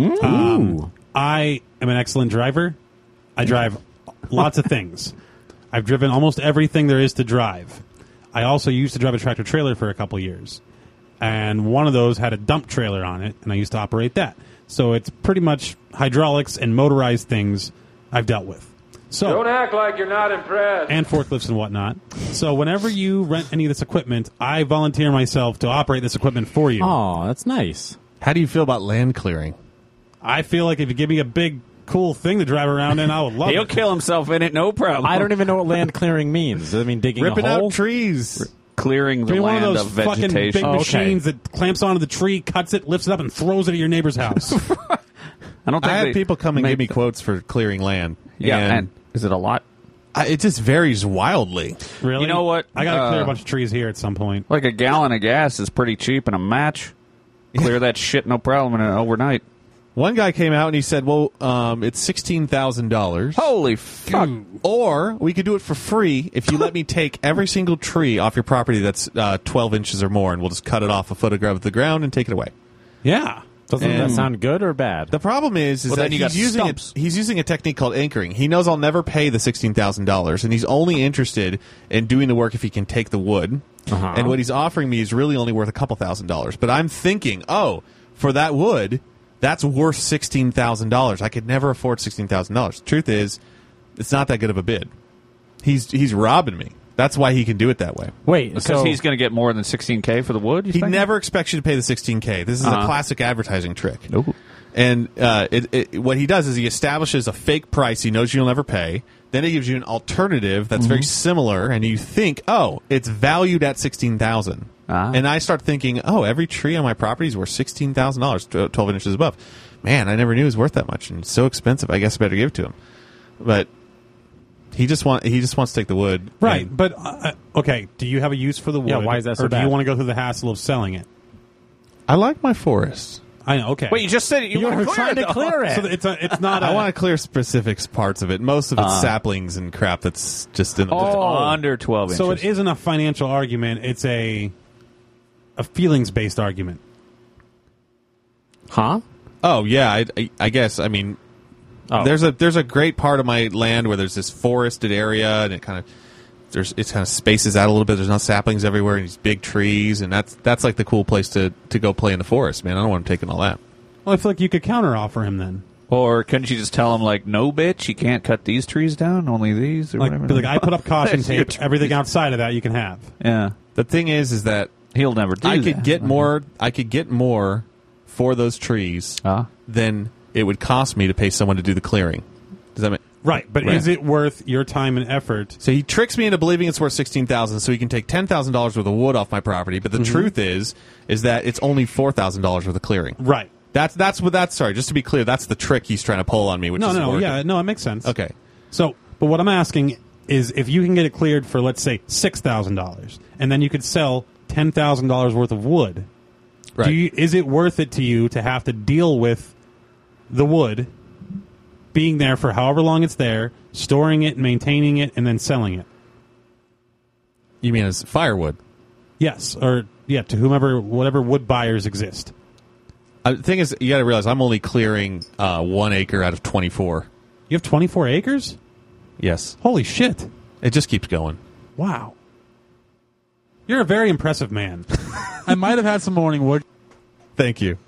Speaker 3: Um, I am an excellent driver. I drive lots of things. I've driven almost everything there is to drive. I also used to drive a tractor trailer for a couple years. And one of those had a dump trailer on it, and I used to operate that. So it's pretty much hydraulics and motorized things I've dealt with. So
Speaker 9: Don't act like you're not impressed.
Speaker 3: and forklifts and whatnot. So whenever you rent any of this equipment, I volunteer myself to operate this equipment for you.
Speaker 2: Oh, that's nice.
Speaker 5: How do you feel about land clearing?
Speaker 3: I feel like if you give me a big, cool thing to drive around in, I would love
Speaker 1: He'll
Speaker 3: it.
Speaker 1: kill himself in it, no problem.
Speaker 2: I don't even know what land clearing means. Does it mean digging
Speaker 5: Ripping
Speaker 2: a hole?
Speaker 5: out trees.
Speaker 1: Clearing the
Speaker 3: Give me one
Speaker 1: land
Speaker 3: of those
Speaker 1: of
Speaker 3: fucking big
Speaker 1: vegetation.
Speaker 2: Oh, okay.
Speaker 3: machines that clamps onto the tree, cuts it, lifts it up, and throws it at your neighbor's house.
Speaker 1: I don't think
Speaker 5: I had
Speaker 1: they
Speaker 5: people come and
Speaker 1: make
Speaker 5: give me
Speaker 1: the-
Speaker 5: quotes for clearing land.
Speaker 1: Yeah,
Speaker 5: and,
Speaker 1: and is it a lot?
Speaker 5: I, it just varies wildly.
Speaker 3: Really?
Speaker 1: You know what?
Speaker 3: I got to clear
Speaker 1: Uh,
Speaker 3: a bunch of trees here at some point.
Speaker 1: Like a gallon of gas is pretty cheap, and a match clear that shit no problem in an overnight.
Speaker 5: One guy came out and he said, "Well, um, it's sixteen thousand dollars."
Speaker 1: Holy fuck!
Speaker 5: Or we could do it for free if you let me take every single tree off your property that's uh, twelve inches or more, and we'll just cut it off a foot of the ground and take it away.
Speaker 3: Yeah.
Speaker 2: Doesn't that
Speaker 5: And-
Speaker 2: sound good or bad?
Speaker 5: The problem is, is
Speaker 1: Well,
Speaker 5: that
Speaker 1: then you
Speaker 5: he's
Speaker 1: got
Speaker 5: using
Speaker 1: stumps.
Speaker 5: it, he's using a technique called anchoring. He knows I'll never pay the sixteen thousand dollars, and he's only interested in doing the work if he can take the wood.
Speaker 2: Uh-huh.
Speaker 5: And what he's offering me is really only worth a couple thousand dollars. But I'm thinking, oh, for that wood, that's worth sixteen thousand dollars. I could never afford sixteen thousand dollars. Truth is, it's not that good of a bid. He's he's robbing me. That's why he can do it that way.
Speaker 2: Wait,
Speaker 1: Because
Speaker 2: so
Speaker 1: he's going to get more than sixteen K for the wood. You
Speaker 5: He
Speaker 1: think?
Speaker 5: never expects you to pay the sixteen K. This is
Speaker 1: Uh-huh.
Speaker 5: a classic advertising trick.
Speaker 1: Ooh.
Speaker 5: And uh, it, it, what he does is he establishes a fake price he knows you'll never pay. Then he gives you an alternative that's very similar, and you think, oh, it's valued at sixteen thousand.
Speaker 1: Ah.
Speaker 5: And I start thinking, oh, every tree on my property is worth sixteen thousand dollars, twelve inches above. Man, I never knew it was worth that much, and it's so expensive. I guess I better give it to him. But he just want he just wants to take the wood,
Speaker 3: Right.
Speaker 5: and
Speaker 3: But, uh, okay, do you have a use for the wood?
Speaker 2: Yeah, why is that so
Speaker 3: Or do
Speaker 2: bad?
Speaker 3: you want to go through the hassle of selling it?
Speaker 5: I like my forest.
Speaker 3: I know, okay.
Speaker 1: Wait, you just said you,
Speaker 2: you
Speaker 1: want
Speaker 2: were
Speaker 1: to
Speaker 2: trying to clear it.
Speaker 3: So it's, a, it's not
Speaker 5: I
Speaker 3: a-
Speaker 5: want to clear specific parts of it. Most of it's
Speaker 1: Uh.
Speaker 5: saplings and crap that's just in the
Speaker 1: Oh, under twelve inches.
Speaker 3: So it isn't a financial argument. It's a a feelings-based argument.
Speaker 2: huh?
Speaker 5: Oh yeah, I, I, I guess. I mean,
Speaker 2: Oh.
Speaker 5: there's a there's a great part of my land where there's this forested area, and it kind of there's it kind of spaces out a little bit. There's not saplings everywhere, and these big trees, and that's that's like the cool place to, to go play in the forest, man. I don't want him taking all that.
Speaker 3: Well, I feel like you could counter offer him then.
Speaker 10: Or couldn't you just tell him, like, no, bitch, you can't cut these trees down, only these, or
Speaker 3: Like,
Speaker 10: whatever?
Speaker 3: be like, I put up caution
Speaker 10: That's your
Speaker 3: tape.
Speaker 10: tree.
Speaker 3: Everything outside of that you can have.
Speaker 10: Yeah.
Speaker 5: The thing is, is that
Speaker 10: He'll never do
Speaker 5: I
Speaker 10: that.
Speaker 5: could get more. I could get more for those trees
Speaker 10: Uh,
Speaker 5: than it would cost me to pay someone to do the clearing. Does that make
Speaker 3: Right, but
Speaker 5: Right.
Speaker 3: is it worth your time and effort?
Speaker 5: So he tricks me into believing it's worth sixteen thousand dollars, so he can take ten thousand dollars worth of wood off my property. But the
Speaker 3: Mm-hmm.
Speaker 5: truth is, is that it's only four thousand dollars worth of clearing.
Speaker 3: Right.
Speaker 5: That's that's what that's. Sorry, just to be clear, that's the trick he's trying to pull on me. Which
Speaker 3: No,
Speaker 5: is
Speaker 3: no,
Speaker 5: working.
Speaker 3: yeah, no, it makes sense.
Speaker 5: Okay.
Speaker 3: So, but what I'm asking is if you can get it cleared for, let's say, six thousand dollars, and then you could sell ten thousand dollars worth of wood,
Speaker 5: Right.
Speaker 3: do you, is it worth it to you to have to deal with the wood being there for however long it's there, storing it, maintaining it, and then selling it?
Speaker 5: You mean as firewood?
Speaker 3: Yes, or, yeah, to whomever, whatever wood buyers exist.
Speaker 5: Uh, the thing is, you got to realize I'm only clearing uh, one acre out of twenty-four.
Speaker 3: You have twenty-four acres?
Speaker 5: Yes.
Speaker 3: Holy shit.
Speaker 5: It just keeps going.
Speaker 3: Wow. You're a very impressive man.
Speaker 11: I might have had some morning wood.
Speaker 5: Thank you.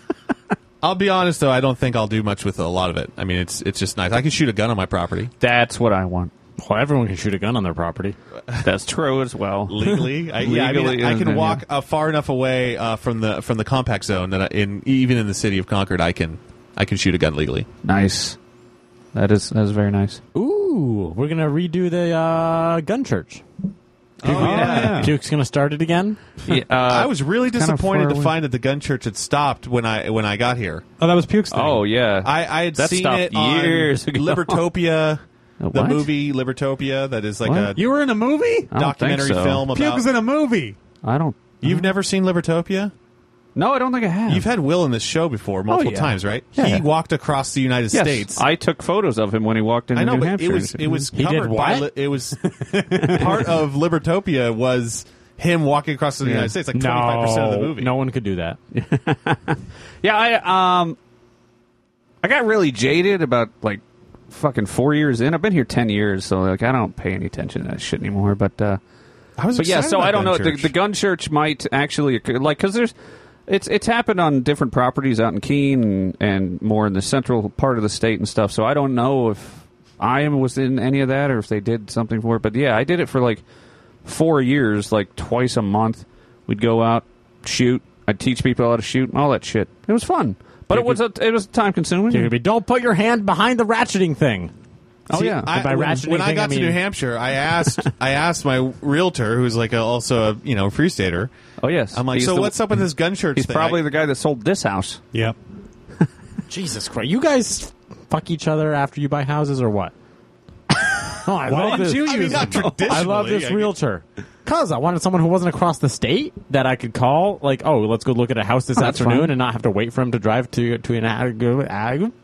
Speaker 5: I'll be honest, though, I don't think I'll do much with a lot of it. I mean, it's it's just nice. I can shoot a gun on my property.
Speaker 10: That's what I want.
Speaker 2: Well, everyone can shoot a gun on their property.
Speaker 10: That's true as well.
Speaker 5: Legally, I, yeah, I, mean,
Speaker 10: Legally,
Speaker 5: I can
Speaker 10: yeah.
Speaker 5: walk uh, far enough away uh, from the from the compact zone that I, in even in the city of Concord, I can I can shoot a gun legally.
Speaker 10: Nice. That is that is very nice.
Speaker 2: Ooh, we're gonna redo the uh, gun church.
Speaker 5: Oh, yeah.
Speaker 2: Duke's gonna start it again.
Speaker 10: Yeah, uh,
Speaker 5: I was really
Speaker 10: kinda
Speaker 5: disappointed
Speaker 10: far
Speaker 5: to
Speaker 10: away.
Speaker 5: find that the gun church had stopped when I when I got here.
Speaker 3: Oh, that was Puke's thing.
Speaker 10: Oh yeah.
Speaker 5: I, I had
Speaker 10: That
Speaker 5: seen
Speaker 10: stopped
Speaker 5: it on
Speaker 10: years ago.
Speaker 5: Libertopia,
Speaker 10: Uh,
Speaker 5: the
Speaker 10: what?
Speaker 5: movie Libertopia. That is like
Speaker 10: What?
Speaker 5: a
Speaker 3: You were in a movie?
Speaker 10: I don't
Speaker 5: documentary
Speaker 10: think so.
Speaker 5: film
Speaker 3: Puke
Speaker 5: about.
Speaker 3: was in a movie.
Speaker 10: I don't.
Speaker 5: You've never seen Libertopia?
Speaker 10: No, I don't think I have.
Speaker 5: You've had Will in this show before multiple
Speaker 10: yeah.
Speaker 5: times, right?
Speaker 10: Yeah.
Speaker 5: He walked across the United
Speaker 10: yes,
Speaker 5: States.
Speaker 10: I took photos of him when he walked into
Speaker 5: I know,
Speaker 10: New
Speaker 5: but
Speaker 10: Hampshire.
Speaker 5: it was it was
Speaker 2: He
Speaker 5: covered
Speaker 2: did
Speaker 5: by
Speaker 2: what?
Speaker 5: li- it was part of Libertopia was him walking across the
Speaker 10: Yeah.
Speaker 5: United States, like twenty five percent of the movie.
Speaker 2: No one could do that.
Speaker 10: Yeah, I um, I got really jaded about like fucking four years in. I've been here ten years, so like I don't pay any attention to that shit anymore. But uh,
Speaker 5: I was
Speaker 10: but yeah,
Speaker 5: excited
Speaker 10: so
Speaker 5: about
Speaker 10: I don't
Speaker 5: Gun
Speaker 10: know. The,
Speaker 5: Church.
Speaker 10: the gun church might actually occur, like because there's it's it's happened on different properties out in Keene and, and more in the central part of the state and stuff. So I don't know if I was in any of that or if they did something for it. But yeah, I did it for like four years, like twice a month. We'd go out, shoot. I'd teach people how to shoot and all that shit. It was fun, but it was a, it was time consuming.
Speaker 2: You're gonna be, don't put your hand behind the ratcheting thing.
Speaker 10: Oh
Speaker 5: See,
Speaker 10: yeah,
Speaker 5: I,
Speaker 2: by
Speaker 5: when,
Speaker 2: ratcheting
Speaker 5: when I
Speaker 2: thing,
Speaker 5: got
Speaker 2: I
Speaker 5: to
Speaker 2: mean-
Speaker 5: New Hampshire, I asked I asked my realtor, who's like a, also a you know free stater.
Speaker 10: oh yes.
Speaker 5: I'm like,
Speaker 10: He's
Speaker 5: so
Speaker 10: the-
Speaker 5: what's up with this gun church
Speaker 10: He's
Speaker 5: thing?
Speaker 10: probably
Speaker 5: I-
Speaker 10: the guy that sold this house.
Speaker 3: Yep.
Speaker 2: Jesus Christ! You guys fuck each other after you buy houses or what? Oh, I
Speaker 3: Why
Speaker 2: love
Speaker 3: didn't
Speaker 2: this.
Speaker 3: you
Speaker 5: I mean,
Speaker 3: use
Speaker 5: not
Speaker 3: them?
Speaker 5: traditionally.
Speaker 2: I love this
Speaker 5: I-
Speaker 2: realtor. Cause I wanted someone who wasn't across the state that I could call, like, oh, let's go look at a house this
Speaker 10: Oh, that's
Speaker 2: afternoon,
Speaker 10: fine.
Speaker 2: and not have to wait for him to drive to to an ag. ag-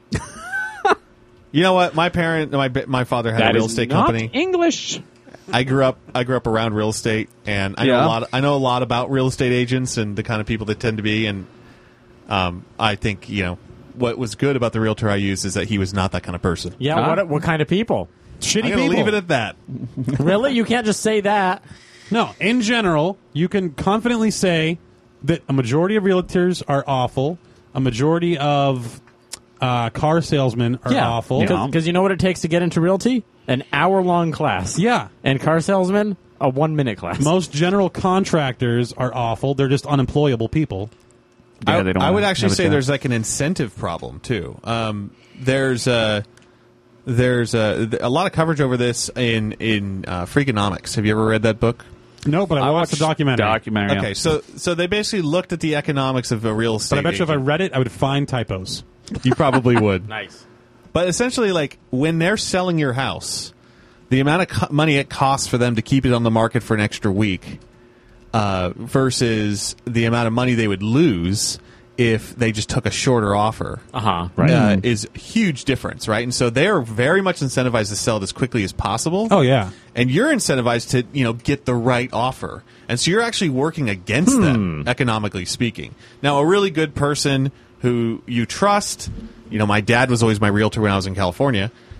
Speaker 5: You know what? My parent, my my father had a real estate company.
Speaker 2: English.
Speaker 5: I grew up I grew up around real estate, and I know
Speaker 10: Yeah.
Speaker 5: a lot. I know a lot about real estate agents and the kind of people they tend to be. And um, I think you know what was good about the realtor I used is that he was not that kind of person.
Speaker 2: Yeah.
Speaker 10: Huh?
Speaker 2: What what kind of people? Shitty
Speaker 5: I'm gonna
Speaker 2: people.
Speaker 5: leave it at that.
Speaker 2: Really? You can't just say that.
Speaker 3: No, in general, you can confidently say that a majority of realtors are awful. A majority of uh, car salesmen are
Speaker 2: yeah.
Speaker 3: awful.
Speaker 2: Because you know what it takes to get into realty? An hour long class.
Speaker 3: Yeah.
Speaker 2: And car salesman, a one minute class.
Speaker 3: Most general contractors are awful. They're just unemployable people.
Speaker 10: Yeah,
Speaker 5: I,
Speaker 10: they don't
Speaker 5: I would
Speaker 10: have
Speaker 5: actually
Speaker 10: a
Speaker 5: say
Speaker 10: job.
Speaker 5: there's like an incentive problem too. Um, there's a there's a, a lot of coverage over this in in uh, Freakonomics. Have you ever read that book?
Speaker 3: No, but I,
Speaker 10: I
Speaker 3: watched the
Speaker 10: watched
Speaker 3: documentary.
Speaker 10: Documentary.
Speaker 5: Okay, so so they basically looked at the economics of a real estate.
Speaker 3: But I bet you if I
Speaker 5: agent.
Speaker 3: read it, I would find typos.
Speaker 5: You probably would.
Speaker 2: Nice.
Speaker 5: But essentially, like when they're selling your house, the amount of co- money it costs for them to keep it on the market for an extra week uh, versus the amount of money they would lose if they just took a shorter offer
Speaker 2: Uh huh. Right.
Speaker 5: uh, is a huge difference, right? And so they're very much incentivized to sell it as quickly as possible.
Speaker 3: Oh, yeah.
Speaker 5: And you're incentivized to, you know, get the right offer. And so you're actually working against
Speaker 2: Hmm.
Speaker 5: them, economically speaking. Now, a really good person who you trust, you know, my dad was always my realtor when I was in California.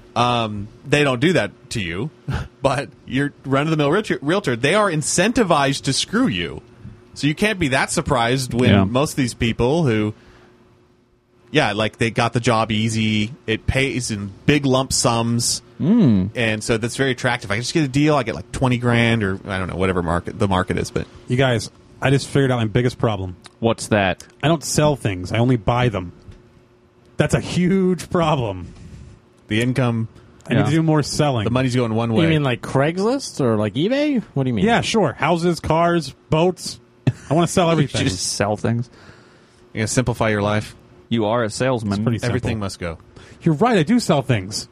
Speaker 5: Um, they don't do that to you, but your run-of-the-mill realtor, realtor, they are incentivized to screw you. So you can't be that surprised when
Speaker 10: Yeah.
Speaker 5: most of these people who, yeah, like they got the job easy, it pays in big lump sums,
Speaker 10: Mm.
Speaker 5: and so that's very attractive. I just get a deal, I get like twenty grand or I don't know, whatever market the market is. But
Speaker 3: You guys, I just figured out my biggest problem.
Speaker 10: What's that?
Speaker 3: I don't sell things. I only buy them. That's a huge problem.
Speaker 5: the income,
Speaker 3: I need to do more selling.
Speaker 5: the money's going one way.
Speaker 2: You mean like Craigslist or like eBay? What do you mean?
Speaker 3: Yeah, sure. Houses, cars, boats. I want to sell everything.
Speaker 10: You just sell things.
Speaker 5: You're gonna simplify your life.
Speaker 10: You are a salesman.
Speaker 3: It's pretty simple.
Speaker 5: Everything must go.
Speaker 3: You're right. I do sell things.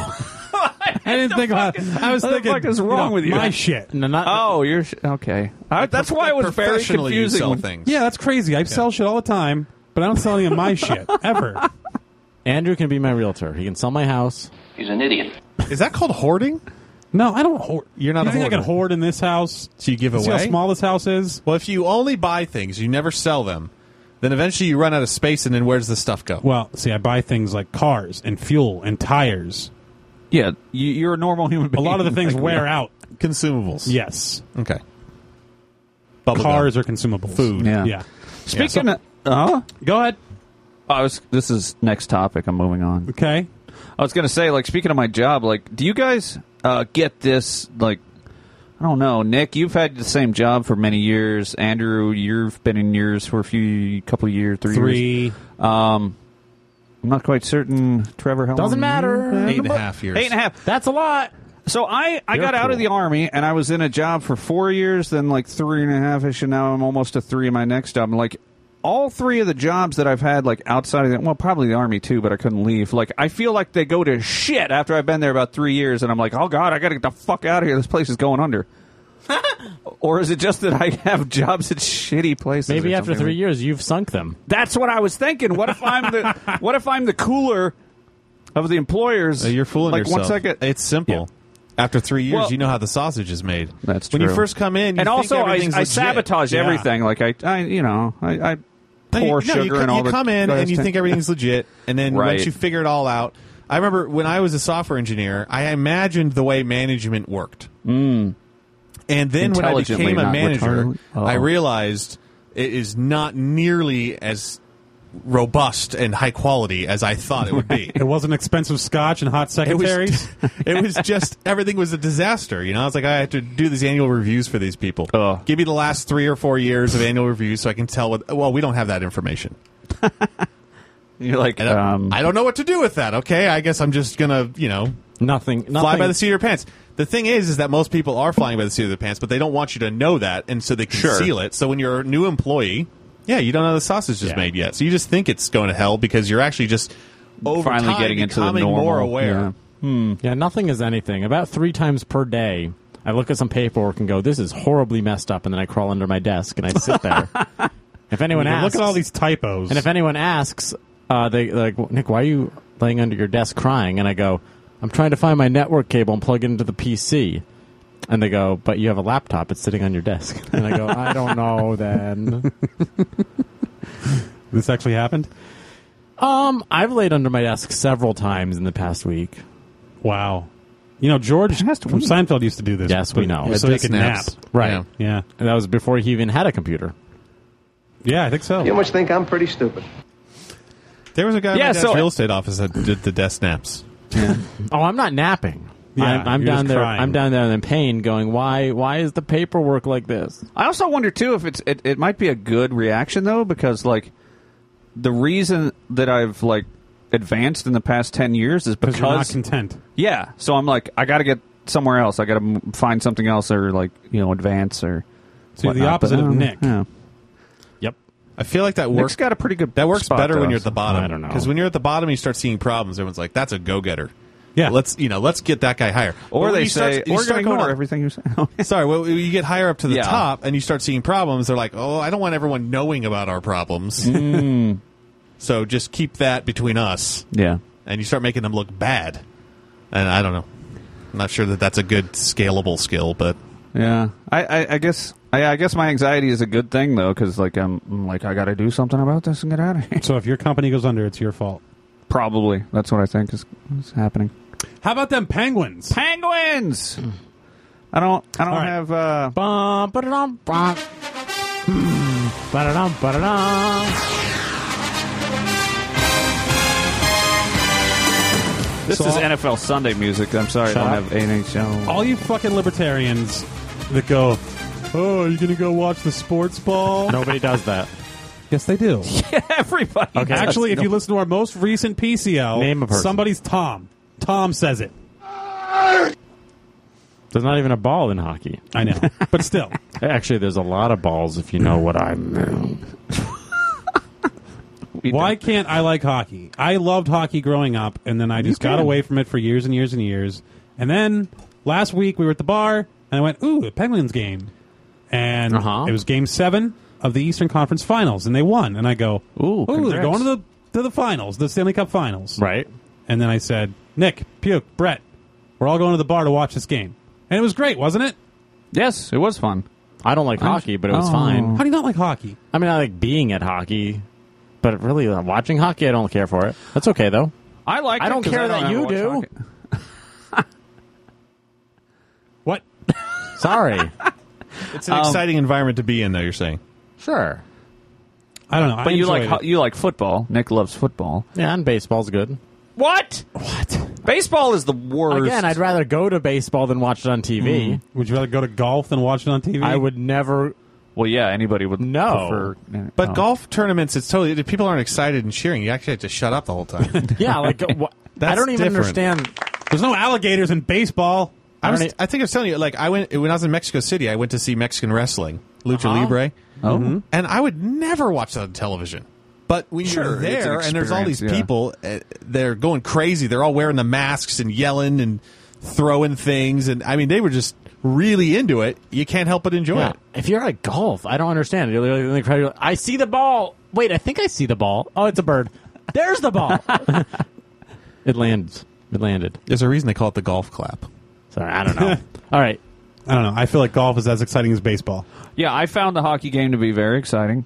Speaker 3: I didn't think about it. I was
Speaker 10: What the
Speaker 3: thinking,
Speaker 10: fuck is wrong
Speaker 3: you know,
Speaker 10: with you?
Speaker 3: my shit.
Speaker 2: No, not,
Speaker 10: Oh, you're sh- okay. I, that's why it was very
Speaker 5: Professionally, you
Speaker 10: confusing.
Speaker 5: sell
Speaker 10: when-
Speaker 5: things.
Speaker 3: Yeah, that's crazy. I sell shit all the time, but I don't sell any of my shit ever.
Speaker 2: Andrew can be my realtor. He can sell my house.
Speaker 12: He's an idiot.
Speaker 5: Is that called hoarding?
Speaker 3: No, I don't hoard.
Speaker 5: You're not
Speaker 3: You
Speaker 5: a
Speaker 3: think I
Speaker 5: hoarder.
Speaker 3: can hoard in this house?
Speaker 5: So you give
Speaker 3: You see
Speaker 5: away?
Speaker 3: how small this house is?
Speaker 5: Well, if you only buy things, you never sell them, then eventually you run out of space, and then where does the stuff go?
Speaker 3: Well, see, I buy things like cars and fuel and tires.
Speaker 10: Yeah, you, you're a normal human
Speaker 3: A
Speaker 10: being.
Speaker 3: lot of the things
Speaker 10: Like,
Speaker 3: wear out.
Speaker 5: Consumables.
Speaker 3: Yes.
Speaker 5: Okay. Bubble
Speaker 3: Cars
Speaker 5: gum.
Speaker 3: are consumables.
Speaker 5: Food.
Speaker 10: Yeah.
Speaker 3: Yeah.
Speaker 10: Speaking
Speaker 3: Yeah.
Speaker 10: of, uh-huh.
Speaker 3: Go ahead.
Speaker 10: I was. This is next topic. I'm moving on.
Speaker 3: Okay.
Speaker 10: I was going to say, like, speaking of my job, like, do you guys uh, get this, like, I don't know, Nick, you've had the same job for many years. Andrew, you've been in yours for a few, couple of years, three,
Speaker 3: Three.
Speaker 10: years. Um, I'm not quite certain, Trevor, how
Speaker 2: Doesn't
Speaker 10: long
Speaker 2: matter.
Speaker 5: Eight and a half years.
Speaker 10: Eight and a half.
Speaker 2: That's a lot.
Speaker 10: So I, I
Speaker 2: You're
Speaker 10: got out of
Speaker 2: cool.
Speaker 10: the Army, and I was in a job for four years, then like three and a half-ish, and now I'm almost to three in my next job. And like, all three of the jobs that I've had, like, outside of the, well, probably the Army, too, but I couldn't leave. Like, I feel like they go to shit after I've been there about three years, and I'm like, oh, God, I got to get the fuck out of here. This place is going under. Or is it just that I have jobs at shitty places?
Speaker 2: Maybe
Speaker 10: or
Speaker 2: after
Speaker 10: something?
Speaker 2: three years, you've sunk them.
Speaker 10: That's what I was thinking. What if I'm the What if I'm the cooler of the employers?
Speaker 5: Uh, you're fooling
Speaker 10: like,
Speaker 5: yourself.
Speaker 10: One second.
Speaker 5: It's simple. After three years,
Speaker 10: Well-
Speaker 5: you know how the sausage is made.
Speaker 10: That's
Speaker 5: when
Speaker 10: true.
Speaker 5: you first come in. You
Speaker 10: and
Speaker 5: think
Speaker 10: also, I,
Speaker 5: everything's
Speaker 10: I
Speaker 5: legit.
Speaker 10: sabotage
Speaker 3: Yeah.
Speaker 10: everything. Like, I, I you know, I, I
Speaker 5: No,
Speaker 10: pour
Speaker 5: you, no,
Speaker 10: sugar
Speaker 5: you, co-
Speaker 10: and all
Speaker 5: you
Speaker 10: the
Speaker 5: come in and you
Speaker 10: stuff.
Speaker 5: think everything's legit, and then
Speaker 10: Right.
Speaker 5: once you figure it all out. I remember when I was a software engineer, I imagined the way management worked.
Speaker 10: Mm.
Speaker 5: And then when I
Speaker 10: Intelligently,
Speaker 5: became a
Speaker 10: not
Speaker 5: manager,
Speaker 10: retardedly. Oh.
Speaker 5: I realized it is not nearly as robust and high quality as I thought it would be.
Speaker 3: It wasn't expensive scotch and hot
Speaker 5: It was,
Speaker 3: secretaries.
Speaker 5: it was just everything was a disaster. You know, I was like, I have to do these annual reviews for these people.
Speaker 10: Ugh.
Speaker 5: Give me the last three or four years of annual reviews so I can tell what. Well, we don't have that information.
Speaker 10: You're like,
Speaker 5: And I-
Speaker 10: um,
Speaker 5: I don't know what to do with that. Okay, I guess I'm just gonna, you know,
Speaker 2: Nothing. nothing.
Speaker 5: fly by the seat of your pants. The thing is, is that most people are flying by the seat of their pants, but they don't want you to know that, and so they conceal it. So when you're a new employee, yeah, you don't know the sausage is
Speaker 2: Yeah.
Speaker 5: made yet, so you just think it's going to hell because you're actually just over
Speaker 10: finally
Speaker 5: time
Speaker 10: getting into the
Speaker 5: becoming
Speaker 10: normal.
Speaker 5: more aware.
Speaker 10: Yeah.
Speaker 2: Yeah, nothing is anything. About three times per day, I look at some paperwork and go, "This is horribly messed up," and then I crawl under my desk and I sit there. If anyone
Speaker 3: You
Speaker 2: asks,
Speaker 3: look at all these typos.
Speaker 2: and if anyone asks, uh, they they're like, "Nick, why are you laying under your desk crying?" And I go, "I'm trying to find my network cable and plug it into the P C." And they go, "But you have a laptop; it's sitting on your desk." And I go, "I don't know." Then,
Speaker 3: this actually happened?
Speaker 2: um, I've laid under my desk several times in the past week.
Speaker 3: Wow. You know, George
Speaker 10: Past
Speaker 3: from
Speaker 10: week.
Speaker 3: Seinfeld used to do this.
Speaker 2: Yes, we
Speaker 3: but
Speaker 2: know.
Speaker 3: it was So he could nap.
Speaker 5: Snaps.
Speaker 2: Right.
Speaker 5: Yeah.
Speaker 3: Yeah.
Speaker 2: And that was before he even had a computer.
Speaker 3: Yeah, I think so.
Speaker 12: You must think I'm pretty stupid.
Speaker 5: There was a guy
Speaker 10: Yeah,
Speaker 5: in my dad's
Speaker 10: so-
Speaker 5: real estate office that did the desk naps.
Speaker 2: Oh, I'm not napping.
Speaker 3: Yeah,
Speaker 2: I'm, I'm
Speaker 3: you're
Speaker 2: down
Speaker 3: just
Speaker 2: there.
Speaker 3: crying.
Speaker 2: I'm down there in pain, going, "Why? Why is the paperwork like this?"
Speaker 10: I also wonder too if it's it, it might be a good reaction though, because like the reason that I've like advanced in the past ten years is
Speaker 3: Because
Speaker 10: because
Speaker 3: you're not content.
Speaker 10: yeah. So I'm like, I got to get somewhere else. I got to find something else, or like you know, advance or.
Speaker 3: So you're the
Speaker 10: whatnot.
Speaker 3: opposite
Speaker 10: But,
Speaker 3: of
Speaker 10: um,
Speaker 3: Nick.
Speaker 10: Yeah.
Speaker 2: Yep.
Speaker 5: I feel like that
Speaker 10: Nick's
Speaker 5: works.
Speaker 10: got a pretty good.
Speaker 5: That works
Speaker 10: spot,
Speaker 5: better
Speaker 10: though,
Speaker 5: when you're at
Speaker 10: so-
Speaker 5: the bottom.
Speaker 2: I don't know.
Speaker 5: Because when you're at the bottom, you start seeing problems. Everyone's like, "That's a go-getter."
Speaker 3: Yeah.
Speaker 5: Let's you know, let's get that guy higher. But
Speaker 10: Or
Speaker 5: when
Speaker 10: they
Speaker 5: you
Speaker 10: say,
Speaker 5: start- you
Speaker 10: "We're going
Speaker 5: start
Speaker 10: to
Speaker 5: going
Speaker 10: ignore
Speaker 5: up-
Speaker 10: everything you say."
Speaker 5: Sorry, well, you get higher up to the
Speaker 10: Yeah.
Speaker 5: top and you start seeing problems. They're like, "Oh, I don't want everyone knowing about our problems."
Speaker 10: Mm.
Speaker 5: So just keep that between us,
Speaker 10: Yeah.
Speaker 5: and you start making them look bad. And I don't know. I'm not sure that that's a good scalable skill, but
Speaker 10: Yeah, I, I, I guess I, I guess my anxiety is a good thing though, because like I'm, I'm like I got to do something about this and get out of here.
Speaker 3: So if your company goes under, it's your fault.
Speaker 10: Probably that's what I think is, is happening.
Speaker 3: How about them Penguins?
Speaker 10: Penguins. I don't. I don't
Speaker 3: All right.
Speaker 10: have. Uh,
Speaker 2: Bum, ba-da-dum, bum. Hmm, ba-da-dum, ba-da-dum.
Speaker 10: this
Speaker 3: So
Speaker 10: is
Speaker 3: I'll-
Speaker 10: N F L Sunday music. I'm sorry,
Speaker 2: Shut
Speaker 10: I
Speaker 2: up.
Speaker 10: don't have N H L.
Speaker 3: All you fucking libertarians that go, oh, are you going to go watch the sports ball?
Speaker 2: Nobody does that.
Speaker 3: Yes, they do.
Speaker 10: Everybody.
Speaker 2: Okay.
Speaker 3: Actually, if
Speaker 2: No.
Speaker 3: you listen to our most recent P C L,
Speaker 2: Name a person.
Speaker 3: somebody's Tom. Tom says it.
Speaker 2: There's not even a ball in hockey.
Speaker 3: I know, but still.
Speaker 2: Actually, there's a lot of balls if you know what I mean.
Speaker 3: Why can't I like hockey? I loved hockey growing up, and then I just got away from it for years and years and years. And then last week we were at the bar, and I went, ooh, a Penguins game. And
Speaker 2: Uh-huh.
Speaker 3: it was game seven of the Eastern Conference Finals, and they won. And I go,
Speaker 10: Ooh,
Speaker 3: they're
Speaker 10: congrats.
Speaker 3: going to the, to the finals, the Stanley Cup Finals.
Speaker 2: Right.
Speaker 3: And then I said, Nick, Puke, Brett, we're all going to the bar to watch this game. And it was great, wasn't it?
Speaker 10: Yes, it was fun.
Speaker 2: I don't like hockey, but it was
Speaker 10: Oh.
Speaker 2: fine.
Speaker 3: How do you not like hockey?
Speaker 2: I mean, I like being at hockey, but really uh, watching hockey, I don't care for it. That's okay, though.
Speaker 10: I like.
Speaker 2: I
Speaker 10: it
Speaker 2: don't
Speaker 10: 'cause
Speaker 2: care
Speaker 10: I
Speaker 2: that
Speaker 10: ever
Speaker 2: you
Speaker 10: watch
Speaker 2: do.
Speaker 10: hockey.
Speaker 3: What?
Speaker 2: Sorry.
Speaker 5: It's an
Speaker 10: Um,
Speaker 5: exciting environment to be in, though. You're saying.
Speaker 2: Sure.
Speaker 3: I don't know. I
Speaker 10: But you like
Speaker 3: enjoyed
Speaker 10: ho-
Speaker 3: it.
Speaker 10: you like football. Nick loves football.
Speaker 2: Yeah, and baseball's good.
Speaker 10: What? What? Baseball is the worst.
Speaker 2: Again, I'd rather go to baseball than watch it on T V.
Speaker 3: Would you rather go to golf than watch it on T V?
Speaker 2: I would never.
Speaker 10: Well, yeah, anybody would
Speaker 2: No.
Speaker 10: prefer.
Speaker 5: But
Speaker 10: oh.
Speaker 5: golf tournaments, it's totally. If people aren't excited and cheering, you actually have to shut up the whole time.
Speaker 2: Yeah, like wh- I
Speaker 5: That's
Speaker 2: don't even
Speaker 5: different.
Speaker 2: understand.
Speaker 3: There's no alligators in baseball.
Speaker 5: I was.
Speaker 2: don't e-
Speaker 5: I think I was telling you. Like I went when I was in Mexico City. I went to see Mexican wrestling, Lucha
Speaker 2: Uh-huh.
Speaker 5: Libre.
Speaker 10: Oh.
Speaker 5: And I would never watch that on television. But when
Speaker 10: Sure,
Speaker 5: you're
Speaker 10: it's an
Speaker 5: there and there's all these
Speaker 10: experience, yeah.
Speaker 5: people, uh, they're going crazy. They're all wearing the masks and yelling and throwing things. And I mean, they were just really into it. You can't help but enjoy
Speaker 2: Yeah.
Speaker 5: it.
Speaker 2: If you're at golf, I don't understand. You're like, in the crowd, you're like, I see the ball. Wait, I think I see the ball. Oh, it's a bird. There's the ball. It lands. It landed.
Speaker 5: There's a reason they call it the golf clap.
Speaker 2: Sorry, I don't know. All right.
Speaker 3: I don't know. I feel like golf is as exciting as baseball.
Speaker 10: Yeah, I found the hockey game to be very exciting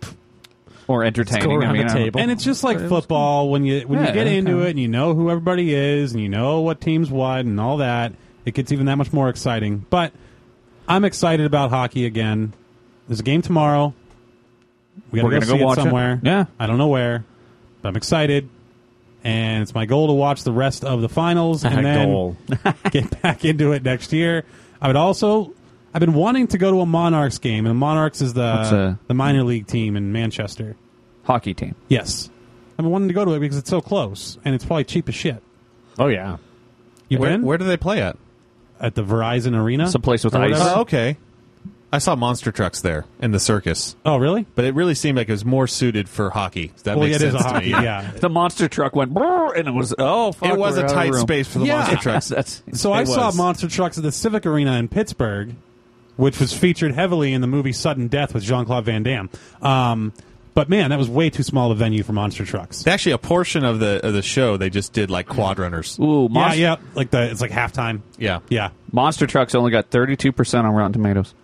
Speaker 10: or entertaining.
Speaker 2: Let's go around
Speaker 10: I mean,
Speaker 2: the
Speaker 10: I don't-
Speaker 2: table.
Speaker 3: And it's just like football when you when
Speaker 10: Yeah,
Speaker 3: you get into
Speaker 10: okay.
Speaker 3: it and you know who everybody is and you know what teams won and all that. It gets even that much more exciting. But I'm excited about hockey again. There's a game tomorrow. We gotta
Speaker 10: We're
Speaker 3: go
Speaker 10: gonna
Speaker 3: see
Speaker 10: go watch
Speaker 3: it
Speaker 10: it.
Speaker 3: somewhere.
Speaker 10: Yeah.
Speaker 3: I don't know where, but I'm excited. And it's my goal to watch the rest of the finals and then
Speaker 2: Goal.
Speaker 3: get back into it next year. I would also. I've been wanting to go to a Monarchs game, and Monarchs is
Speaker 10: What's,
Speaker 3: the
Speaker 10: uh,
Speaker 3: the minor league team in Manchester.
Speaker 10: hockey team.
Speaker 3: Yes, I've been wanting to go to it because it's so close, and it's probably cheap as shit.
Speaker 2: Oh, yeah.
Speaker 3: You
Speaker 5: Where,
Speaker 3: been
Speaker 5: where do they play at?
Speaker 3: at the Verizon Arena?
Speaker 10: Some place with
Speaker 3: Or
Speaker 10: ice.
Speaker 3: whatever?
Speaker 5: Oh, okay. I saw monster trucks there in the circus,
Speaker 3: Oh, really?
Speaker 5: but it really seemed like it was more suited for hockey. That
Speaker 3: Well,
Speaker 5: makes
Speaker 3: it is
Speaker 5: sense
Speaker 3: a
Speaker 5: to
Speaker 3: hockey.
Speaker 5: me.
Speaker 3: Yeah.
Speaker 10: The monster truck went, brrr, and it was oh, fuck,
Speaker 5: It was
Speaker 10: we're
Speaker 5: a
Speaker 10: out of
Speaker 5: tight
Speaker 10: room.
Speaker 5: space for the
Speaker 3: Yeah.
Speaker 5: monster trucks.
Speaker 10: That's
Speaker 3: So I
Speaker 5: It
Speaker 3: saw
Speaker 5: was.
Speaker 3: monster trucks at the Civic Arena in Pittsburgh, which was featured heavily in the movie Sudden Death with Jean-Claude Van Damme. Um, but man, that was way too small a venue for monster trucks.
Speaker 5: Actually, a portion of the of the show they just did like quad runners.
Speaker 10: Ooh,
Speaker 3: Yeah,
Speaker 10: monster,
Speaker 3: yeah, like the it's like halftime.
Speaker 5: Yeah,
Speaker 3: Yeah,
Speaker 10: monster trucks only got thirty-two percent on Rotten Tomatoes.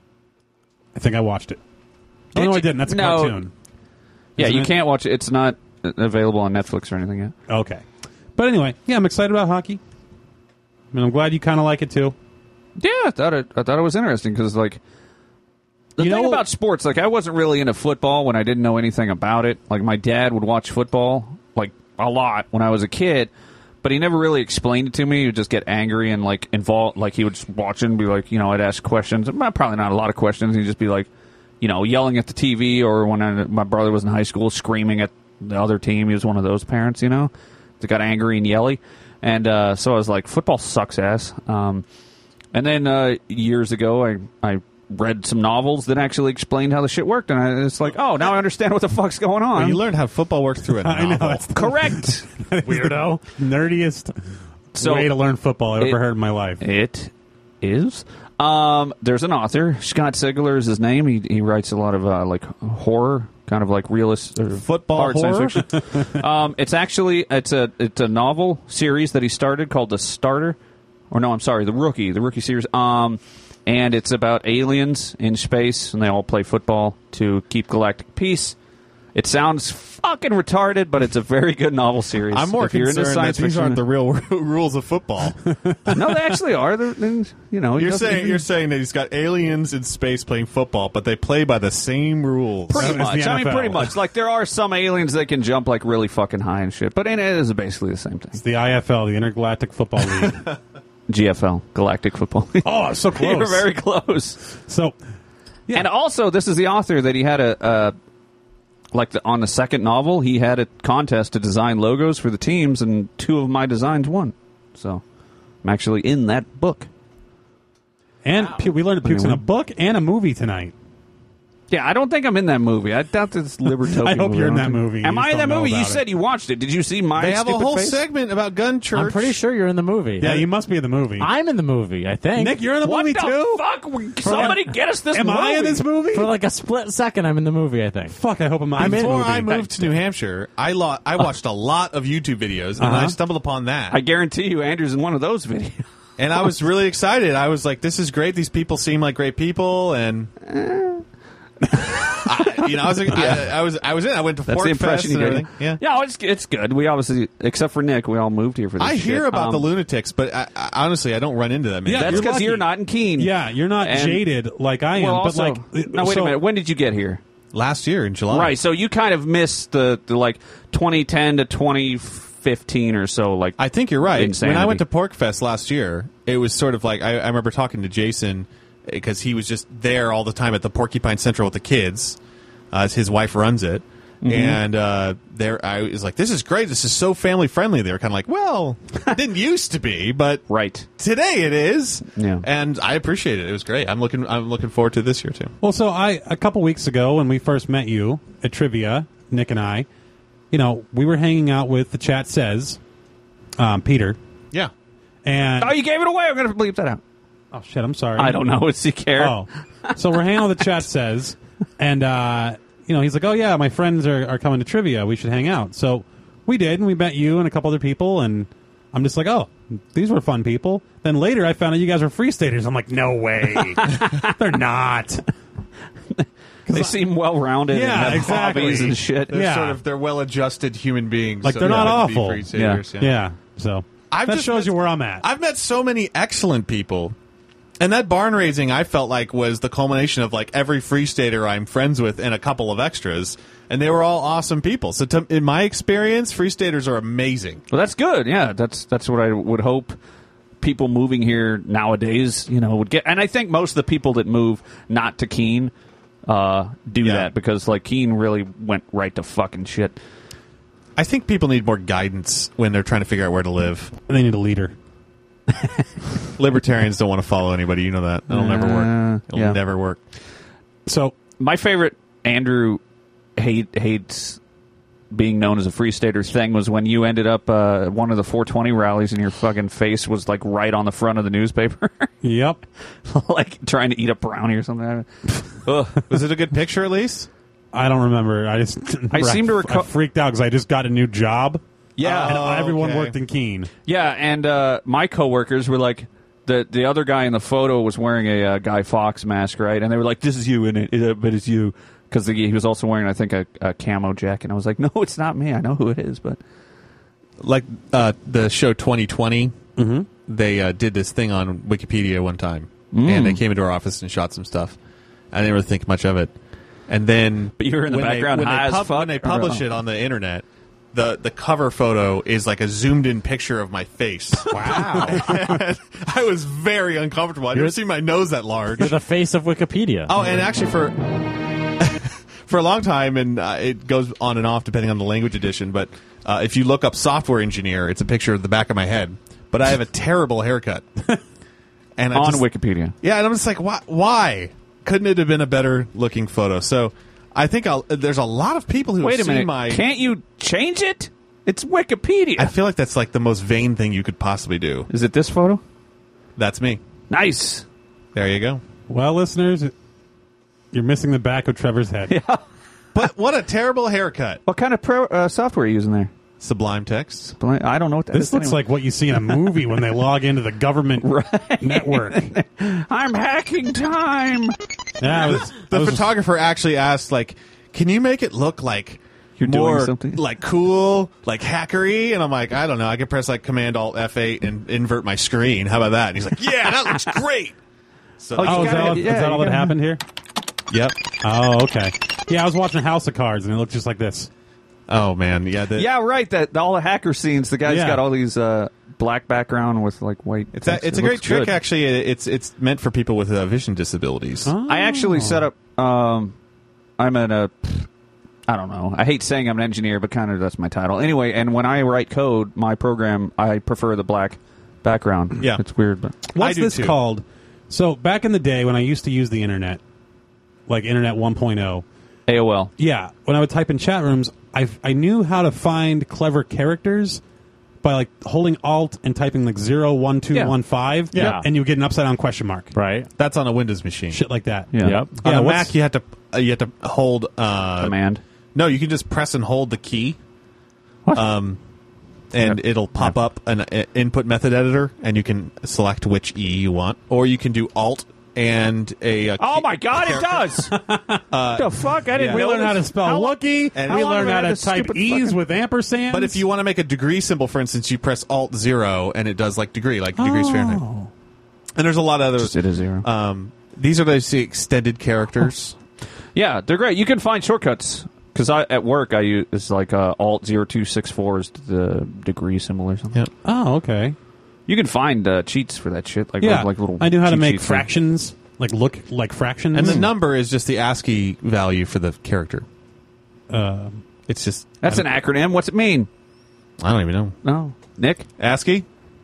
Speaker 3: I think I watched it. Oh,
Speaker 10: Did
Speaker 3: no, I
Speaker 10: you?
Speaker 3: didn't. That's a
Speaker 10: No.
Speaker 3: cartoon.
Speaker 10: Yeah,
Speaker 3: Isn't
Speaker 10: you
Speaker 3: it?
Speaker 10: can't watch it. It's not available on Netflix or anything yet.
Speaker 3: Okay, but anyway, yeah, I'm excited about hockey. I mean, I'm glad you kind of like it too.
Speaker 10: Yeah, I thought it. I thought it was interesting because, like, the
Speaker 3: You
Speaker 10: thing
Speaker 3: know-
Speaker 10: about sports, like, I wasn't really into football when I didn't know anything about it. Like, my dad would watch football like a lot when I was a kid, but he never really explained it to me. He would just get angry and like involved. Like, he would just watch it and be like, you know, I'd ask questions. Well, probably not a lot of questions. He'd just be like, you know, yelling at the T V, or when I, my brother was in high school, screaming at the other team. He was one of those parents, you know, that got angry and yelly. And uh, so I was like, football sucks ass. Um, and then uh, years ago, I I read some novels that actually explained how the shit worked, and I, it's like, oh, now I understand what the fuck's going on.
Speaker 5: Well, you learned how football works through a
Speaker 3: I know,
Speaker 5: novel.
Speaker 3: that's the-
Speaker 10: Correct.
Speaker 3: Weirdo, nerdiest
Speaker 10: So-
Speaker 3: way to learn football I've
Speaker 10: It-
Speaker 3: ever heard in my life.
Speaker 10: It is. Um, there's an author, Scott Sigler is his name. He he writes a lot of uh, like horror, kind of like realist or
Speaker 5: Football
Speaker 10: hard science
Speaker 5: horror?
Speaker 10: fiction. um, it's actually it's a it's a novel series that he started called The Starter, or no, I'm sorry, The Rookie, the Rookie series. Um, and it's about aliens in space, and they all play football to keep galactic peace. It sounds fucking retarded, but it's a very good novel series.
Speaker 5: I'm more
Speaker 10: if you're into
Speaker 5: concerned that
Speaker 10: science
Speaker 5: these
Speaker 10: fiction,
Speaker 5: aren't the real rules of football.
Speaker 10: no, they actually are. They're, they're, you know, he
Speaker 5: You're
Speaker 10: doesn't
Speaker 5: saying
Speaker 10: even-
Speaker 5: you're saying that he's got aliens in space playing football, but they play by the same rules.
Speaker 10: Pretty
Speaker 3: As the
Speaker 10: much. I mean,
Speaker 3: N F L.
Speaker 10: pretty much. Like, there are some aliens that can jump, like, really fucking high and shit. But it is basically the same thing.
Speaker 3: It's the I F L, the Intergalactic Football League.
Speaker 10: G F L, Galactic Football League.
Speaker 3: Oh, so close.
Speaker 10: You're very close.
Speaker 3: So, yeah.
Speaker 10: And also, this is the author that he had a... a like, the, on the second novel, he had a contest to design logos for the teams, and two of my designs won. So, I'm actually in that book.
Speaker 3: And pu- we learned that Puke's in a book and a movie tonight.
Speaker 10: Yeah, I don't think I'm in that movie. I doubt this Libertopia
Speaker 3: I hope
Speaker 10: movie.
Speaker 3: you're in
Speaker 10: I
Speaker 3: that
Speaker 10: don't think-
Speaker 3: movie.
Speaker 10: Am
Speaker 3: You
Speaker 10: I
Speaker 3: just
Speaker 10: in that
Speaker 3: don't know
Speaker 10: movie? You
Speaker 3: about
Speaker 10: said
Speaker 3: it.
Speaker 10: you watched it. Did you see my
Speaker 5: They have a
Speaker 10: stupid
Speaker 5: whole
Speaker 10: face?
Speaker 5: segment about gun church.
Speaker 2: I'm pretty sure you're in the movie.
Speaker 3: Yeah, you must be in the movie.
Speaker 2: I'm in the movie, I think.
Speaker 3: Nick, you're in the
Speaker 10: What
Speaker 3: movie
Speaker 10: the
Speaker 3: too?
Speaker 10: fuck? Somebody get us this
Speaker 3: Am
Speaker 10: movie.
Speaker 3: I in this movie?
Speaker 2: For like a split second, I'm in the movie, I think.
Speaker 3: Fuck, I hope I'm,
Speaker 2: I'm in-
Speaker 3: in the
Speaker 5: Before
Speaker 3: movie.
Speaker 5: I moved to New Hampshire, I lo- I watched a lot of YouTube videos, and
Speaker 3: Uh-huh.
Speaker 5: I stumbled upon that.
Speaker 10: I guarantee you Andrew's in one of those videos.
Speaker 5: and I was really excited. I was like, "This is great. These people seem like great people." And I, you know, I was, I, I was, I was in. I went to
Speaker 10: That's
Speaker 5: Fork
Speaker 10: the impression
Speaker 5: Fest
Speaker 10: you
Speaker 5: and
Speaker 10: get.
Speaker 5: everything. Yeah,
Speaker 10: Yeah, it's it's good. We obviously, except for Nick, we all moved here for this
Speaker 5: I
Speaker 10: shit.
Speaker 5: hear about
Speaker 10: Um,
Speaker 5: the lunatics, but I, I, honestly, I don't run into them.
Speaker 3: Yeah,
Speaker 10: That's
Speaker 3: You're
Speaker 10: because
Speaker 3: lucky.
Speaker 10: you're not in Keene.
Speaker 3: Yeah, you're not
Speaker 10: And-
Speaker 3: jaded like I am.
Speaker 10: Well,
Speaker 3: but
Speaker 10: also,
Speaker 3: like,
Speaker 10: no, wait
Speaker 3: so-
Speaker 10: a minute. When did you get here?
Speaker 5: Last year in July,
Speaker 10: Right, so you kind of missed the, the like twenty ten to twenty fifteen or so. Like,
Speaker 5: I think you're right.
Speaker 10: Insanity.
Speaker 5: When I went to Pork Fest last year, it was sort of like I, I remember talking to Jason because he was just there all the time at the Porcupine Central with the kids. Uh, his wife runs it,
Speaker 10: Mm-hmm.
Speaker 5: and uh, there I was like, "This is great. This is so family friendly." They were kind of like, "Well, it didn't used to be, but
Speaker 10: right
Speaker 5: today it is."
Speaker 10: Yeah.
Speaker 5: And I appreciate it. It was great. I'm looking. I'm looking forward to this year too.
Speaker 3: Well, so I a couple weeks ago when we first met you at trivia, Nick and I, you know, we were hanging out with the chat says, um, Peter,
Speaker 5: Yeah.
Speaker 3: and
Speaker 10: oh, you gave it away. I'm going to bleep that out.
Speaker 3: oh shit, I'm sorry,
Speaker 10: I don't know. It's he care.
Speaker 3: Oh, so we're hanging out with the chat says, and uh, you know, he's like, oh yeah, my friends are, are coming to trivia. We should hang out. So we did, and we met you and a couple other people, and I'm just like, oh, these were fun people. Then later, I found out you guys were free staters. I'm like, no way, they're not.
Speaker 10: They seem well rounded.
Speaker 3: Yeah,
Speaker 10: and have
Speaker 3: exactly.
Speaker 10: hobbies and shit.
Speaker 5: They're
Speaker 3: Yeah.
Speaker 5: sort of they're well adjusted human beings.
Speaker 3: Like,
Speaker 5: so
Speaker 3: they're
Speaker 5: they
Speaker 3: not
Speaker 5: have to be
Speaker 3: awful.
Speaker 5: free staters,
Speaker 10: Yeah.
Speaker 3: Yeah, so
Speaker 5: I've
Speaker 3: that
Speaker 5: just
Speaker 3: shows
Speaker 5: met-
Speaker 3: you where I'm at.
Speaker 5: I've met so many excellent people. And that barn raising, I felt like, was the culmination of like every free stater I'm friends with and a couple of extras, and they were all awesome people. So, to, in my experience, free staters are amazing.
Speaker 10: Well, that's good. Yeah, that's that's what I would hope people moving here nowadays, you know, would get. And I think most of the people that move not to Keene uh, do
Speaker 5: Yeah.
Speaker 10: that because like Keene really went right to fucking shit.
Speaker 5: I think people need more guidance when they're trying to figure out where to live.
Speaker 3: They need a leader.
Speaker 5: Libertarians don't want to follow anybody. You know that. That'll never
Speaker 10: Uh,
Speaker 5: work. It'll
Speaker 10: yeah.
Speaker 5: never work.
Speaker 3: So
Speaker 10: My favorite Andrew hate hates being known as a free stater thing was when you ended up uh, at one of the four twenty rallies and your fucking face was like right on the front of the newspaper,
Speaker 3: Yep.
Speaker 10: like trying to eat a brownie or something. Ugh.
Speaker 5: Was it a good picture at least?
Speaker 3: I don't remember. I just
Speaker 10: I seem to
Speaker 3: I
Speaker 10: recall-
Speaker 3: freaked out because I just got a new job.
Speaker 10: Yeah.
Speaker 3: and
Speaker 5: Oh,
Speaker 3: everyone
Speaker 5: okay.
Speaker 3: worked in Keene.
Speaker 10: Yeah, and uh, my coworkers were like, the the other guy in the photo was wearing a uh, Guy Fawkes mask, right? And they were like, "This is you in it, uh, but it's you," because he was also wearing, I think, a, a camo jacket. And I was like, "No, it's not me. I know who it is." But
Speaker 5: Like uh, the show twenty twenty,
Speaker 3: Mm-hmm.
Speaker 5: they uh, did this thing on Wikipedia one time,
Speaker 10: Mm.
Speaker 5: and they came into our office and shot some stuff. I didn't really think much of it. And then,
Speaker 10: But you were in the
Speaker 5: when
Speaker 10: background
Speaker 5: they, when,
Speaker 10: high
Speaker 5: they
Speaker 10: as
Speaker 5: pub-
Speaker 10: fuck?
Speaker 5: when they
Speaker 10: Or-
Speaker 5: publish
Speaker 10: oh.
Speaker 5: it on the internet, the the cover photo is like a zoomed in picture of my face.
Speaker 2: Wow.
Speaker 5: I was very uncomfortable. I'd never seen my nose that large.
Speaker 2: You're the face of Wikipedia.
Speaker 5: Oh, and actually for for a long time, and uh, it goes on and off depending on the language edition. But uh, if you look up software engineer, it's a picture of the back of my head. But I have a terrible haircut. And I
Speaker 10: on
Speaker 5: just,
Speaker 10: Wikipedia.
Speaker 5: yeah, and I'm just like, why? Why couldn't it have been a better looking photo? So I think I'll, there's a lot of people who
Speaker 10: Wait
Speaker 5: have
Speaker 10: a minute.
Speaker 5: seen my.
Speaker 10: Can't you change it? It's Wikipedia.
Speaker 5: I feel like that's like the most vain thing you could possibly do.
Speaker 10: Is it this photo?
Speaker 5: That's me.
Speaker 10: Nice.
Speaker 5: There you go.
Speaker 3: Well, listeners, you're missing the back of Trevor's head.
Speaker 10: Yeah.
Speaker 5: But what a terrible haircut.
Speaker 10: What kind of pro, uh, software are you using there?
Speaker 5: Sublime text.
Speaker 10: I don't know what that
Speaker 3: This
Speaker 10: is
Speaker 3: looks
Speaker 10: anyway.
Speaker 3: like what you see in a movie when they log into the government
Speaker 10: Right.
Speaker 3: network.
Speaker 10: I'm hacking time.
Speaker 3: Yeah, I was,
Speaker 5: The
Speaker 3: I was-
Speaker 5: photographer actually asked, like, can you make it look like
Speaker 10: You're doing
Speaker 5: more
Speaker 10: something?
Speaker 5: like cool, like hackery? And I'm like, I don't know. I can press like Command Alt F eight and invert my screen. How about that? And he's like, yeah, that looks great. So
Speaker 3: Oh,
Speaker 10: you
Speaker 3: is that
Speaker 10: gotta-
Speaker 3: all,
Speaker 10: yeah,
Speaker 3: is that
Speaker 10: you
Speaker 3: all that
Speaker 10: gotta-
Speaker 3: happened here?
Speaker 5: Yep.
Speaker 3: Oh, okay. Yeah, I was watching House of Cards, and it looked just like this.
Speaker 5: Oh man, yeah. The,
Speaker 10: Yeah, right. That all the hacker scenes. The guy's
Speaker 3: Yeah.
Speaker 10: got all these uh, black background with like white.
Speaker 5: It's a,
Speaker 10: text.
Speaker 5: it's
Speaker 10: It
Speaker 5: a great
Speaker 10: looks
Speaker 5: trick.
Speaker 10: good.
Speaker 5: Actually, it's it's meant for people with uh, vision disabilities.
Speaker 10: I actually set up. Um, I'm at a. I don't know. I hate saying I'm an engineer, but kind of that's my title. Anyway, and when I write code, my program, I prefer the black background.
Speaker 5: Yeah.
Speaker 10: It's weird, but
Speaker 3: What's
Speaker 5: do
Speaker 3: this
Speaker 5: too.
Speaker 3: called? So back in the day when I used to use the internet, like Internet one point oh,
Speaker 10: A O L.
Speaker 3: yeah, when I would type in chat rooms, I I knew how to find clever characters by like holding Alt and typing like zero one two one five,
Speaker 2: Yeah.
Speaker 3: and you would get an upside down question mark,
Speaker 2: Right.
Speaker 5: That's on a Windows machine.
Speaker 3: shit like that.
Speaker 10: Yeah.
Speaker 2: Yep.
Speaker 5: On
Speaker 3: Yeah,
Speaker 5: a
Speaker 3: what's-
Speaker 5: Mac, you have to uh, you have to hold uh,
Speaker 10: Command.
Speaker 5: No, you can just press and hold the key. Um, and
Speaker 10: Yep.
Speaker 5: it'll pop up an uh, input method editor, and you can select which E you want, or you can do Alt and a. a
Speaker 10: Oh
Speaker 5: key-
Speaker 10: my God! It does. the fuck! I didn't.
Speaker 5: yeah.
Speaker 3: We
Speaker 10: know
Speaker 3: learned how to
Speaker 10: this.
Speaker 3: spell
Speaker 10: How long-
Speaker 3: Wookiee.
Speaker 5: and
Speaker 3: we
Speaker 5: how long
Speaker 3: learned
Speaker 10: have I
Speaker 3: how
Speaker 10: had
Speaker 3: to
Speaker 10: this
Speaker 3: type
Speaker 10: stupid
Speaker 3: E's
Speaker 10: fucking-
Speaker 3: with ampersands.
Speaker 5: But if you want to make a degree symbol, for instance, you press Alt zero, and it does like degree, like degrees Fahrenheit. And there's a lot of
Speaker 10: Just
Speaker 5: others.
Speaker 10: hit a zero.
Speaker 5: Um, these are those extended characters.
Speaker 10: Yeah, they're great. You can find shortcuts because I at work I use it's like uh, Alt zero two six four is the degree symbol or something.
Speaker 5: Yep.
Speaker 3: oh, okay,
Speaker 10: You can find uh, cheats for that shit. Like
Speaker 3: yeah,
Speaker 10: like little.
Speaker 3: I knew how to
Speaker 10: cheat
Speaker 3: make
Speaker 10: sheets.
Speaker 3: fractions, like look like fractions,
Speaker 5: And the number is just the ASCII value for the character.
Speaker 3: Uh,
Speaker 5: It's just
Speaker 10: That's an acronym. What's it mean?
Speaker 5: I don't even know.
Speaker 10: No, Nick.
Speaker 5: ASCII.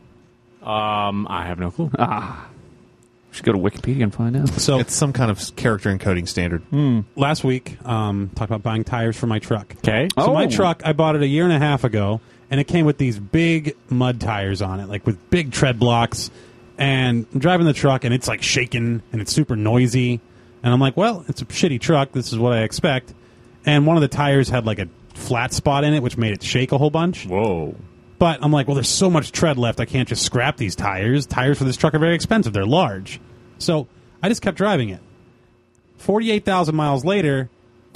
Speaker 2: Um, I have no clue.
Speaker 10: Ah, should go to Wikipedia and find out.
Speaker 3: so
Speaker 5: It's some kind of character encoding standard.
Speaker 3: last week, um, talked about buying tires for my truck.
Speaker 2: Okay.
Speaker 3: So my
Speaker 10: Oh.
Speaker 3: truck, I bought it a year and a half ago, and it came with these big mud tires on it, like with big tread blocks. And I'm driving the truck, and it's like shaking, and it's super noisy. And I'm like, well, it's a shitty truck. This is what I expect. And one of the tires had like a flat spot in it, which made it shake a whole bunch.
Speaker 2: Whoa.
Speaker 3: But I'm like, well, there's so much tread left, I can't just scrap these tires. Tires for this truck are very expensive. They're large. So I just kept driving it. forty-eight thousand miles later.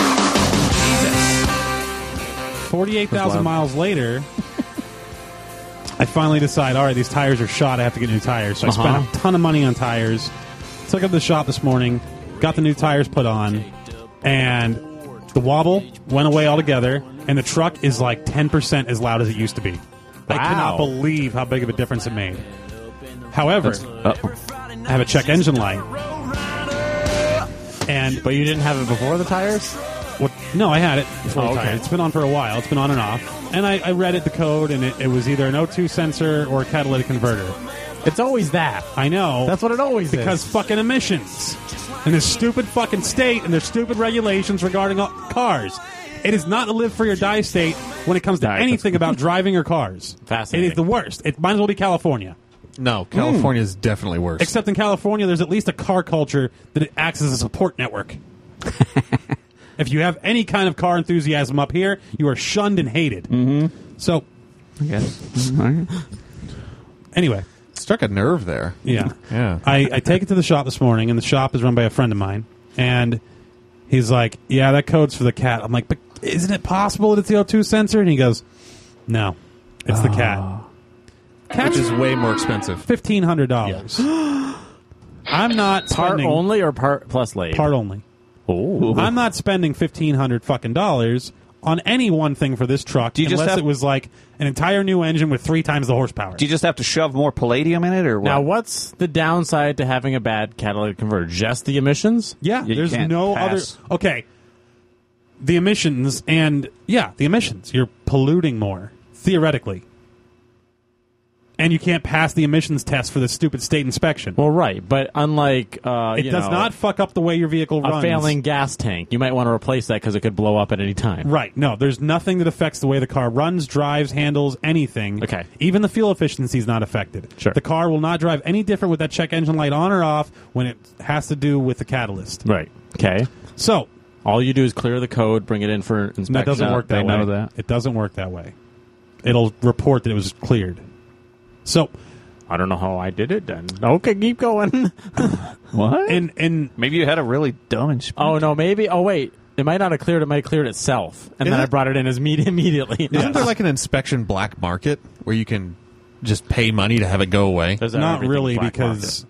Speaker 3: forty-eight thousand miles later, I finally decide, all right, these tires are shot. I have to get new tires. So I
Speaker 2: Uh-huh.
Speaker 3: spent a ton of money on tires. Took up to the shop this morning, got the new tires put on, and the wobble went away altogether, and the truck is like ten percent as loud as it used to be. I
Speaker 2: Wow.
Speaker 3: cannot believe how big of a difference it made. However,
Speaker 10: Uh-oh.
Speaker 3: I have a check engine light. And
Speaker 2: But you didn't have it before the tires?
Speaker 3: what, no, I had it before
Speaker 2: Oh,
Speaker 3: the
Speaker 2: okay.
Speaker 3: tire. It's been on for a while. It's been on and off. And I, I read it, the code, and it, it was either an O two sensor or a catalytic converter.
Speaker 2: It's always that.
Speaker 3: I know.
Speaker 2: That's what it always
Speaker 3: because
Speaker 2: is.
Speaker 3: fucking emissions. And this stupid fucking state and their stupid regulations regarding uh, cars. It is not a live free or die state when it comes to
Speaker 10: Right,
Speaker 3: anything about driving or cars.
Speaker 2: Fascinating.
Speaker 3: It is the worst. It might as well be California.
Speaker 5: No, California is definitely worse.
Speaker 3: Except in California, there's at least a car culture that it acts as a support network. If you have any kind of car enthusiasm up here, you are shunned and hated. Mm-hmm. So,
Speaker 10: Yes.
Speaker 3: anyway,
Speaker 5: struck a nerve there.
Speaker 3: yeah.
Speaker 5: Yeah.
Speaker 3: I, I take it to the shop this morning, and the shop is run by a friend of mine. And he's like, yeah, that code's for the cat. I'm like, but isn't it possible that it's the O two sensor? And he goes, no, it's the cat.
Speaker 5: Which is way more expensive.
Speaker 3: fifteen hundred dollars. I'm not
Speaker 2: Part
Speaker 3: spending...
Speaker 2: only or part plus late?
Speaker 3: Part only.
Speaker 2: Oh.
Speaker 3: I'm not spending fifteen hundred fucking dollars on any one thing for this truck
Speaker 10: Do you just
Speaker 3: unless
Speaker 10: have-
Speaker 3: it was like an entire new engine with three times the horsepower.
Speaker 10: Do you just have to shove more palladium in it, or what?
Speaker 2: Now, what's the downside to having a bad catalytic converter? Just the emissions?
Speaker 3: Yeah,
Speaker 10: You
Speaker 3: there's
Speaker 10: can't
Speaker 3: no
Speaker 10: pass.
Speaker 3: other. Okay, the emissions and yeah, the emissions. You're polluting more theoretically, and you can't pass the emissions test for the stupid state inspection.
Speaker 2: Well, right, but unlike uh,
Speaker 3: it
Speaker 2: you
Speaker 3: does
Speaker 2: know,
Speaker 3: not fuck up the way your vehicle
Speaker 2: a
Speaker 3: runs.
Speaker 2: failing gas tank, you might want to replace that because it could blow up at any time.
Speaker 3: Right. No, there's nothing that affects the way the car runs, drives, handles, anything.
Speaker 2: Okay.
Speaker 3: Even the fuel efficiency is not affected.
Speaker 2: Sure.
Speaker 3: The car will not drive any different with that check engine light on or off when it has to do with the catalyst.
Speaker 2: Right. Okay.
Speaker 3: So,
Speaker 2: all you do is clear the code, bring it in for inspection.
Speaker 3: that doesn't work that
Speaker 10: they
Speaker 3: way.
Speaker 10: know that.
Speaker 3: It doesn't work that way. It'll report that it was cleared. So,
Speaker 2: I don't know how I did it then. Okay, keep going.
Speaker 10: What?
Speaker 3: in in
Speaker 10: Maybe you had a really dumb inspection.
Speaker 2: Oh, no, maybe. Oh, wait. It might not have cleared. It might have cleared itself, and
Speaker 5: Isn't
Speaker 2: then I
Speaker 5: it-
Speaker 2: brought it in as media immediately.
Speaker 5: Isn't there like an inspection black market where you can just pay money to have it go away?
Speaker 2: There's
Speaker 3: Not
Speaker 2: everything
Speaker 3: really,
Speaker 2: black
Speaker 3: because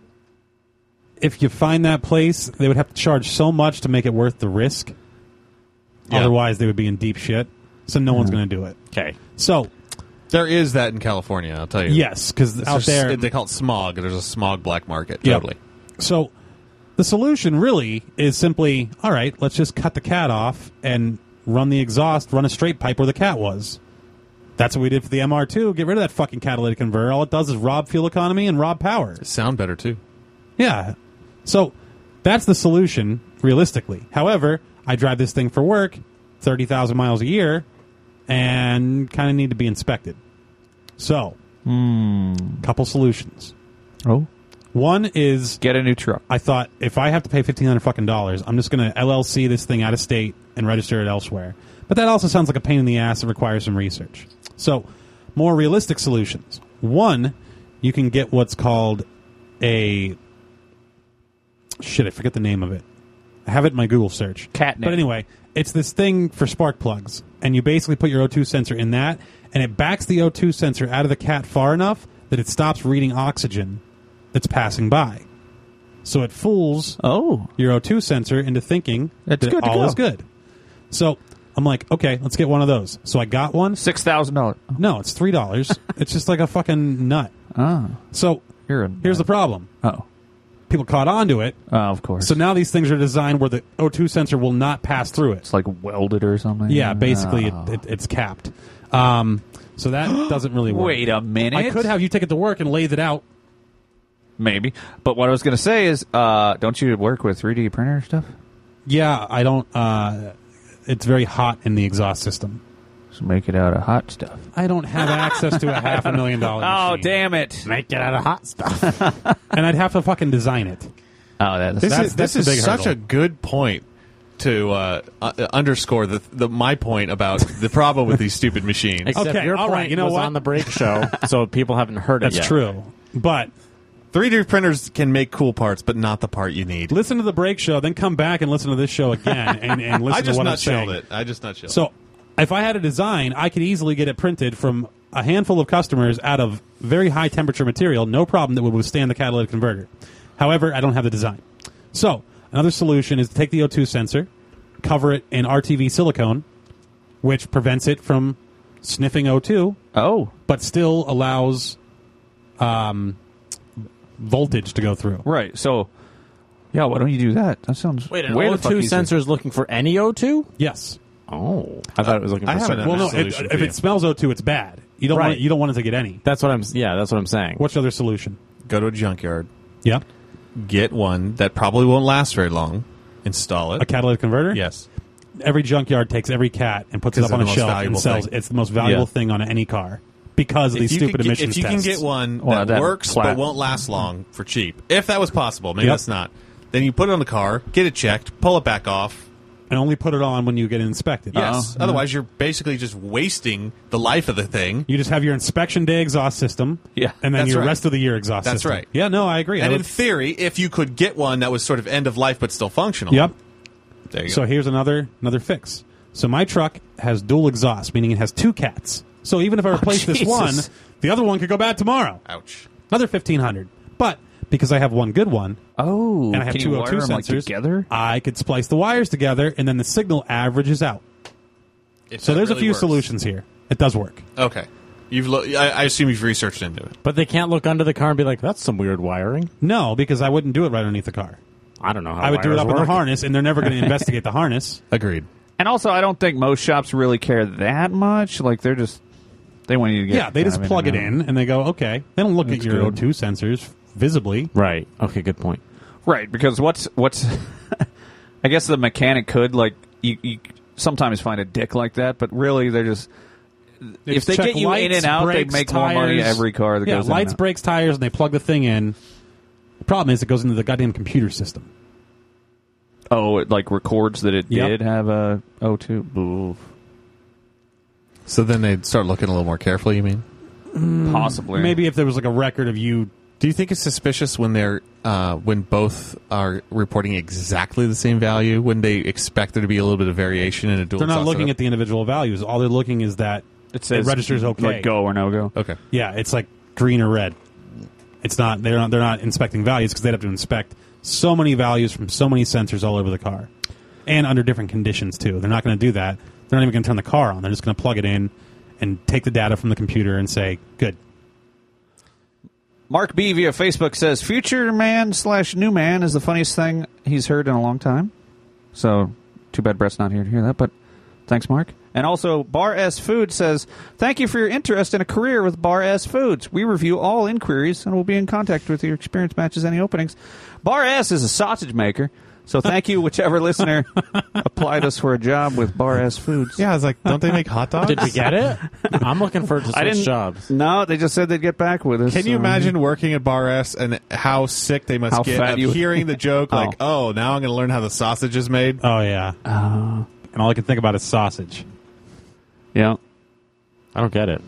Speaker 3: if you find that place, they would have to charge so much to make it worth the risk.
Speaker 5: Yeah.
Speaker 3: Otherwise, they would be in deep shit. So no one's going to do it.
Speaker 2: Okay.
Speaker 3: So
Speaker 5: There is that in California, I'll tell you.
Speaker 3: yes, because
Speaker 5: It's
Speaker 3: out
Speaker 5: just-
Speaker 3: there,
Speaker 5: they call it smog. There's a smog black market.
Speaker 3: Yep.
Speaker 5: Totally.
Speaker 3: So the solution really is simply, all right, let's just cut the cat off and run the exhaust, run a straight pipe where the cat was. That's what we did for the M R two. Get rid of that fucking catalytic converter. All it does is rob fuel economy and rob power.
Speaker 5: Sound better too.
Speaker 3: Yeah. So that's the solution, realistically. However, I drive this thing for work, thirty thousand miles a year, and kind of need to be inspected. So, couple solutions.
Speaker 10: Oh.
Speaker 3: One is
Speaker 10: Get a new truck.
Speaker 3: I thought if I have to pay fifteen hundred fucking dollars, I'm just going to L L C this thing out of state and register it elsewhere. But that also sounds like a pain in the ass that requires some research. So, more realistic solutions. One, you can get what's called a shit. I forget the name of it. I have it in my Google search.
Speaker 10: Catnip.
Speaker 3: But anyway, it's this thing for spark plugs, and you basically put your O two sensor in that, and it backs the O two sensor out of the cat far enough that it stops reading oxygen that's passing by. So it fools
Speaker 10: Oh.
Speaker 3: your O two sensor into thinking
Speaker 10: It's
Speaker 3: that
Speaker 10: good to
Speaker 3: all
Speaker 10: go.
Speaker 3: is good. So I'm like, okay, let's get one of those. So I got one.
Speaker 10: six thousand dollars.
Speaker 3: No, it's three dollars. It's just like a fucking nut.
Speaker 10: Oh.
Speaker 3: So
Speaker 10: You're a,
Speaker 3: here's the problem.
Speaker 10: Oh.
Speaker 3: People caught on to it.
Speaker 10: Oh, of course.
Speaker 3: So now these things are designed where the O two sensor will not pass through it.
Speaker 10: It's like welded or something.
Speaker 3: Yeah, basically
Speaker 10: Oh.
Speaker 3: it, it, it's capped. Um, so that doesn't really work.
Speaker 10: Wait a minute.
Speaker 3: I could have you take it to work and lathe it out.
Speaker 10: Maybe. But what I was going to say is, uh, don't you work with three D printer stuff?
Speaker 3: Yeah, I don't. Uh, it's very hot in the exhaust system.
Speaker 10: Just make it out of hot stuff.
Speaker 3: I don't have access to a half a million dollar
Speaker 10: Oh,
Speaker 3: machine.
Speaker 10: damn it.
Speaker 2: Make it out of hot stuff.
Speaker 3: And I'd have to fucking design it.
Speaker 10: Oh, that's,
Speaker 5: This
Speaker 3: That's-
Speaker 5: is
Speaker 3: that's
Speaker 5: this
Speaker 3: the
Speaker 5: is
Speaker 3: big
Speaker 5: such
Speaker 3: hurdle.
Speaker 5: a good point to uh, uh, underscore the, the my point about the problem with these stupid machines.
Speaker 2: Except
Speaker 3: Okay,
Speaker 2: your
Speaker 3: all
Speaker 2: point
Speaker 3: right, you know
Speaker 2: was
Speaker 3: what?
Speaker 2: on the break show, so people haven't heard
Speaker 3: That's
Speaker 2: it yet.
Speaker 3: true. But
Speaker 5: three D printers can make cool parts, but not the part you need.
Speaker 3: listen to the break show, then come back and listen to this show again and, and listen
Speaker 5: I just
Speaker 3: to what I'm
Speaker 5: nutshelled
Speaker 3: saying.
Speaker 5: it. I just nutshelled.
Speaker 3: So if I had a design, I could easily get it printed from a handful of customers out of very high temperature material, no problem, that would withstand the catalytic converter. However, I don't have the design. So another solution is to take the O two sensor, cover it in R T V silicone, which prevents it from sniffing O two,
Speaker 10: Oh.
Speaker 3: but still allows um, voltage to go through.
Speaker 10: Right. So, yeah, why don't you do that? That sounds
Speaker 2: Wait, an
Speaker 10: way
Speaker 2: O
Speaker 10: the fuck
Speaker 2: two
Speaker 10: easier.
Speaker 2: sensor is looking for any O two?
Speaker 3: Yes.
Speaker 2: Oh. I thought it was looking for
Speaker 5: I haven't
Speaker 2: certain.
Speaker 3: Well, no.
Speaker 5: Another
Speaker 3: It,
Speaker 5: solution
Speaker 3: if
Speaker 5: for
Speaker 3: it
Speaker 5: you.
Speaker 3: smells O two, it's bad. You don't
Speaker 2: Right.
Speaker 3: want it, you don't want it to get any.
Speaker 2: That's what I'm. Yeah, that's what I'm saying.
Speaker 3: What's the other solution?
Speaker 5: Go to a junkyard,
Speaker 3: Yeah,
Speaker 5: get one that probably won't last very long, install it.
Speaker 3: a catalytic converter.
Speaker 5: Yes.
Speaker 3: Every junkyard takes every cat and puts it
Speaker 5: 'Cause
Speaker 3: up on a
Speaker 5: they're the most
Speaker 3: shelf and
Speaker 5: valuable
Speaker 3: sells.
Speaker 5: thing.
Speaker 3: It's the most valuable
Speaker 10: Yeah.
Speaker 3: thing on any car because of
Speaker 5: If
Speaker 3: these
Speaker 5: you
Speaker 3: stupid
Speaker 5: could get-
Speaker 3: emissions
Speaker 5: If you
Speaker 3: tests.
Speaker 5: can get one
Speaker 10: Well,
Speaker 5: that,
Speaker 10: that
Speaker 5: works
Speaker 10: plat-
Speaker 5: but won't last long for cheap, if that was possible, maybe
Speaker 3: Yep.
Speaker 5: that's not. Then you put it on the car, get it checked, pull it back off.
Speaker 3: and only put it on when you get inspected.
Speaker 5: Yes.
Speaker 10: Uh-huh.
Speaker 5: Otherwise, you're basically just wasting the life of the thing.
Speaker 3: You just have your inspection day exhaust system.
Speaker 10: Yeah,
Speaker 3: and then
Speaker 5: that's
Speaker 3: your
Speaker 5: right.
Speaker 3: rest of the year exhaust
Speaker 5: That's
Speaker 3: system.
Speaker 5: right.
Speaker 3: Yeah, no, I agree. I
Speaker 5: And
Speaker 3: would-
Speaker 5: in theory, if you could get one that was sort of end of life but still functional,
Speaker 3: yep.
Speaker 5: there you
Speaker 3: So
Speaker 5: go.
Speaker 3: here's another another fix. So my truck has dual exhaust, meaning it has two cats. So even if I replace this
Speaker 10: Jesus.
Speaker 3: one, the other one could go bad tomorrow.
Speaker 5: Ouch.
Speaker 3: Another fifteen hundred. But because I have one good one,
Speaker 10: Oh.
Speaker 3: and I have
Speaker 10: can
Speaker 3: two
Speaker 10: you
Speaker 3: O two
Speaker 10: wire them, like,
Speaker 3: sensors,
Speaker 10: together?
Speaker 3: I could splice the wires together, and then the signal averages out.
Speaker 5: If
Speaker 3: So
Speaker 5: that
Speaker 3: there's a
Speaker 5: really
Speaker 3: few
Speaker 5: works.
Speaker 3: solutions here. It does work.
Speaker 5: Okay. You've lo- I, I assume you've researched into it.
Speaker 2: But they can't look under the car and be like, "That's some weird wiring."
Speaker 3: No, because I wouldn't do it right underneath the car.
Speaker 2: I don't know how.
Speaker 3: I would do it
Speaker 2: wires
Speaker 3: up in the
Speaker 2: work.
Speaker 3: harness, and they're never going to investigate the harness.
Speaker 5: Agreed.
Speaker 10: And also, I don't think most shops really care that much. Like, they're just, they want you to get.
Speaker 3: Yeah, they
Speaker 10: kind
Speaker 3: just
Speaker 10: of
Speaker 3: plug it
Speaker 10: and out.
Speaker 3: in, and they go, okay. They don't look
Speaker 10: That's
Speaker 3: at your
Speaker 10: good.
Speaker 3: O two sensors visibly.
Speaker 2: Right. Okay. Good point.
Speaker 10: Right, because what's what's I guess the mechanic could like you, you sometimes find a dick like that, but really they're just
Speaker 3: They
Speaker 10: if
Speaker 3: just
Speaker 10: they
Speaker 3: check
Speaker 10: get you in
Speaker 3: lights,
Speaker 10: and out,
Speaker 3: brakes,
Speaker 10: they make more money
Speaker 3: tires.
Speaker 10: every car that
Speaker 3: yeah,
Speaker 10: goes in.
Speaker 3: lights,
Speaker 10: and out.
Speaker 3: brakes, tires, and they plug the thing in. The problem is it goes into the goddamn computer system.
Speaker 10: Oh, it like records that it
Speaker 3: Yep.
Speaker 10: did have a O two. Oof.
Speaker 5: So then they'd start looking a little more carefully, you mean?
Speaker 10: Possibly.
Speaker 3: Maybe if there was like a record of you
Speaker 5: Do you think it's suspicious when they're uh, when both are reporting exactly the same value? When they expect there to be a little bit of variation in a dual?
Speaker 3: They're not
Speaker 5: sauce
Speaker 3: looking
Speaker 5: setup?
Speaker 3: at the individual values. All they're looking is that
Speaker 10: It says
Speaker 3: registers okay,
Speaker 10: like go or no go.
Speaker 5: Okay.
Speaker 3: Yeah, it's like green or red. It's not. They're not. They're not inspecting values because they'd have to inspect so many values from so many sensors all over the car, and under different conditions too. They're not going to do that. They're not even going to turn the car on. They're just going to plug it in and take the data from the computer and say, "Good."
Speaker 10: Mark B via Facebook says, "Future man slash new man is the funniest thing he's heard in a long time." So, too bad Brett's not here to hear that, but thanks, Mark. And also, Bar S Food says, "Thank you for your interest in a career with Bar S Foods. We review all inquiries and will be in contact with your experience matches any openings." Bar S is a sausage maker, so thank you, whichever listener applied us for a job with Bar S Foods.
Speaker 5: Yeah, I was like, don't they make hot dogs?
Speaker 2: Did we get it? I'm looking forward to
Speaker 10: I
Speaker 2: switch
Speaker 10: didn't,
Speaker 2: jobs.
Speaker 10: No, they just said they'd get back with us.
Speaker 5: Can you
Speaker 10: so-
Speaker 5: imagine working at Bar S and how sick they must
Speaker 10: How
Speaker 5: get
Speaker 10: fat
Speaker 5: of
Speaker 10: you-
Speaker 5: hearing the joke?
Speaker 10: Oh.
Speaker 5: Like, oh, now I'm going to learn how the sausage is made.
Speaker 3: Oh yeah.
Speaker 10: Uh,
Speaker 3: And all I can think about is sausage.
Speaker 10: yeah.
Speaker 2: I don't get it.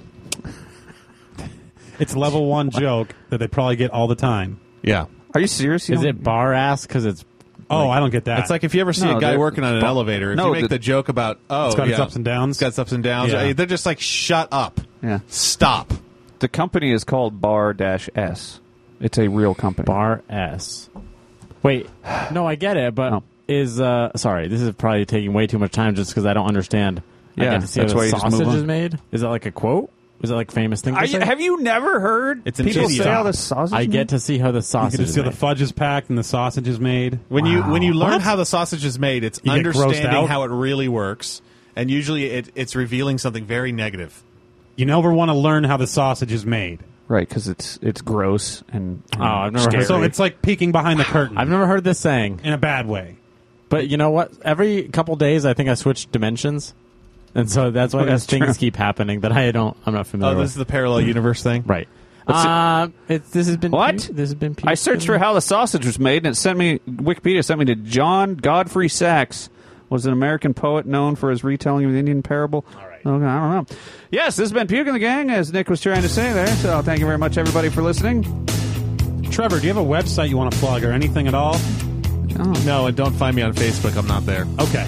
Speaker 3: It's level one joke that they probably get all the time.
Speaker 5: Yeah.
Speaker 10: Are you serious? You
Speaker 2: Is
Speaker 10: don't-
Speaker 2: it bar ass because it's
Speaker 3: Oh, I don't get that.
Speaker 5: It's like if you ever see
Speaker 10: No,
Speaker 5: a guy
Speaker 10: they're-
Speaker 5: working on an
Speaker 10: bu-
Speaker 5: elevator, if
Speaker 10: no,
Speaker 5: you make
Speaker 10: the-
Speaker 5: the joke about, oh,
Speaker 3: It's got its
Speaker 5: yeah,
Speaker 3: ups and downs.
Speaker 5: It's got its ups and downs.
Speaker 3: Yeah.
Speaker 5: They're just like, shut up.
Speaker 10: Yeah.
Speaker 5: Stop.
Speaker 10: The company is called Bar S. It's a real company.
Speaker 2: bar S? Wait, no, I get it, but
Speaker 10: Oh.
Speaker 2: is uh sorry, this is probably taking way too much time just because I don't understand. I
Speaker 10: Yeah,
Speaker 2: get to see
Speaker 10: that's
Speaker 2: how
Speaker 10: why
Speaker 2: the
Speaker 10: you just move
Speaker 2: sausage
Speaker 10: on.
Speaker 2: is made. Is that like a quote? Is that like famous thing?
Speaker 10: Are
Speaker 2: to
Speaker 10: you,
Speaker 2: say?
Speaker 10: have you never heard
Speaker 5: It's an
Speaker 10: people
Speaker 5: idiot.
Speaker 10: say how the sausage
Speaker 2: I
Speaker 10: is
Speaker 2: get
Speaker 10: made?
Speaker 2: to see how the
Speaker 3: you
Speaker 2: sausage
Speaker 3: can just
Speaker 2: is
Speaker 3: see the
Speaker 2: made.
Speaker 3: fudge is packed and the sausage is made.
Speaker 5: When you when you learn
Speaker 3: What?
Speaker 5: how the sausage is made, it's
Speaker 3: You get grossed
Speaker 5: understanding
Speaker 3: out?
Speaker 5: how it really works, and usually it, it's revealing something very negative.
Speaker 3: You never want to learn how the sausage is made.
Speaker 10: Right, because it's it's gross and, and
Speaker 2: Oh, I've never heard-
Speaker 10: scary.
Speaker 3: So it's like peeking behind the curtain
Speaker 2: I've never heard this saying,
Speaker 3: in a bad way.
Speaker 2: but you know what? Every couple days, I think I switch dimensions, and so that's why
Speaker 10: That's
Speaker 2: these things
Speaker 10: true.
Speaker 2: keep happening that I don't. I'm not familiar
Speaker 5: Oh,
Speaker 2: with.
Speaker 5: this is the parallel universe thing?
Speaker 2: Right.
Speaker 10: Let's see-
Speaker 2: Uh, it's this has been
Speaker 10: What?
Speaker 2: pu- this has been.
Speaker 10: I searched for how the sausage was made, and it sent me Wikipedia sent me to John Godfrey Sachs, was an American poet known for his retelling of the Indian parable. All right. Okay, I don't know. Yes, this has been Puking the Gang, as Nick was trying to say there. So thank you very much, everybody, for listening.
Speaker 3: Trevor, do you have a website you want to plug or anything at all?
Speaker 5: No, and don't find me on Facebook. I'm not there.
Speaker 3: Okay.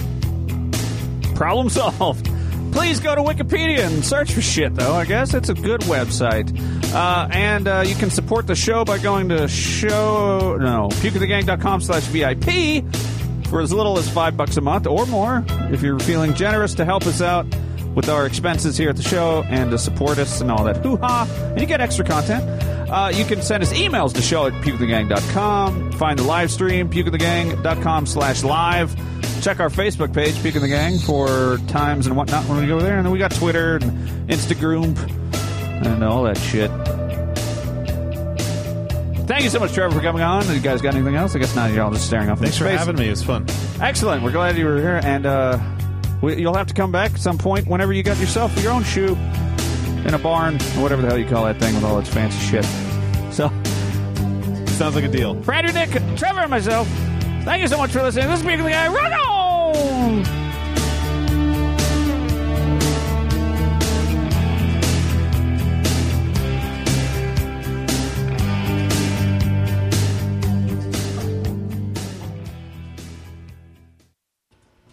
Speaker 10: Problem solved. Please go to Wikipedia and search for shit, though. I guess it's a good website. Uh, and uh, you can support the show by going to show no pukeofthegang.com slash VIP for as little as five bucks a month or more if you're feeling generous to help us out with our expenses here at the show and to support us and all that hoo-ha. And you get extra content. Uh, you can send us emails to show at puke of the gang dot com. Find the live stream, puke of the gang dot com slash live. Check our Facebook page, Puke of the Gang, for times and whatnot when we go there. And then we got Twitter and Instagram and all that shit. Thank you so much, Trevor, for coming on. You guys got anything else? I guess not. You're all just staring off
Speaker 5: Thanks
Speaker 10: into
Speaker 5: for
Speaker 10: space.
Speaker 5: having me. It was fun.
Speaker 10: Excellent. We're glad you were here. And uh, we, you'll have to come back at some point whenever you got yourself your own shoe in a barn or whatever the hell you call that thing with all its fancy shit. So,
Speaker 5: sounds like a deal.
Speaker 10: For Andrew, Nick, Trevor, and myself, thank you so much for listening. This is Puke of the Gang. Rock on!